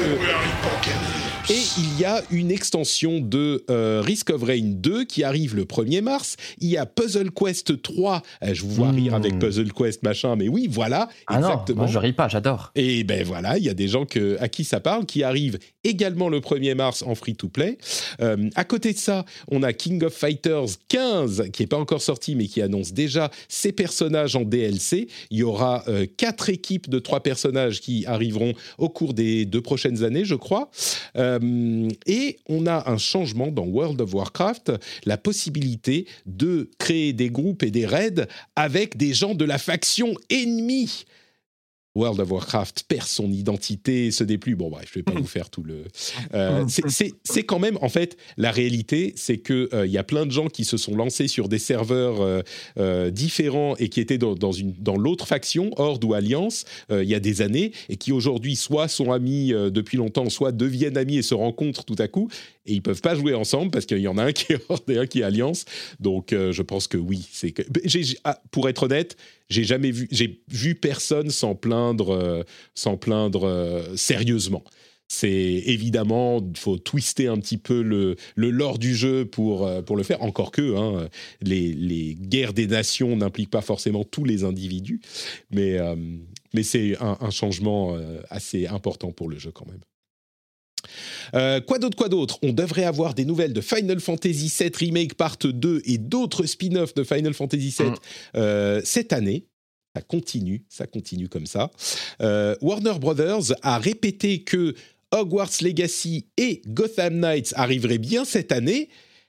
Et il y a une extension de euh, Risk of Rain deux qui arrive le premier mars. Il y a Puzzle Quest trois. Euh, je vous vois Mmh. rire avec Puzzle Quest, machin, mais oui, voilà, Ah non, exactement. moi je ris pas, j'adore. Et ben voilà, il y a des gens que, à qui ça parle, qui arrivent également le premier mars en free-to-play. Euh, à côté de ça, on a King of Fighters quinze, qui n'est pas encore sorti, mais qui annonce déjà ses personnages en D L C. Il y aura euh, quatre équipes de trois personnages qui arriveront au cours des deux prochaines années, je crois. Euh, et on a un changement dans World of Warcraft, la possibilité de créer des groupes et des raids avec des gens de la faction ennemie. World of Warcraft perd son identité, se déplie. Bon, bref, je ne vais pas vous faire tout le... Euh, c'est, c'est, c'est quand même, en fait, la réalité, c'est qu'il euh, y a plein de gens qui se sont lancés sur des serveurs euh, euh, différents et qui étaient dans, dans, une, dans l'autre faction, Horde ou Alliance, euh, il y a des années, et qui aujourd'hui soit sont amis euh, depuis longtemps, soit deviennent amis et se rencontrent tout à coup, et ils ne peuvent pas jouer ensemble parce qu'il y en a un qui est Horde et un qui est Alliance. Donc, euh, je pense que oui. C'est que... j'ai, j'ai, ah, pour être honnête, j'ai jamais vu, j'ai vu personne s'en plaindre, euh, s'en plaindre euh, sérieusement. c'est évidemment, il faut twister un petit peu le, le lore du jeu pour, pour le faire, encore que hein, les, les guerres des nations n'impliquent pas forcément tous les individus, mais, euh, mais c'est un, un changement assez important pour le jeu quand même. Euh, quoi d'autre, quoi d'autre ? On devrait avoir des nouvelles de Final Fantasy sept Remake Part deux et d'autres spin-offs de Final Fantasy sept mmh. euh, cette année. Ça continue, ça continue comme ça. Euh, Warner Brothers a répété que Hogwarts Legacy et Gotham Knights arriveraient bien cette année.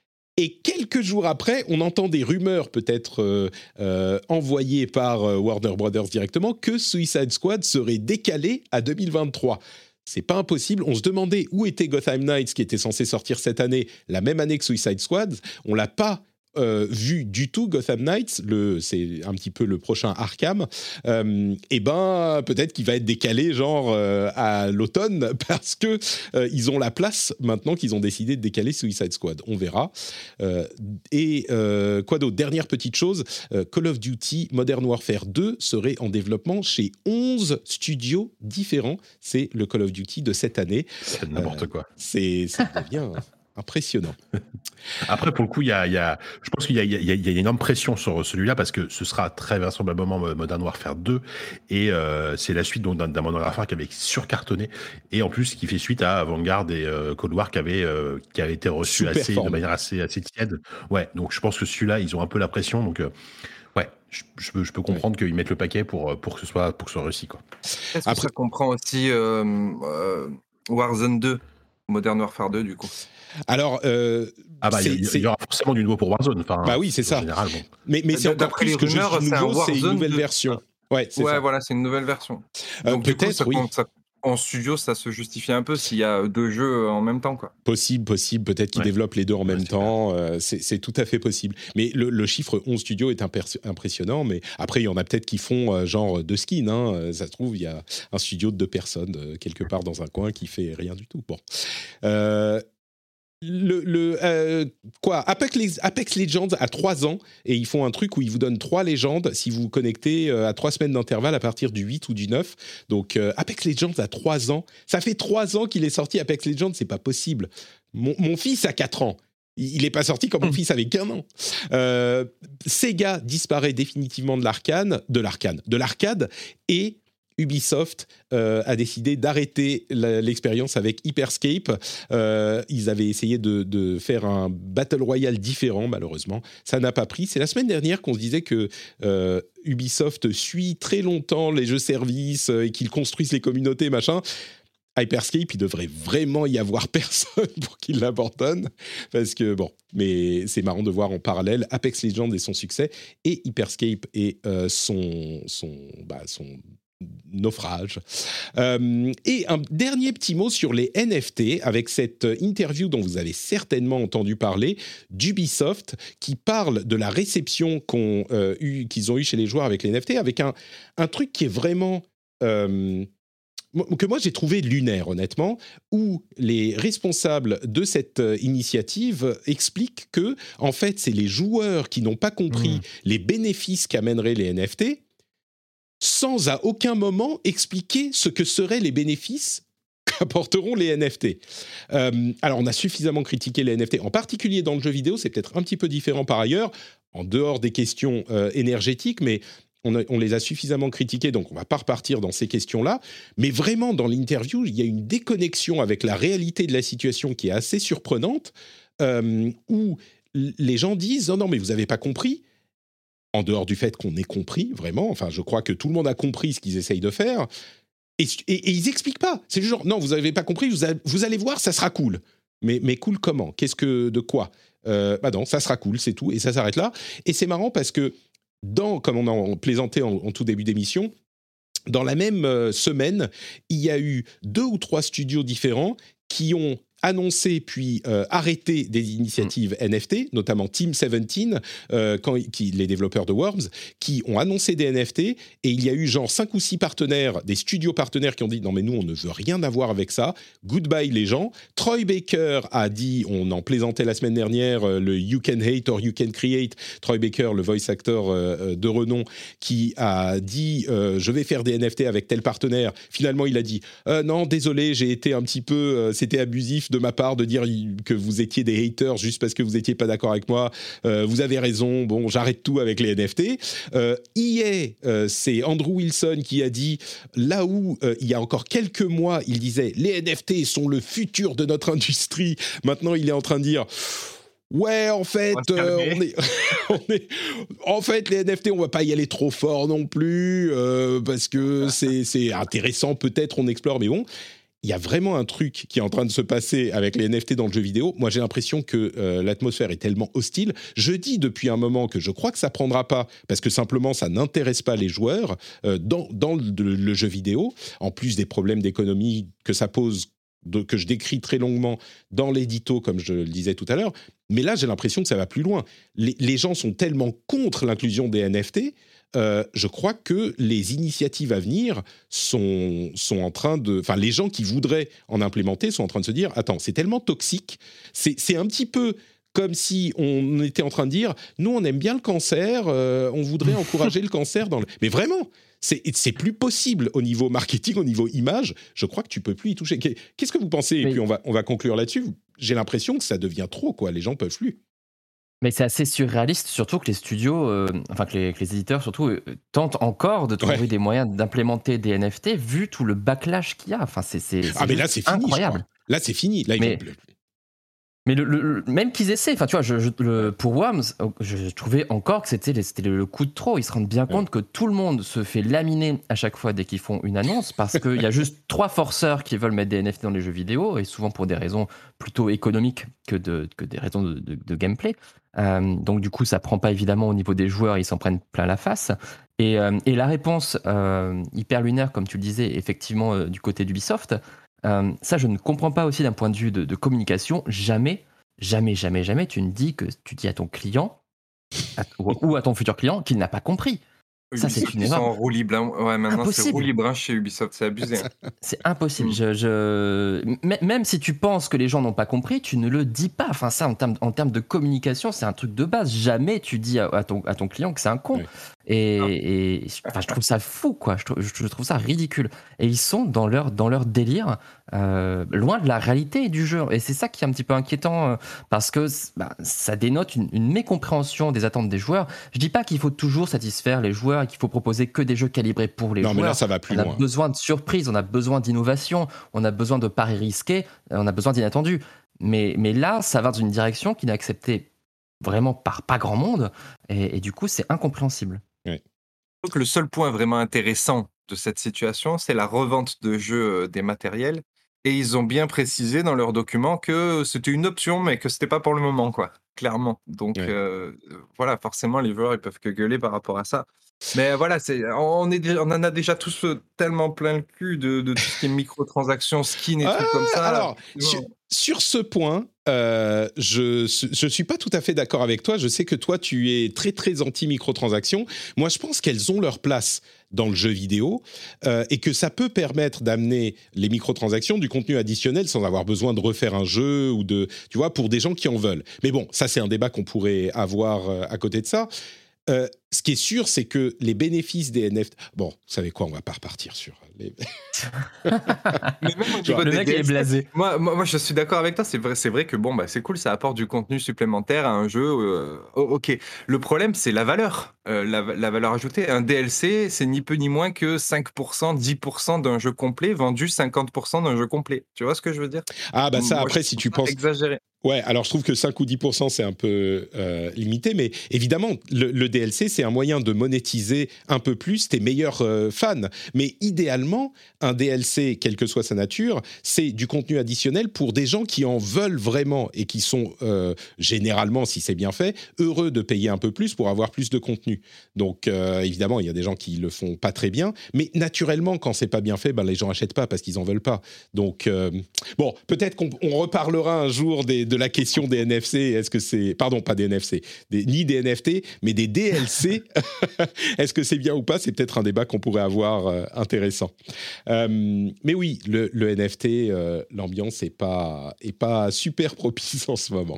Et quelques jours après, on entend des rumeurs peut-être euh, euh, envoyées par euh, Warner Brothers directement que Suicide Squad serait décalé à deux mille vingt-trois. C'est pas impossible. On se demandait où était Gotham Knights qui était censé sortir cette année, la même année que Suicide Squad. On l'a pas euh, vu du tout, Gotham Knights. Le, c'est un petit peu le prochain Arkham. Euh, et ben, peut-être qu'il va être décalé genre euh, à l'automne parce que euh, ils ont la place maintenant qu'ils ont décidé de décaler Suicide Squad. On verra. Euh, et euh, quoi d'autre ? Dernière petite chose, euh, Call of Duty Modern Warfare deux serait en développement chez onze studios différents. C'est le Call of Duty de cette année. C'est n'importe euh, quoi. C'est, ça devient impressionnant. Après, pour le coup, il y a, il y a, je pense qu'il y a, il y a, il y a une énorme pression sur celui-là parce que ce sera très vraisemblablement Modern Warfare deux et euh, c'est la suite donc, d'un, d'un Modern Warfare qui avait surcartonné et en plus qui fait suite à Vanguard et euh, Cold War qui avait, euh, qui avait été reçu assez, de manière assez, assez tiède. Ouais, donc je pense que celui-là, ils ont un peu la pression. Donc, euh, ouais, je, je, peux, je peux comprendre ouais. qu'ils mettent le paquet pour, pour, que, ce soit, pour que ce soit réussi. Quoi. Est-ce Après, que ça comprend aussi euh, euh, Warzone deux, Modern Warfare deux, du coup ? Alors, euh, ah bah, il y, y aura forcément du nouveau pour Warzone. Enfin, bah oui, c'est ça. Général, bon. Mais, mais c'est encore plus que rumeurs, juste nouveau, c'est, c'est une nouvelle de... version. Ouais, c'est ouais ça. voilà, c'est une nouvelle version. Euh, Donc peut-être, du coup, ça, oui. ça, en studio, ça se justifie un peu s'il y a deux jeux en même temps, quoi. Possible, possible. Peut-être qu'ils ouais. développent les deux en ouais, même c'est temps. Euh, c'est, c'est tout à fait possible. Mais le, le chiffre onze studios est imper- impressionnant. Mais après, il y en a peut-être qui font euh, genre deux skins. Hein. Ça se trouve, il y a un studio de deux personnes euh, quelque part dans un coin qui fait rien du tout. Bon. Euh, Le, le euh, quoi Apex, Apex Legends a trois ans et ils font un truc où ils vous donnent trois légendes si vous vous connectez euh, à trois semaines d'intervalle à partir du huit ou du neuf. Donc euh, Apex Legends a trois ans. Ça fait trois ans qu'il est sorti Apex Legends, c'est pas possible. Mon, mon fils a quatre ans. Il n'est pas sorti quand mon fils avait qu'un an. Euh, Sega disparaît définitivement de l'arcane, de l'arcane, de l'arcade et Ubisoft euh, a décidé d'arrêter la, l'expérience avec Hyperscape. Euh, ils avaient essayé de, de faire un Battle Royale différent, malheureusement. Ça n'a pas pris. C'est la semaine dernière qu'on se disait que euh, Ubisoft suit très longtemps les jeux-services euh, et qu'ils construisent les communautés, machin. Hyperscape, il devrait vraiment y avoir personne pour qu'il l'abandonne. Parce que, bon, mais c'est marrant de voir en parallèle Apex Legends et son succès et Hyperscape et euh, son... son, bah, son naufrage. Euh, et un dernier petit mot sur les N F T avec cette interview dont vous avez certainement entendu parler d'Ubisoft qui parle de la réception qu'on, euh, eu, qu'ils ont eue chez les joueurs avec les N F T avec un, un truc qui est vraiment... Euh, que moi j'ai trouvé lunaire honnêtement, où les responsables de cette initiative expliquent que en fait c'est les joueurs qui n'ont pas compris mmh. les bénéfices qu'amèneraient les N F T sans à aucun moment expliquer ce que seraient les bénéfices qu'apporteront les N F T. Euh, alors, on a suffisamment critiqué les N F T, en particulier dans le jeu vidéo, c'est peut-être un petit peu différent par ailleurs, en dehors des questions euh, énergétiques, mais on, a, on les a suffisamment critiqués, donc on ne va pas repartir dans ces questions-là. Mais vraiment, dans l'interview, il y a une déconnexion avec la réalité de la situation qui est assez surprenante, euh, où les gens disent « Non, non, mais vous n'avez pas compris ». En dehors du fait qu'on ait compris, vraiment, enfin, je crois que tout le monde a compris ce qu'ils essayent de faire, et, et, et ils n'expliquent pas. C'est le genre, non, vous n'avez pas compris, vous, a, vous allez voir, ça sera cool. Mais, mais cool comment ? Qu'est-ce que, de quoi ? euh, Bah non, ça sera cool, c'est tout, et ça s'arrête là. Et c'est marrant parce que, dans, comme on en plaisantait en, en tout début d'émission, dans la même euh, semaine, il y a eu deux ou trois studios différents qui ont annoncé puis euh, arrêté des initiatives N F T, notamment Team dix-sept, euh, quand, qui, les développeurs de Worms, qui ont annoncé des N F T, et il y a eu genre cinq ou six partenaires, des studios partenaires qui ont dit « Non mais nous, on ne veut rien avoir avec ça, goodbye les gens ». Troy Baker a dit, on en plaisantait la semaine dernière, euh, le « You can hate or you can create ». Troy Baker, le voice actor euh, de renom, qui a dit euh, « Je vais faire des N F T avec tel partenaire ». Finalement, il a dit euh, « Non, désolé, j'ai été un petit peu... Euh, c'était abusif de ma part de dire que vous étiez des haters juste parce que vous n'étiez pas d'accord avec moi. Euh, vous avez raison, bon, j'arrête tout avec les N F T. Euh, » E A, euh, c'est Andrew Wilson qui a dit, là où euh, il y a encore quelques mois, il disait « Les N F T sont le futur de notre industrie », maintenant il est en train de dire... Ouais, en fait, on, euh, on, est, on est, en fait, les N F T, on va pas y aller trop fort non plus euh, parce que c'est, c'est intéressant, peut-être on explore, mais bon, il y a vraiment un truc qui est en train de se passer avec les N F T dans le jeu vidéo. Moi, j'ai l'impression que euh, l'atmosphère est tellement hostile. Je dis depuis un moment que je crois que ça prendra pas parce que simplement ça n'intéresse pas les joueurs euh, dans, dans le, le jeu vidéo, en plus des problèmes d'économie que ça pose. De, que je décris très longuement dans l'édito, comme je le disais tout à l'heure. Mais là, j'ai l'impression que ça va plus loin. Les, les gens sont tellement contre l'inclusion des N F T, euh, je crois que les initiatives à venir sont, sont en train de... Enfin, les gens qui voudraient en implémenter sont en train de se dire « Attends, c'est tellement toxique, c'est, c'est un petit peu... » comme si on était en train de dire « Nous, on aime bien le cancer, euh, on voudrait encourager le cancer dans le... » Mais vraiment, c'est, c'est plus possible au niveau marketing, au niveau image. Je crois que tu peux plus y toucher. Qu'est-ce que vous pensez ? Et Mais... puis, on va, on va conclure là-dessus. J'ai l'impression que ça devient trop, quoi. Les gens peuvent plus. Mais c'est assez surréaliste, surtout que les studios, euh, enfin que les, que les éditeurs surtout, euh, tentent encore de trouver ouais. des moyens d'implémenter des N F T vu tout le backlash qu'il y a. Enfin, c'est, c'est, c'est ah, mais là, c'est fini, incroyable. Là, c'est fini. Là, ils mais, vont... Mais le, le, même qu'ils essaient, enfin tu vois, je, je, le, pour Worms, je trouvais encore que c'était, c'était le coup de trop. Ils se rendent bien compte que tout le monde se fait laminer à chaque fois dès qu'ils font une annonce parce qu'il y a juste trois forceurs qui veulent mettre des N F T dans les jeux vidéo et souvent pour des raisons plutôt économiques que, de, que des raisons de, de, de gameplay. Euh, donc du coup, ça prend pas évidemment au niveau des joueurs, ils s'en prennent plein la face. Et, euh, et la réponse euh, hyper lunaire, comme tu le disais, effectivement euh, du côté d'Ubisoft. Euh, ça, je ne comprends pas aussi d'un point de vue de, de communication. Jamais, jamais, jamais, jamais, tu ne dis que tu dis à ton client à, ou, ou à ton futur client qu'il n'a pas compris. Ça, Ubisoft, c'est une ils erreur. sont en roue libre. Hein. Ouais, maintenant, Impossible. c'est roue libre hein, chez Ubisoft, c'est abusé. Hein. C'est impossible. Je, je... M- même si tu penses que les gens n'ont pas compris, tu ne le dis pas. Enfin, ça, en termes, en termes de communication, c'est un truc de base. Jamais tu dis à, à, ton, à ton client que c'est un con. Oui. Et, et enfin, je trouve ça fou, quoi. Je trouve, je trouve ça ridicule. Et ils sont dans leur, dans leur délire, euh, loin de la réalité du jeu. Et c'est ça qui est un petit peu inquiétant, euh, parce que bah, ça dénote une, une mécompréhension des attentes des joueurs. Je dis pas qu'il faut toujours satisfaire les joueurs et qu'il faut proposer que des jeux calibrés pour les non, joueurs. Mais là, ça va plus on a loin. besoin de surprises, on a besoin d'innovation, on a besoin de paris risqués, on a besoin d'inattendus. Mais, mais là, ça va dans une direction qui n'est acceptée vraiment par pas grand monde. Et, et du coup, c'est incompréhensible. Oui. Donc, le seul point vraiment intéressant de cette situation, c'est la revente de jeux dématériels. Et ils ont bien précisé dans leur document que c'était une option, mais que c'était pas pour le moment, quoi. Clairement. Donc, ouais. euh, voilà, forcément, les joueurs, ils peuvent que gueuler par rapport à ça. Mais voilà, c'est, on, est, on en a déjà tous tellement plein le cul de, de tout ce qui est microtransactions, skins et ah, trucs comme ça. Alors, sur, sur ce point, euh, je ne suis pas tout à fait d'accord avec toi. Je sais que toi, tu es très, très anti-microtransactions. Moi, je pense qu'elles ont leur place dans le jeu vidéo euh, et que ça peut permettre d'amener les microtransactions, du contenu additionnel sans avoir besoin de refaire un jeu ou de, tu vois, pour des gens qui en veulent. Mais bon, ça, c'est un débat qu'on pourrait avoir euh, à côté de ça. Euh, ce qui est sûr, c'est que les bénéfices des N F T... Bon, vous savez quoi, on va pas repartir sur les... Mais même au niveau le des mec D L C, est blasé. Moi, moi, moi, je suis d'accord avec toi. C'est vrai, c'est vrai que bon, bah, c'est cool, ça apporte du contenu supplémentaire à un jeu. Euh, oh, ok. Le problème, c'est la valeur. Euh, la, la valeur ajoutée. Un D L C, c'est ni peu ni moins que cinq pour cent, dix pour cent d'un jeu complet vendu cinquante pour cent d'un jeu complet. Tu vois ce que je veux dire ? Ah, bah ça, moi, après, si tu penses... Exagéré. Ouais, alors je trouve que cinq ou dix pour cent c'est un peu euh, limité, mais évidemment, le, le D L C, c'est un moyen de monétiser un peu plus tes meilleurs euh, fans. Mais idéalement, un D L C, quelle que soit sa nature, c'est du contenu additionnel pour des gens qui en veulent vraiment et qui sont euh, généralement, si c'est bien fait, heureux de payer un peu plus pour avoir plus de contenu. Donc euh, évidemment, il y a des gens qui le font pas très bien, mais naturellement, quand c'est pas bien fait, ben, les gens achètent pas parce qu'ils en veulent pas. Donc euh, bon, peut-être qu'on on reparlera un jour des, de la question des N F C. Est-ce que c'est, pardon, pas des N F C, des, ni des N F T, mais des D L C. Est-ce que c'est bien ou pas? C'est peut-être un débat qu'on pourrait avoir euh, intéressant. Euh, mais oui, le, le N F T, euh, l'ambiance est pas est pas super propice en ce moment.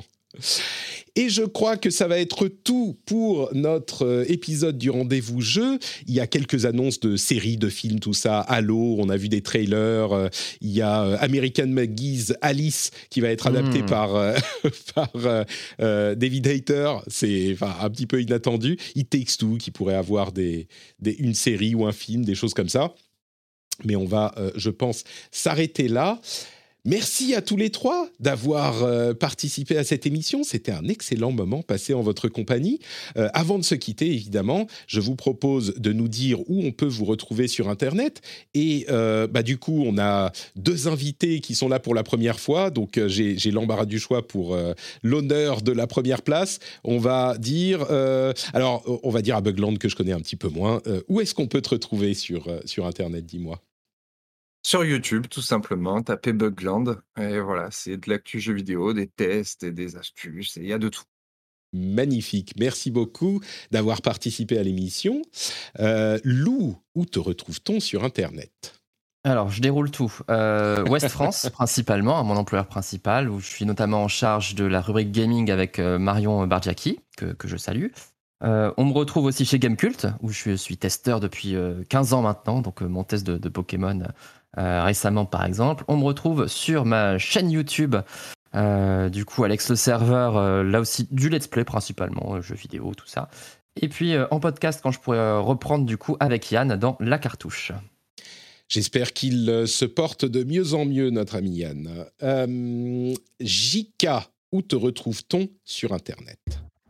Et je crois que ça va être tout pour notre épisode du Rendez-vous Jeu. Il y a quelques annonces de séries, de films, tout ça. Halo, on a vu des trailers. Il y a American McGee's Alice qui va être adapté mmh. par, euh, par euh, David Hayter. C'est enfin, un petit peu inattendu. It Takes Two qui pourrait avoir des, des, une série ou un film, des choses comme ça. Mais on va, euh, je pense, s'arrêter là. Merci à tous les trois d'avoir euh, participé à cette émission. C'était un excellent moment passé en votre compagnie. Euh, avant de se quitter, évidemment, je vous propose de nous dire où on peut vous retrouver sur Internet. Et euh, bah, du coup, on a deux invités qui sont là pour la première fois. Donc, euh, j'ai, j'ai l'embarras du choix pour euh, l'honneur de la première place. On va dire... Euh, alors, on va dire à Bugland, que je connais un petit peu moins. Euh, où est-ce qu'on peut te retrouver sur, euh, sur Internet, dis-moi? Sur YouTube, tout simplement, tapez Bugland, et voilà, c'est de l'actu jeux vidéo, des tests et des astuces, il y a de tout. Magnifique, merci beaucoup d'avoir participé à l'émission. Euh, Lou, où te retrouve-t-on sur Internet ? Alors, je déroule tout. Euh, Ouest France, principalement, à mon employeur principal, où je suis notamment en charge de la rubrique gaming avec euh, Marion Bargiaki, que, que je salue. Euh, on me retrouve aussi chez Gamecult, où je suis testeur depuis euh, quinze ans maintenant, donc euh, mon test de, de Pokémon euh, récemment par exemple. On me retrouve sur ma chaîne YouTube, euh, du coup Alex le serveur, euh, là aussi du let's play principalement, euh, jeux vidéo, tout ça. Et puis euh, en podcast quand je pourrais euh, reprendre du coup avec Yann dans La Cartouche. J'espère qu'il euh, se porte de mieux en mieux, notre ami Yann. Euh, J K, où te retrouve-t-on sur Internet ?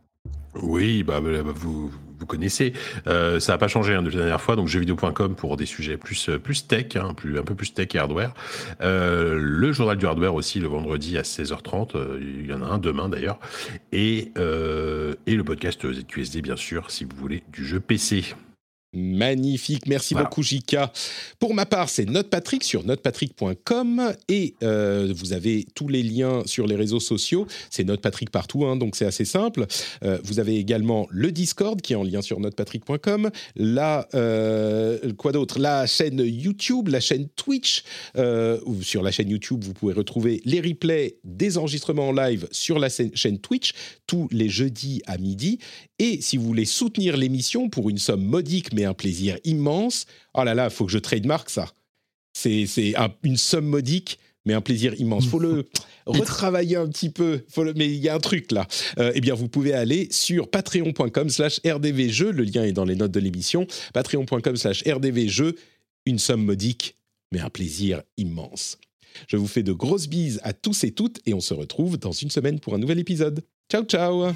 Oui, bah, bah, vous, vous connaissez. Euh, ça n'a pas changé hein, depuis la dernière fois. Donc, jeuxvideo point com pour des sujets plus, plus tech, hein, plus, un peu plus tech et hardware. Euh, le journal du hardware aussi, le vendredi à seize heures trente. Euh, il y en a un demain d'ailleurs. Et, euh, et le podcast Z Q S D, bien sûr, si vous voulez, du jeu P C. Magnifique, merci voilà. beaucoup J K. Pour ma part, c'est NotePatrick sur notepatrick point com et euh, vous avez tous les liens sur les réseaux sociaux. C'est NotePatrick partout, hein, donc c'est assez simple. Euh, vous avez également le Discord qui est en lien sur notepatrick point com. La, euh, quoi d'autre ? La chaîne YouTube, la chaîne Twitch. Euh, sur la chaîne YouTube, vous pouvez retrouver les replays des enregistrements en live sur la chaîne Twitch tous les jeudis à midi. Et si vous voulez soutenir l'émission pour une somme modique mais un plaisir immense, oh là là, il faut que je trademark ça. C'est, c'est un, une somme modique mais un plaisir immense. Il faut le retravailler un petit peu, faut le, mais il y a un truc là. Euh, eh bien, vous pouvez aller sur patreon point com slash r d v jeux, le lien est dans les notes de l'émission, patreon point com slash r d v jeux, une somme modique mais un plaisir immense. Je vous fais de grosses bises à tous et toutes et on se retrouve dans une semaine pour un nouvel épisode. Ciao, ciao.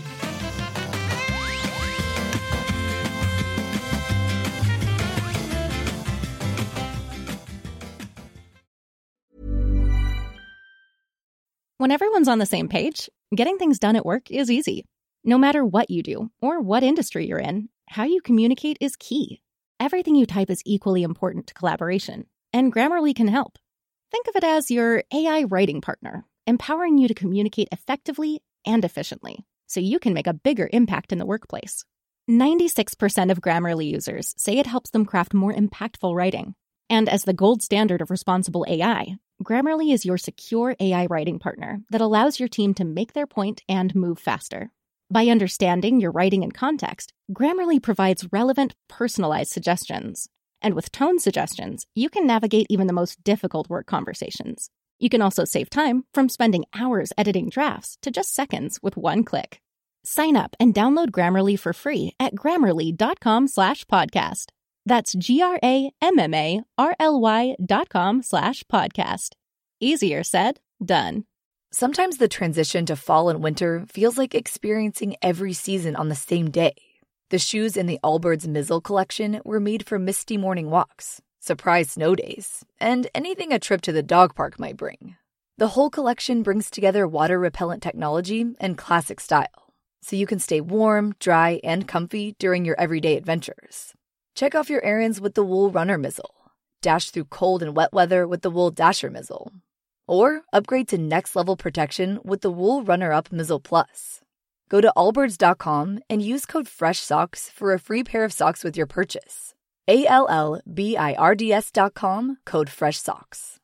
When everyone's on the same page, getting things done at work is easy. No matter what you do or what industry you're in, how you communicate is key. Everything you type is equally important to collaboration, and Grammarly can help. Think of it as your A I writing partner, empowering you to communicate effectively and efficiently, so you can make a bigger impact in the workplace. ninety-six percent of Grammarly users say it helps them craft more impactful writing. And as the gold standard of responsible A I, Grammarly is your secure A I writing partner that allows your team to make their point and move faster. By understanding your writing and context, Grammarly provides relevant, personalized suggestions. And with tone suggestions, you can navigate even the most difficult work conversations. You can also save time from spending hours editing drafts to just seconds with one click. Sign up and download Grammarly for free at grammarly.com slash podcast. That's G-R-A-M-M-A-R-L-Y dot com slash podcast. Easier said, done. Sometimes the transition to fall and winter feels like experiencing every season on the same day. The shoes in the Allbirds Mizzle collection were made for misty morning walks, surprise snow days, and anything a trip to the dog park might bring. The whole collection brings together water-repellent technology and classic style, so you can stay warm, dry, and comfy during your everyday adventures. Check off your errands with the Wool Runner Mizzle, dash through cold and wet weather with the Wool Dasher Mizzle, or upgrade to next-level protection with the Wool Runner-Up Mizzle Plus. Go to allbirds dot com and use code FRESHSOCKS for a free pair of socks with your purchase. A L L B I R D S dot com, code FRESHSOCKS.